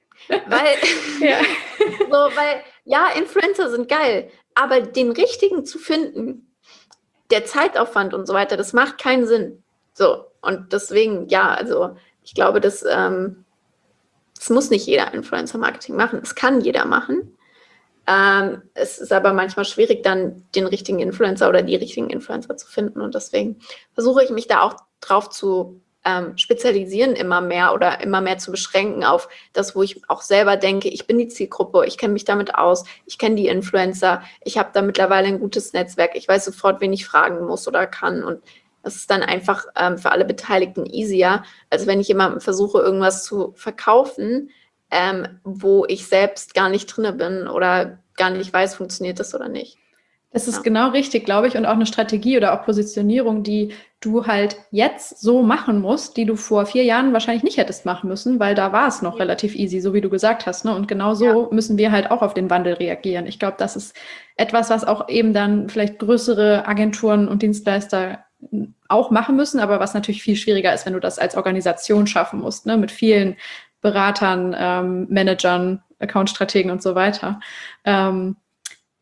Weil Influencer sind geil, aber den richtigen zu finden, der Zeitaufwand und so weiter, das macht keinen Sinn. So, und deswegen, ja, also ich glaube, das muss nicht jeder Influencer-Marketing machen. Es kann jeder machen. Es ist aber manchmal schwierig, dann den richtigen Influencer oder die richtigen Influencer zu finden. Und deswegen versuche ich mich da auch drauf zu spezialisieren immer mehr zu beschränken auf das, wo ich auch selber denke, ich bin die Zielgruppe, ich kenne mich damit aus, ich kenne die Influencer, ich habe da mittlerweile ein gutes Netzwerk, ich weiß sofort, wen ich fragen muss oder kann und das ist dann einfach für alle Beteiligten easier, als wenn ich jemandem versuche, irgendwas zu verkaufen, wo ich selbst gar nicht drinne bin oder gar nicht weiß, funktioniert das oder nicht.
Das ist genau richtig, glaube ich, und auch eine Strategie oder auch Positionierung, die du halt jetzt so machen musst, die du vor 4 Jahren wahrscheinlich nicht hättest machen müssen, weil da war es noch relativ easy, so wie du gesagt hast, ne? Und genau so müssen wir halt auch auf den Wandel reagieren. Ich glaube, das ist etwas, was auch eben dann vielleicht größere Agenturen und Dienstleister auch machen müssen, aber was natürlich viel schwieriger ist, wenn du das als Organisation schaffen musst, ne? Mit vielen Beratern, Managern, Accountstrategen und so weiter.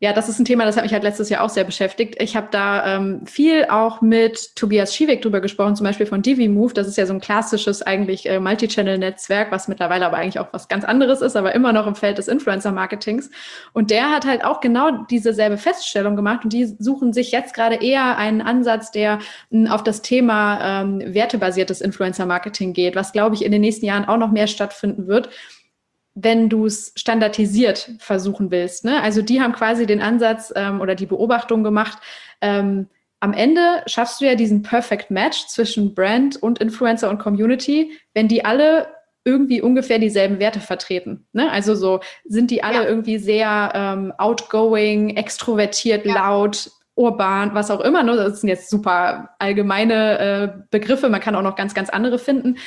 Ja, das ist ein Thema, das hat mich halt letztes Jahr auch sehr beschäftigt. Ich habe da viel auch mit Tobias Schiewek drüber gesprochen, zum Beispiel von Divimove. Das ist ja so ein klassisches eigentlich Multichannel-Netzwerk, was mittlerweile aber eigentlich auch was ganz anderes ist, aber immer noch im Feld des Influencer-Marketings. Und der hat halt auch genau dieselbe Feststellung gemacht und die suchen sich jetzt gerade eher einen Ansatz, der auf das Thema wertebasiertes Influencer-Marketing geht, was, glaube ich, in den nächsten Jahren auch noch mehr stattfinden wird, wenn du es standardisiert versuchen willst. Ne? Also die haben quasi den Ansatz oder die Beobachtung gemacht, am Ende schaffst du ja diesen Perfect Match zwischen Brand und Influencer und Community, wenn die alle irgendwie ungefähr dieselben Werte vertreten. Ne? Also so sind die alle irgendwie sehr outgoing, extrovertiert, laut, urban, was auch immer. Ne? Das sind jetzt super allgemeine Begriffe, man kann auch noch ganz, ganz andere finden.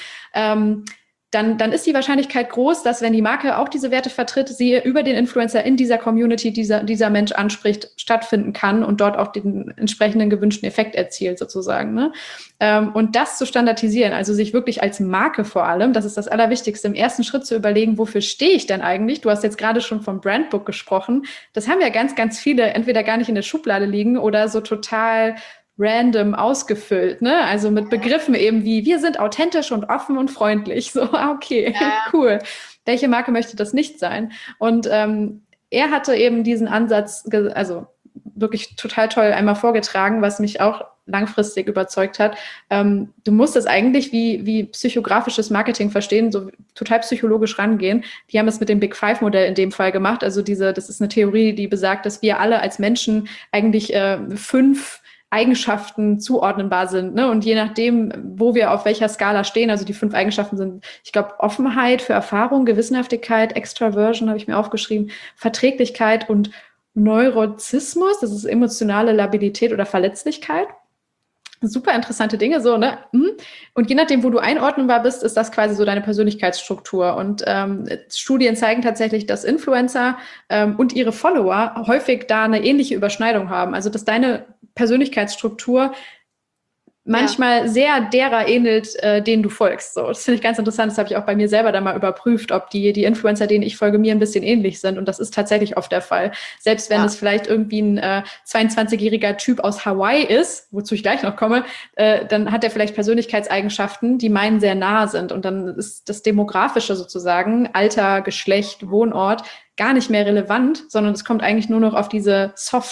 Dann ist die Wahrscheinlichkeit groß, dass, wenn die Marke auch diese Werte vertritt, sie über den Influencer in dieser Community, dieser Mensch anspricht, stattfinden kann und dort auch den entsprechenden gewünschten Effekt erzielt sozusagen. Ne? Und das zu standardisieren, also sich wirklich als Marke vor allem, das ist das Allerwichtigste, im ersten Schritt zu überlegen, wofür stehe ich denn eigentlich? Du hast jetzt gerade schon vom Brandbook gesprochen. Das haben ja ganz, ganz viele entweder gar nicht in der Schublade liegen oder so total random ausgefüllt, ne? Also mit Begriffen eben wie, wir sind authentisch und offen und freundlich. So, okay, cool. Welche Marke möchte das nicht sein? Und er hatte eben diesen Ansatz, also wirklich total toll einmal vorgetragen, was mich auch langfristig überzeugt hat. Du musst es eigentlich wie psychografisches Marketing verstehen, so total psychologisch rangehen. Die haben es mit dem Big Five-Modell in dem Fall gemacht. Also das ist eine Theorie, die besagt, dass wir alle als Menschen eigentlich 5 Eigenschaften zuordnenbar sind, ne? Und je nachdem, wo wir auf welcher Skala stehen, also die 5 Eigenschaften sind, ich glaube, Offenheit für Erfahrung, Gewissenhaftigkeit, Extraversion habe ich mir aufgeschrieben, Verträglichkeit und Neurozismus, das ist emotionale Labilität oder Verletzlichkeit. Super interessante Dinge, so, ne? Und je nachdem, wo du einordnenbar bist, ist das quasi so deine Persönlichkeitsstruktur. Und Studien zeigen tatsächlich, dass Influencer und ihre Follower häufig da eine ähnliche Überschneidung haben. Also, dass deine Persönlichkeitsstruktur manchmal sehr derer ähnelt, denen du folgst. So, das finde ich ganz interessant. Das habe ich auch bei mir selber dann mal überprüft, ob die Influencer, denen ich folge, mir ein bisschen ähnlich sind. Und das ist tatsächlich oft der Fall. Selbst wenn es vielleicht irgendwie ein 22-jähriger Typ aus Hawaii ist, wozu ich gleich noch komme, dann hat er vielleicht Persönlichkeitseigenschaften, die meinen sehr nah sind. Und dann ist das Demografische sozusagen, Alter, Geschlecht, Wohnort, gar nicht mehr relevant, sondern es kommt eigentlich nur noch auf diese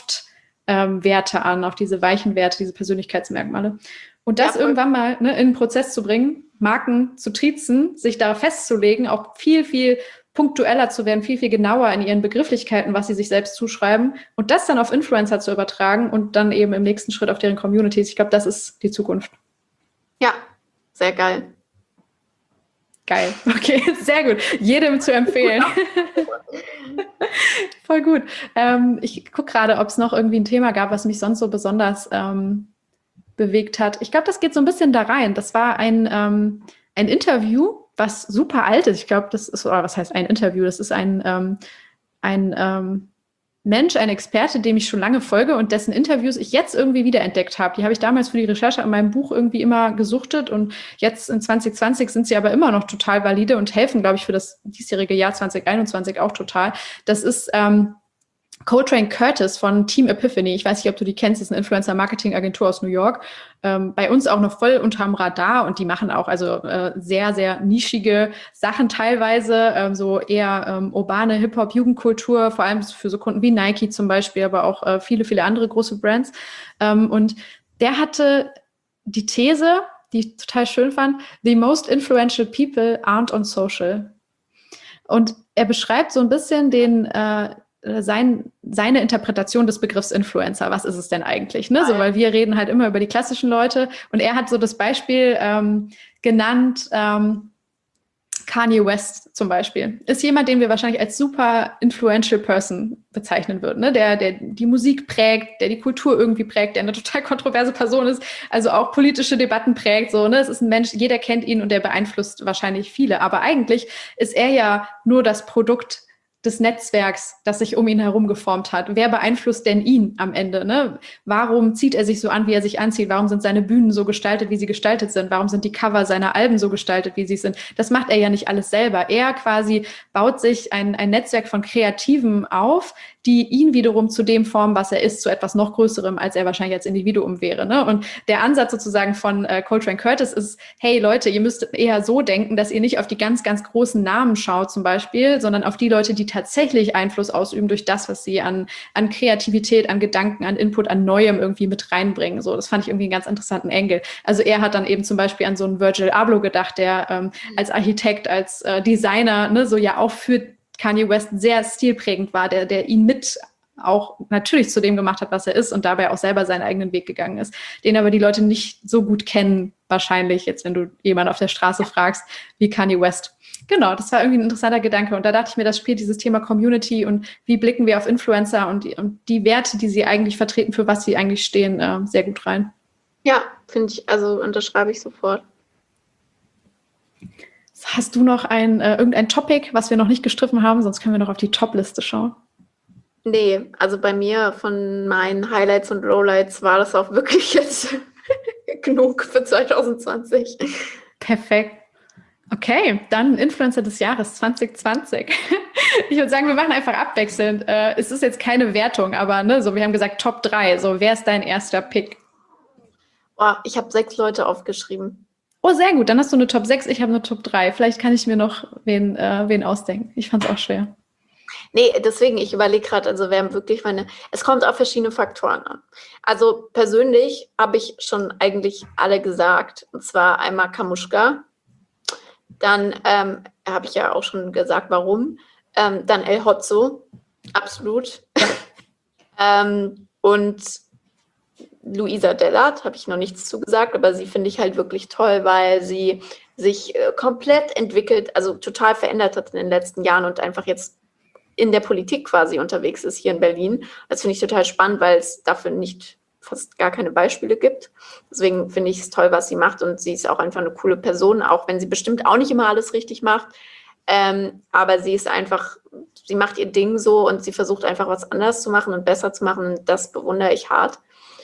Werte an, auf diese weichen Werte, diese Persönlichkeitsmerkmale. Und das irgendwann mal in einen Prozess zu bringen, Marken zu triezen, sich da festzulegen, auch viel, viel punktueller zu werden, viel, viel genauer in ihren Begrifflichkeiten, was sie sich selbst zuschreiben und das dann auf Influencer zu übertragen und dann eben im nächsten Schritt auf deren Communities. Ich glaube, das ist die Zukunft.
Ja, sehr geil.
Geil, okay, sehr gut. Jedem zu empfehlen. Voll gut. Ich gucke gerade, ob es noch irgendwie ein Thema gab, was mich sonst so besonders bewegt hat. Ich glaube, das geht so ein bisschen da rein. Das war ein Interview, was super alt ist. Ich glaube, das ist, oder was heißt ein Interview? Das ist ein Mensch, ein Experte, dem ich schon lange folge und dessen Interviews ich jetzt irgendwie wiederentdeckt habe. Die habe ich damals für die Recherche an meinem Buch irgendwie immer gesuchtet und jetzt in 2020 sind sie aber immer noch total valide und helfen, glaube ich, für das diesjährige Jahr 2021 auch total. Das ist Coltrane Curtis von Team Epiphany. Ich weiß nicht, ob du die kennst, das ist eine Influencer-Marketing-Agentur aus New York. Bei uns auch noch voll unterm Radar und die machen auch also sehr, sehr nischige Sachen teilweise, so eher urbane Hip-Hop-Jugendkultur, vor allem für so Kunden wie Nike zum Beispiel, aber auch viele, viele andere große Brands. Und der hatte die These, die ich total schön fand, the most influential people aren't on social. Und er beschreibt so ein bisschen seine Interpretation des Begriffs Influencer. Was ist es denn eigentlich? Ne? So, weil wir reden halt immer über die klassischen Leute und er hat so das Beispiel genannt, Kanye West zum Beispiel. Ist jemand, den wir wahrscheinlich als super influential person bezeichnen würden, ne? Der die Musik prägt, der die Kultur irgendwie prägt, der eine total kontroverse Person ist, also auch politische Debatten prägt. So, ne? Es ist ein Mensch, jeder kennt ihn und der beeinflusst wahrscheinlich viele. Aber eigentlich ist er ja nur das Produkt des Netzwerks, das sich um ihn herum geformt hat. Wer beeinflusst denn ihn am Ende? Ne? Warum zieht er sich so an, wie er sich anzieht? Warum sind seine Bühnen so gestaltet, wie sie gestaltet sind? Warum sind die Cover seiner Alben so gestaltet, wie sie sind? Das macht er ja nicht alles selber. Er quasi baut sich ein Netzwerk von Kreativen auf, die ihn wiederum zu dem formen, was er ist, zu etwas noch Größerem, als er wahrscheinlich als Individuum wäre. Ne? Und der Ansatz sozusagen von Coltrane Curtis ist, hey Leute, ihr müsst eher so denken, dass ihr nicht auf die ganz, ganz großen Namen schaut zum Beispiel, sondern auf die Leute, die tatsächlich Einfluss ausüben durch das, was sie an Kreativität, an Gedanken, an Input, an Neuem irgendwie mit reinbringen. So, das fand ich irgendwie einen ganz interessanten Angle. Also er hat dann eben zum Beispiel an so einen Virgil Abloh gedacht, der als Architekt, als Designer, ne, so ja auch für Kanye West sehr stilprägend war, der ihn mit auch natürlich zu dem gemacht hat, was er ist und dabei auch selber seinen eigenen Weg gegangen ist, den aber die Leute nicht so gut kennen, wahrscheinlich jetzt, wenn du jemanden auf der Straße fragst, wie Kanye West. Genau, das war irgendwie ein interessanter Gedanke und da dachte ich mir, das spielt dieses Thema Community und wie blicken wir auf Influencer und die Werte, die sie eigentlich vertreten, für was sie eigentlich stehen, sehr gut rein.
Ja, finde ich, also unterschreibe ich sofort.
Hast du noch irgendein Topic, was wir noch nicht gestriffen haben? Sonst können wir noch auf die Top-Liste schauen.
Nee, also bei mir von meinen Highlights und Lowlights war das auch wirklich jetzt genug für 2020.
Perfekt. Okay, dann Influencer des Jahres 2020. Ich würde sagen, wir machen einfach abwechselnd. Es ist jetzt keine Wertung, aber ne, so wir haben gesagt Top 3. So, wer ist dein erster Pick?
Oh, ich habe 6 Leute aufgeschrieben.
Oh, sehr gut. Dann hast du eine Top 6, ich habe eine Top 3. Vielleicht kann ich mir noch wen ausdenken. Ich fand es auch schwer.
Nee, deswegen, ich überlege gerade, also wer wirklich es kommt auf verschiedene Faktoren an. Also persönlich habe ich schon eigentlich alle gesagt. Und zwar einmal Kamushka. Dann habe ich ja auch schon gesagt, warum. Dann El Hotzo. Absolut. Und Luisa Dellert, habe ich noch nichts zugesagt, aber sie finde ich halt wirklich toll, weil sie sich komplett entwickelt, also total verändert hat in den letzten Jahren und einfach jetzt in der Politik quasi unterwegs ist hier in Berlin. Das finde ich total spannend, weil es dafür nicht fast gar keine Beispiele gibt. Deswegen finde ich es toll, was sie macht und sie ist auch einfach eine coole Person, auch wenn sie bestimmt auch nicht immer alles richtig macht. Aber sie ist einfach, sie macht ihr Ding so und sie versucht einfach was anders zu machen und besser zu machen und das bewundere ich hart.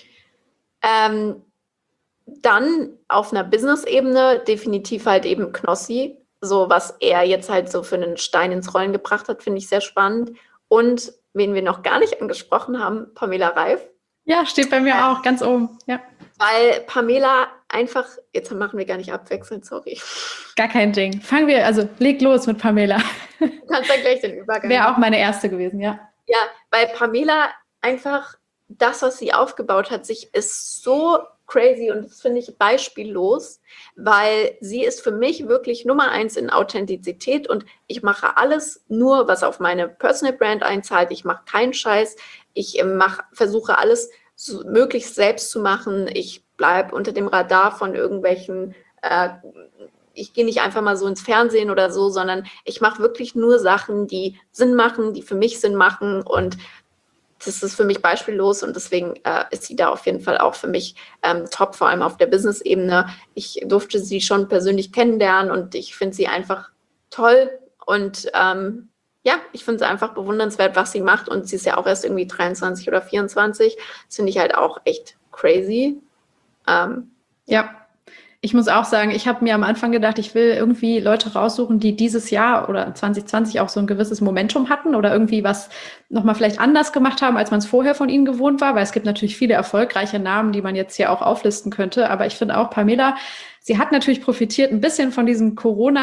Dann auf einer Business-Ebene definitiv halt eben Knossi, so was er jetzt halt so für einen Stein ins Rollen gebracht hat, finde ich sehr spannend. Und wen wir noch gar nicht angesprochen haben, Pamela Reif.
Ja, steht bei mir auch ganz oben, ja.
Weil Pamela einfach, jetzt machen wir gar nicht abwechselnd, sorry.
Gar kein Ding. Leg los mit Pamela.
Du kannst dann gleich den Übergang.
Wäre auch meine erste gewesen, ja.
Ja, weil Pamela einfach das, was sie aufgebaut hat, ist so crazy und das finde ich beispiellos, weil sie ist für mich wirklich Nummer 1 in Authentizität und ich mache alles nur, was auf meine Personal Brand einzahlt. Ich mache keinen Scheiß. Ich versuche alles so möglichst selbst zu machen. Ich bleibe unter dem Radar von irgendwelchen, ich gehe nicht einfach mal so ins Fernsehen oder so, sondern ich mache wirklich nur Sachen, die Sinn machen, die für mich Sinn machen und das ist für mich beispiellos und deswegen ist sie da auf jeden Fall auch für mich top, vor allem auf der Business-Ebene. Ich durfte sie schon persönlich kennenlernen und ich finde sie einfach toll und ich finde sie einfach bewundernswert, was sie macht und sie ist ja auch erst irgendwie 23 oder 24. Das finde ich halt auch echt crazy.
Ja. Ich muss auch sagen, ich habe mir am Anfang gedacht, ich will irgendwie Leute raussuchen, die dieses Jahr oder 2020 auch so ein gewisses Momentum hatten oder irgendwie was nochmal vielleicht anders gemacht haben, als man es vorher von ihnen gewohnt war, weil es gibt natürlich viele erfolgreiche Namen, die man jetzt hier auch auflisten könnte. Aber ich finde auch Pamela, sie hat natürlich profitiert ein bisschen von diesem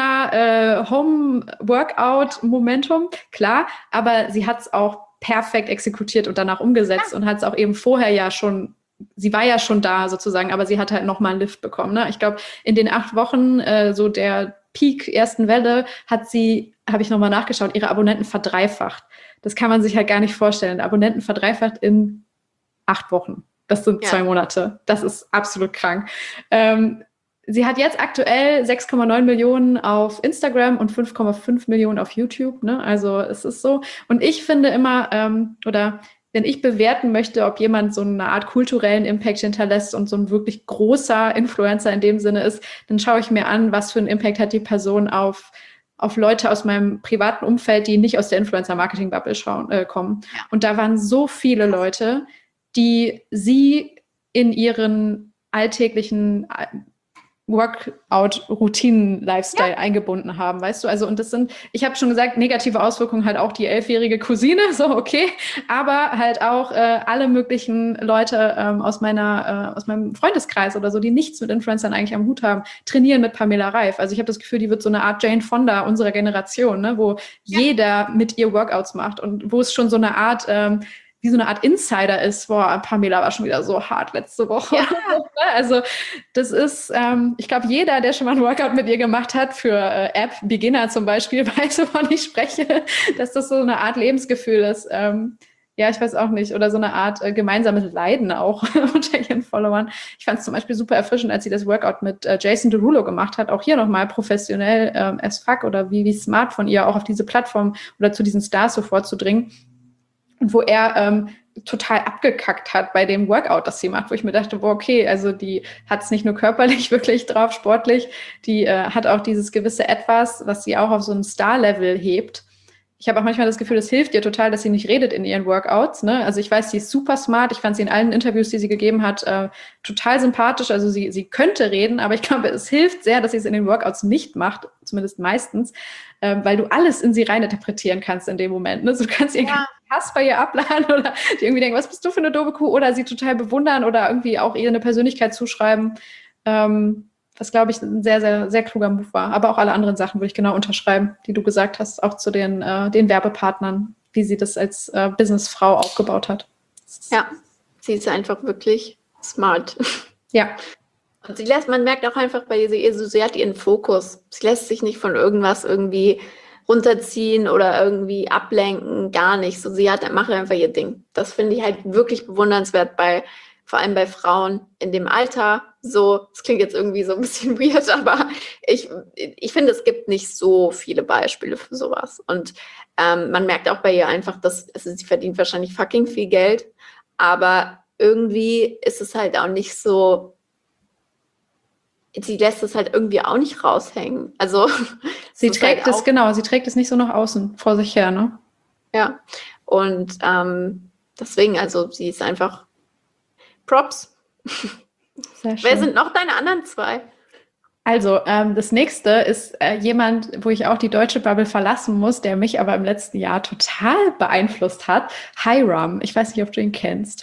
Corona-Home-Workout-Momentum, klar, aber sie hat es auch perfekt exekutiert und danach umgesetzt und hat es auch eben vorher ja schon. Sie war ja schon da sozusagen, aber sie hat halt nochmal einen Lift bekommen. Ne? Ich glaube, in den 8 Wochen, so der Peak ersten Welle, habe ich nochmal nachgeschaut, ihre Abonnenten verdreifacht. Das kann man sich halt gar nicht vorstellen. Abonnenten verdreifacht in 8 Wochen. Das sind 2 Monate. Das ist absolut krank. Sie hat jetzt aktuell 6,9 Millionen auf Instagram und 5,5 Millionen auf YouTube. Ne? Also es ist so. Und ich finde immer, wenn ich bewerten möchte, ob jemand so eine Art kulturellen Impact hinterlässt und so ein wirklich großer Influencer in dem Sinne ist, dann schaue ich mir an, was für einen Impact hat die Person auf auf Leute aus meinem privaten Umfeld, die nicht aus der Influencer-Marketing-Bubble kommen. Ja. Und da waren so viele Leute, die sie in ihren alltäglichen Workout-Routinen-Lifestyle eingebunden haben, weißt du? Also, und das sind, ich habe schon gesagt, negative Auswirkungen halt auch die 11-jährige Cousine, so okay, aber halt auch alle möglichen Leute aus meinem Freundeskreis oder so, die nichts mit Influencern eigentlich am Hut haben, trainieren mit Pamela Reif. Also ich habe das Gefühl, die wird so eine Art Jane Fonda unserer Generation, ne? Wo jeder mit ihr Workouts macht und wo es schon so eine Art wie so eine Art Insider ist. Boah, Pamela war schon wieder so hart letzte Woche. Ja. Also das ist, ich glaube, jeder, der schon mal ein Workout mit ihr gemacht hat, für App-Beginner zum Beispiel, weiß, wovon ich spreche, dass das so eine Art Lebensgefühl ist. Ja, ich weiß auch nicht. Oder so eine Art gemeinsames Leiden auch unter ihren Followern. Ich fand es zum Beispiel super erfrischend, als sie das Workout mit Jason Derulo gemacht hat. Auch hier nochmal professionell as fuck oder wie smart von ihr, auch auf diese Plattform oder zu diesen Stars so vorzudringen. Und wo er total abgekackt hat bei dem Workout, das sie macht, wo ich mir dachte, boah, okay, also die hat es nicht nur körperlich wirklich drauf, sportlich, die hat auch dieses gewisse Etwas, was sie auch auf so ein Star-Level hebt. Ich habe auch manchmal das Gefühl, es hilft ihr total, dass sie nicht redet in ihren Workouts, ne? Also ich weiß, sie ist super smart. Ich fand sie in allen Interviews, die sie gegeben hat, total sympathisch. Also sie könnte reden, aber ich glaube, es hilft sehr, dass sie es in den Workouts nicht macht, zumindest meistens, weil du alles in sie reininterpretieren kannst in dem Moment. Ne? Also du kannst irgendwie Hass bei ihr abladen oder die irgendwie denken, was bist du für eine doofe Kuh? Oder sie total bewundern oder irgendwie auch ihr eine Persönlichkeit zuschreiben. Was, glaube ich, ein sehr, sehr, sehr kluger Move war. Aber auch alle anderen Sachen würde ich genau unterschreiben, die du gesagt hast, auch zu den Werbepartnern, wie sie das als Businessfrau aufgebaut hat.
Ja, sie ist einfach wirklich smart.
Ja.
Und man merkt auch einfach bei ihr, sie hat ihren Fokus. Sie lässt sich nicht von irgendwas irgendwie runterziehen oder irgendwie ablenken, gar nicht. So, macht einfach ihr Ding. Das finde ich halt wirklich bewundernswert vor allem bei Frauen in dem Alter. So, das klingt jetzt irgendwie so ein bisschen weird, aber ich finde, es gibt nicht so viele Beispiele für sowas. Und man merkt auch bei ihr einfach, sie verdient wahrscheinlich fucking viel Geld, aber irgendwie ist es halt auch nicht so, sie lässt es halt irgendwie auch nicht raushängen. Also
sie trägt es nicht so nach außen vor sich her, ne?
Ja, und deswegen, also sie ist einfach Props. Sehr schön. Wer sind noch deine anderen zwei?
Also, das nächste ist jemand, wo ich auch die deutsche Bubble verlassen muss, der mich aber im letzten Jahr total beeinflusst hat. Hyram. Ich weiß nicht, ob du ihn kennst.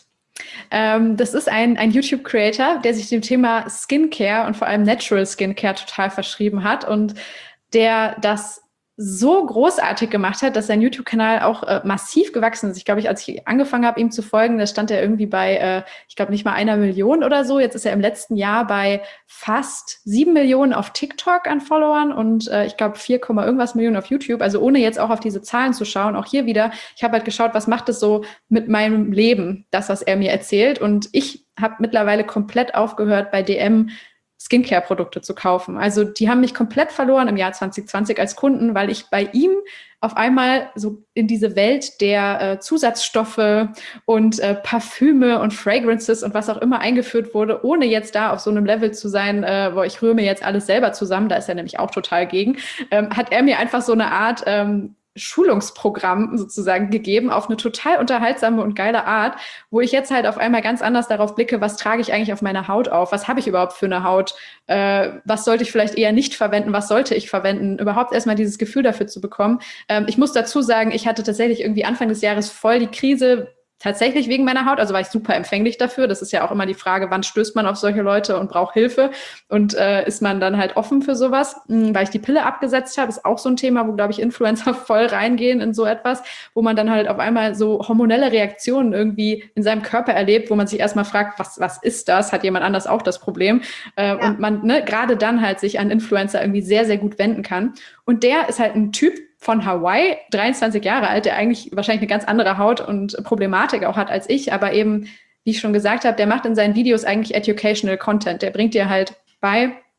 Das ist ein YouTube-Creator, der sich dem Thema Skincare und vor allem Natural Skincare total verschrieben hat und der das so großartig gemacht hat, dass sein YouTube-Kanal auch massiv gewachsen ist. Ich glaube, als ich angefangen habe, ihm zu folgen, da stand er irgendwie bei, ich glaube, nicht mal 1 Million oder so. Jetzt ist er im letzten Jahr bei fast 7 Millionen auf TikTok an Followern und ich glaube 4, irgendwas Millionen auf YouTube. Also ohne jetzt auch auf diese Zahlen zu schauen, auch hier wieder, ich habe halt geschaut, was macht es so mit meinem Leben, das, was er mir erzählt. Und ich habe mittlerweile komplett aufgehört, bei DM Skincare-Produkte zu kaufen. Also die haben mich komplett verloren im Jahr 2020 als Kunden, weil ich bei ihm auf einmal so in diese Welt der Zusatzstoffe und Parfüme und Fragrances und was auch immer eingeführt wurde, ohne jetzt da auf so einem Level zu sein, wo ich rühre mir jetzt alles selber zusammen, da ist er nämlich auch total gegen, hat er mir einfach so eine Art Schulungsprogramm sozusagen gegeben auf eine total unterhaltsame und geile Art, wo ich jetzt halt auf einmal ganz anders darauf blicke, was trage ich eigentlich auf meiner Haut auf, was habe ich überhaupt für eine Haut, was sollte ich vielleicht eher nicht verwenden, was sollte ich verwenden, überhaupt erstmal dieses Gefühl dafür zu bekommen. Ich muss dazu sagen, ich hatte tatsächlich irgendwie Anfang des Jahres voll die Krise, tatsächlich wegen meiner Haut, also war ich super empfänglich dafür. Das ist ja auch immer die Frage, wann stößt man auf solche Leute und braucht Hilfe und ist man dann halt offen für sowas, weil ich die Pille abgesetzt habe, ist auch so ein Thema, wo, glaube ich, Influencer voll reingehen in so etwas, wo man dann halt auf einmal so hormonelle Reaktionen irgendwie in seinem Körper erlebt, wo man sich erstmal fragt, was ist das? Hat jemand anders auch das Problem? Und man gerade dann halt sich an Influencer irgendwie sehr, sehr gut wenden kann. Und der ist halt ein Typ von Hawaii, 23 Jahre alt, der eigentlich wahrscheinlich eine ganz andere Haut und Problematik auch hat als ich, aber eben, wie ich schon gesagt habe, der macht in seinen Videos eigentlich educational Content. Der bringt dir halt bei,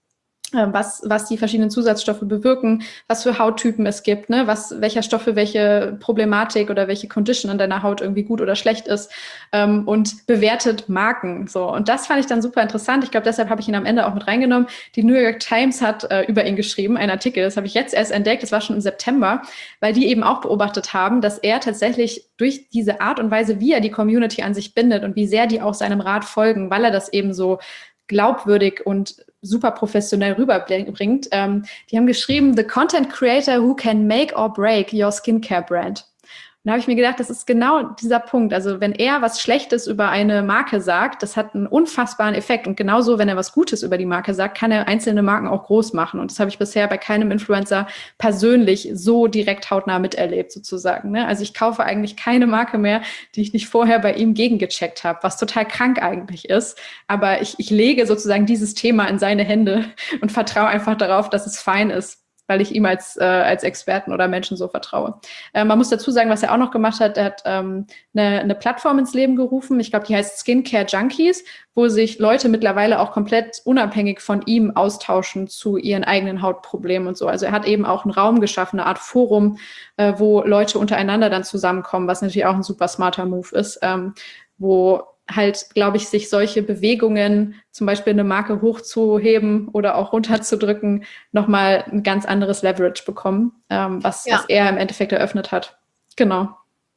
was die verschiedenen Zusatzstoffe bewirken, was für Hauttypen es gibt, ne, welcher Stoff für welche Problematik oder welche Condition an deiner Haut irgendwie gut oder schlecht ist, und bewertet Marken. So. Und das fand ich dann super interessant. Ich glaube, deshalb habe ich ihn am Ende auch mit reingenommen. Die New York Times hat über ihn geschrieben, einen Artikel, das habe ich jetzt erst entdeckt, das war schon im September, weil die eben auch beobachtet haben, dass er tatsächlich durch diese Art und Weise, wie er die Community an sich bindet und wie sehr die auch seinem Rat folgen, weil er das eben so glaubwürdig und super professionell rüberbringt. Die haben geschrieben, the content creator who can make or break your skincare brand. Und da habe ich mir gedacht, das ist genau dieser Punkt. Also wenn er was Schlechtes über eine Marke sagt, das hat einen unfassbaren Effekt. Und genauso, wenn er was Gutes über die Marke sagt, kann er einzelne Marken auch groß machen. Und das habe ich bisher bei keinem Influencer persönlich so direkt hautnah miterlebt, sozusagen. Ne? Also ich kaufe eigentlich keine Marke mehr, die ich nicht vorher bei ihm gegengecheckt habe, was total krank eigentlich ist. Aber ich lege sozusagen dieses Thema in seine Hände und vertraue einfach darauf, dass es fein ist, weil ich ihm als Experten oder Menschen so vertraue. Man muss dazu sagen, was er auch noch gemacht hat, er hat eine Plattform ins Leben gerufen, ich glaube, die heißt Skincare Junkies, wo sich Leute mittlerweile auch komplett unabhängig von ihm austauschen zu ihren eigenen Hautproblemen und so. Also er hat eben auch einen Raum geschaffen, eine Art Forum, wo Leute untereinander dann zusammenkommen, was natürlich auch ein super smarter Move ist, wo halt, glaube ich, sich solche Bewegungen, zum Beispiel eine Marke hochzuheben oder auch runterzudrücken, nochmal ein ganz anderes Leverage bekommen, was er im Endeffekt eröffnet hat. Genau.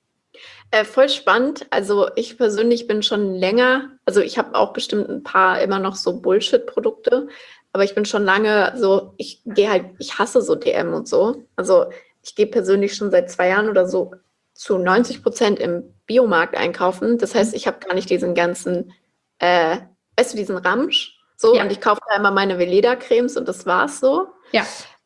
Voll spannend. Also ich persönlich bin schon länger, also ich habe auch bestimmt ein paar immer noch so Bullshit-Produkte, aber ich bin schon lange so, ich hasse so DM und so. Also ich gehe persönlich schon seit 2 Jahren oder so zu 90% im Biomarkt einkaufen. Das heißt, ich habe gar nicht diesen ganzen, weißt du, diesen Ramsch. So, ja. Und ich kaufe da immer meine Veleda-Cremes und das war's so.
Ja.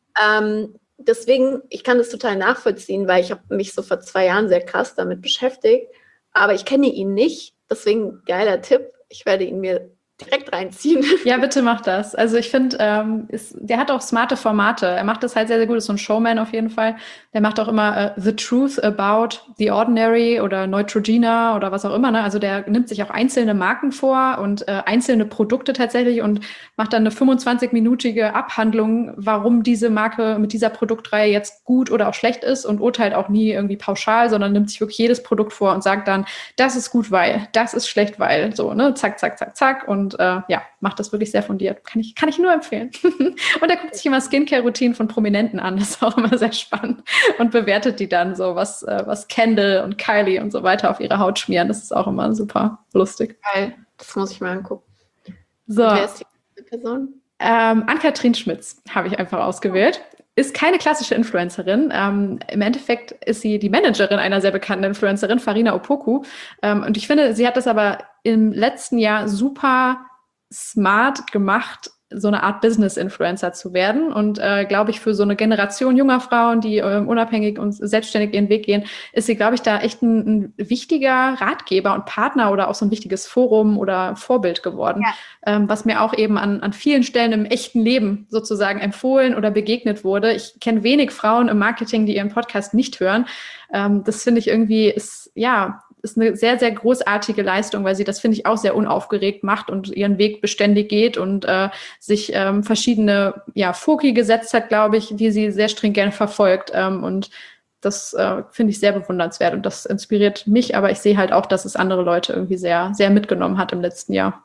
Deswegen, ich kann das total nachvollziehen, weil ich habe mich so vor 2 Jahren sehr krass damit beschäftigt. Aber ich kenne ihn nicht. Deswegen geiler Tipp. Ich werde ihn mir direkt reinziehen.
Ja, bitte mach das. Also ich finde, der hat auch smarte Formate. Er macht das halt sehr, sehr gut. Ist so ein Showman auf jeden Fall. Der macht auch immer The Truth About the Ordinary oder Neutrogena oder was auch immer. Ne? Also der nimmt sich auch einzelne Marken vor und einzelne Produkte tatsächlich und macht dann eine 25-minütige Abhandlung, warum diese Marke mit dieser Produktreihe jetzt gut oder auch schlecht ist und urteilt auch nie irgendwie pauschal, sondern nimmt sich wirklich jedes Produkt vor und sagt dann, das ist gut, weil, das ist schlecht, weil, so, ne, zack, zack, zack, zack. Und macht das wirklich sehr fundiert. Kann ich nur empfehlen. Und er guckt sich immer Skincare-Routinen von Prominenten an. Das ist auch immer sehr spannend. Und bewertet die dann so, was Kendall und Kylie und so weiter auf ihre Haut schmieren. Das ist auch immer super lustig.
Geil. Das muss ich mal angucken.
So.
Und wer ist die Person?
Ann-Kathrin Schmitz habe ich einfach ausgewählt. Ist keine klassische Influencerin. Im Endeffekt ist sie die Managerin einer sehr bekannten Influencerin, Farina Opoku. Und ich finde, sie hat das aber im letzten Jahr super smart gemacht, so eine Art Business-Influencer zu werden. Und glaube ich, für so eine Generation junger Frauen, die unabhängig und selbstständig ihren Weg gehen, ist sie, glaube ich, da echt ein wichtiger Ratgeber und Partner oder auch so ein wichtiges Forum oder Vorbild geworden, was mir auch eben an vielen Stellen im echten Leben sozusagen empfohlen oder begegnet wurde. Ich kenne wenig Frauen im Marketing, die ihren Podcast nicht hören. Das finde ich irgendwie ist eine sehr, sehr großartige Leistung, weil sie das, finde ich, auch sehr unaufgeregt macht und ihren Weg beständig geht und sich verschiedene Foki gesetzt hat, glaube ich, die sie sehr stringent verfolgt. Und das finde ich sehr bewundernswert und das inspiriert mich, aber ich sehe halt auch, dass es andere Leute irgendwie sehr, sehr mitgenommen hat im letzten Jahr.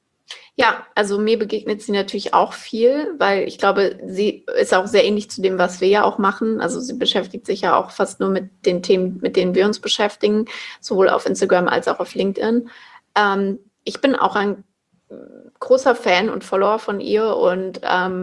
Ja, also mir begegnet sie natürlich auch viel, weil ich glaube, sie ist auch sehr ähnlich zu dem, was wir ja auch machen. Also sie beschäftigt sich ja auch fast nur mit den Themen, mit denen wir uns beschäftigen, sowohl auf Instagram als auch auf LinkedIn. Ich bin auch ein großer Fan und Follower von ihr und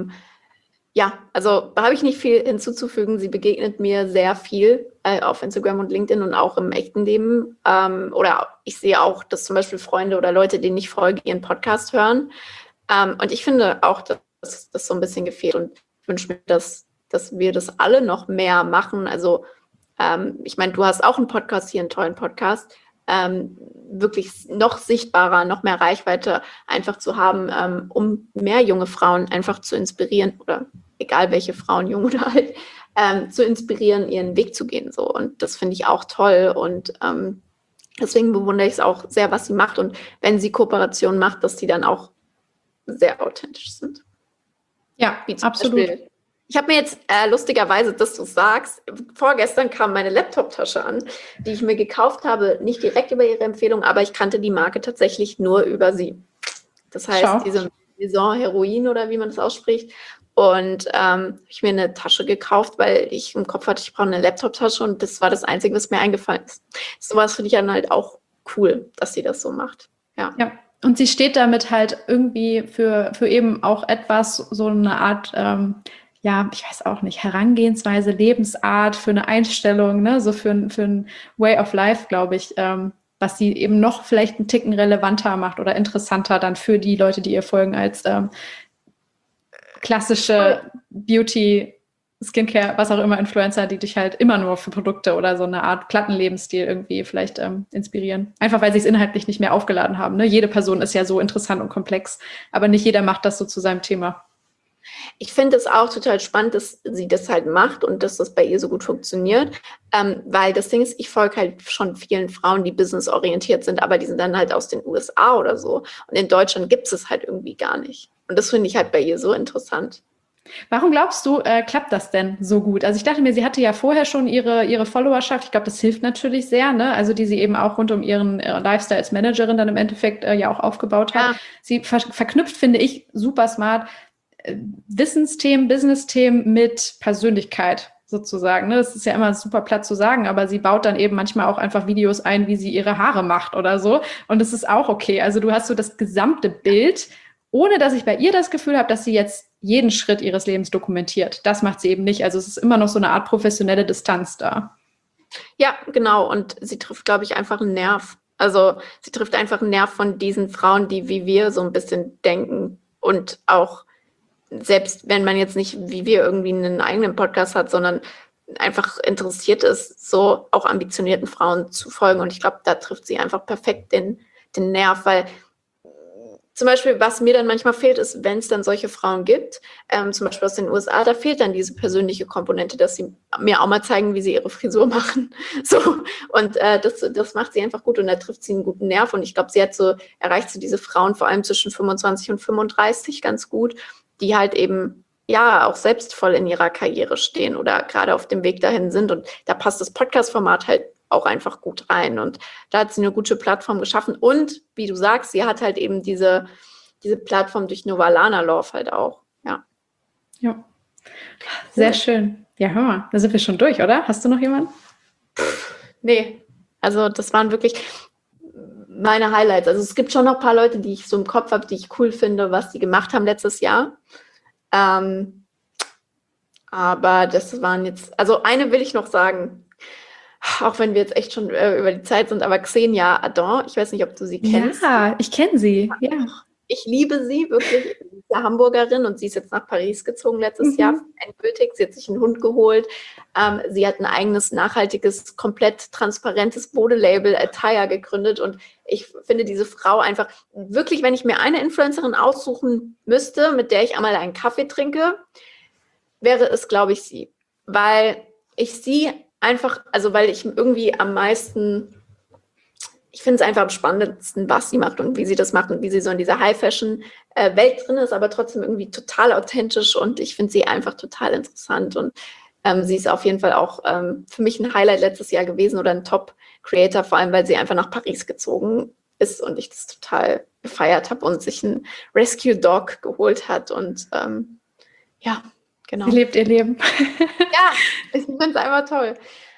also da habe ich nicht viel hinzuzufügen. Sie begegnet mir sehr viel auf Instagram und LinkedIn und auch im echten Leben. Oder ich sehe auch, dass zum Beispiel Freunde oder Leute, denen ich folge, ihren Podcast hören. Und ich finde auch, dass das so ein bisschen gefehlt. Und ich wünsche mir, dass wir das alle noch mehr machen. Also ich meine, du hast auch einen Podcast hier, einen tollen Podcast. Wirklich noch sichtbarer, noch mehr Reichweite einfach zu haben, um mehr junge Frauen einfach zu inspirieren oder egal welche Frauen, jung oder alt, zu inspirieren, ihren Weg zu gehen. So. Und das finde ich auch toll und deswegen bewundere ich es auch sehr, was sie macht und wenn sie Kooperationen macht, dass die dann auch sehr authentisch sind.
Ja,
Wie zum
absolut.
Beispiel, ich habe mir jetzt lustigerweise, dass du sagst, vorgestern kam meine Laptop-Tasche an, die ich mir gekauft habe, nicht direkt über ihre Empfehlung, aber ich kannte die Marke tatsächlich nur über sie. Das heißt,
Schau.
diese Maison Heroin oder wie man das ausspricht. Und habe ich mir eine Tasche gekauft, weil ich im Kopf hatte, ich brauche eine Laptop-Tasche und das war das Einzige, was mir eingefallen ist. Sowas finde ich dann halt auch cool, dass sie das so macht. Ja.
Ja. Und sie steht damit halt irgendwie für eben auch etwas, so eine Art, ja, ich weiß auch nicht, Herangehensweise, Lebensart, für eine Einstellung, ne, so für ein Way of Life, glaube ich, was sie eben noch vielleicht einen Ticken relevanter macht oder interessanter dann für die Leute, die ihr folgen, als klassische Beauty, Skincare, was auch immer, Influencer, die dich halt immer nur für Produkte oder so eine Art platten Lebensstil irgendwie vielleicht inspirieren. Einfach weil sie es inhaltlich nicht mehr aufgeladen haben. Ne? Jede Person ist ja so interessant und komplex, aber nicht jeder macht das so zu seinem Thema.
Ich finde es auch total spannend, dass sie das halt macht und dass das bei ihr so gut funktioniert, weil das Ding ist, ich folge halt schon vielen Frauen, die businessorientiert sind, aber die sind dann halt aus den USA oder so. Und in Deutschland gibt es halt irgendwie gar nicht. Und das finde ich halt bei ihr so interessant.
Warum glaubst du, klappt das denn so gut? Also ich dachte mir, sie hatte ja vorher schon ihre Followerschaft. Ich glaube, das hilft natürlich sehr, ne? Also die sie eben auch rund um ihren Lifestyle als Managerin dann im Endeffekt ja auch aufgebaut hat.
Ja.
Sie verknüpft, finde ich, super smart Wissensthemen, Business-Themen mit Persönlichkeit sozusagen. Ne? Das ist ja immer super platt zu sagen, aber sie baut dann eben manchmal auch einfach Videos ein, wie sie ihre Haare macht oder so. Und das ist auch okay. Also du hast so das gesamte Bild, ohne dass ich bei ihr das Gefühl habe, dass sie jetzt jeden Schritt ihres Lebens dokumentiert. Das macht sie eben nicht. Also es ist immer noch so eine Art professionelle Distanz da.
Ja, genau. Und sie trifft, glaube ich, einfach einen Nerv. Also sie trifft einfach einen Nerv von diesen Frauen, die wie wir so ein bisschen denken und auch selbst wenn man jetzt nicht wie wir irgendwie einen eigenen Podcast hat, sondern einfach interessiert ist, so auch ambitionierten Frauen zu folgen. Und ich glaube, da trifft sie einfach perfekt den Nerv, weil zum Beispiel, was mir dann manchmal fehlt, ist, wenn es dann solche Frauen gibt, zum Beispiel aus den USA, da fehlt dann diese persönliche Komponente, dass sie mir auch mal zeigen, wie sie ihre Frisur machen. So. Und das macht sie einfach gut und da trifft sie einen guten Nerv. Und ich glaube, sie erreicht so diese Frauen vor allem zwischen 25 und 35 ganz gut, die halt eben ja auch selbst voll in ihrer Karriere stehen oder gerade auf dem Weg dahin sind. Und da passt das Podcast-Format halt auch einfach gut rein. Und da hat sie eine gute Plattform geschaffen. Und wie du sagst, sie hat halt eben diese Plattform durch Novalana Love halt auch. Ja.
Ja. Sehr schön. Ja, hör mal, da sind wir schon durch, oder? Hast du noch jemanden?
Nee, also das waren wirklich meine Highlights. Also es gibt schon noch ein paar Leute, die ich so im Kopf habe, die ich cool finde, was die gemacht haben letztes Jahr. Aber das waren jetzt, also eine will ich noch sagen, auch wenn wir jetzt echt schon über die Zeit sind, aber Xenia Adon, ich weiß nicht, ob du sie kennst.
Ja, ich kenne sie, ja.
Ich liebe sie, wirklich. Sie ist eine Hamburgerin und sie ist jetzt nach Paris gezogen letztes Jahr, endgültig. Sie hat sich einen Hund geholt. Sie hat ein eigenes, nachhaltiges, komplett transparentes Modelabel Attire gegründet und ich finde diese Frau einfach, wirklich, wenn ich mir eine Influencerin aussuchen müsste, mit der ich einmal einen Kaffee trinke, wäre es, glaube ich, sie. Weil ich sie einfach, also weil ich irgendwie am meisten, ich finde es einfach am spannendsten, was sie macht und wie sie das macht und wie sie so in dieser High-Fashion-Welt drin ist, aber trotzdem irgendwie total authentisch und ich finde sie einfach total interessant und sie ist auf jeden Fall auch für mich ein Highlight letztes Jahr gewesen oder ein Top-Creator, vor allem, weil sie einfach nach Paris gezogen ist und ich das total gefeiert habe und sich einen Rescue-Dog geholt hat und ja, genau.
Sie lebt ihr Leben.
Ja, ich finde es einfach toll.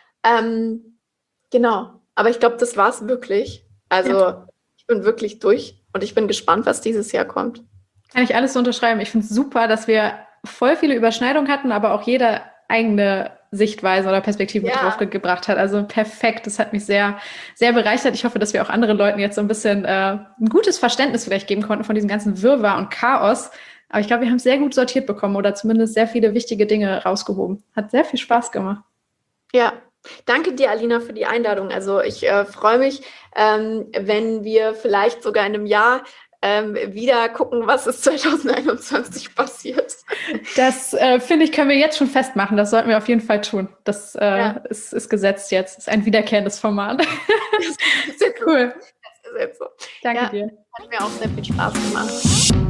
Genau. Aber ich glaube, das war es wirklich. Also ich bin wirklich durch und ich bin gespannt, was dieses Jahr kommt.
Kann ich alles so unterschreiben. Ich finde es super, dass wir voll viele Überschneidungen hatten, aber auch jeder eigene Sichtweise oder Perspektive drauf gebracht hat. Also perfekt. Das hat mich sehr, sehr bereichert. Ich hoffe, dass wir auch anderen Leuten jetzt so ein bisschen ein gutes Verständnis vielleicht geben konnten von diesem ganzen Wirrwarr und Chaos. Aber ich glaube, wir haben es sehr gut sortiert bekommen oder zumindest sehr viele wichtige Dinge rausgehoben. Hat sehr viel Spaß gemacht.
Ja, danke dir, Alina, für die Einladung. Also ich freue mich, wenn wir vielleicht sogar in einem Jahr wieder gucken, was ist 2021 passiert.
Das, finde ich, können wir jetzt schon festmachen. Das sollten wir auf jeden Fall tun. Das ist gesetzt jetzt. Das ist ein wiederkehrendes Format.
Das ist cool. Das ist jetzt so.
Danke dir.
Hat mir auch sehr viel Spaß gemacht.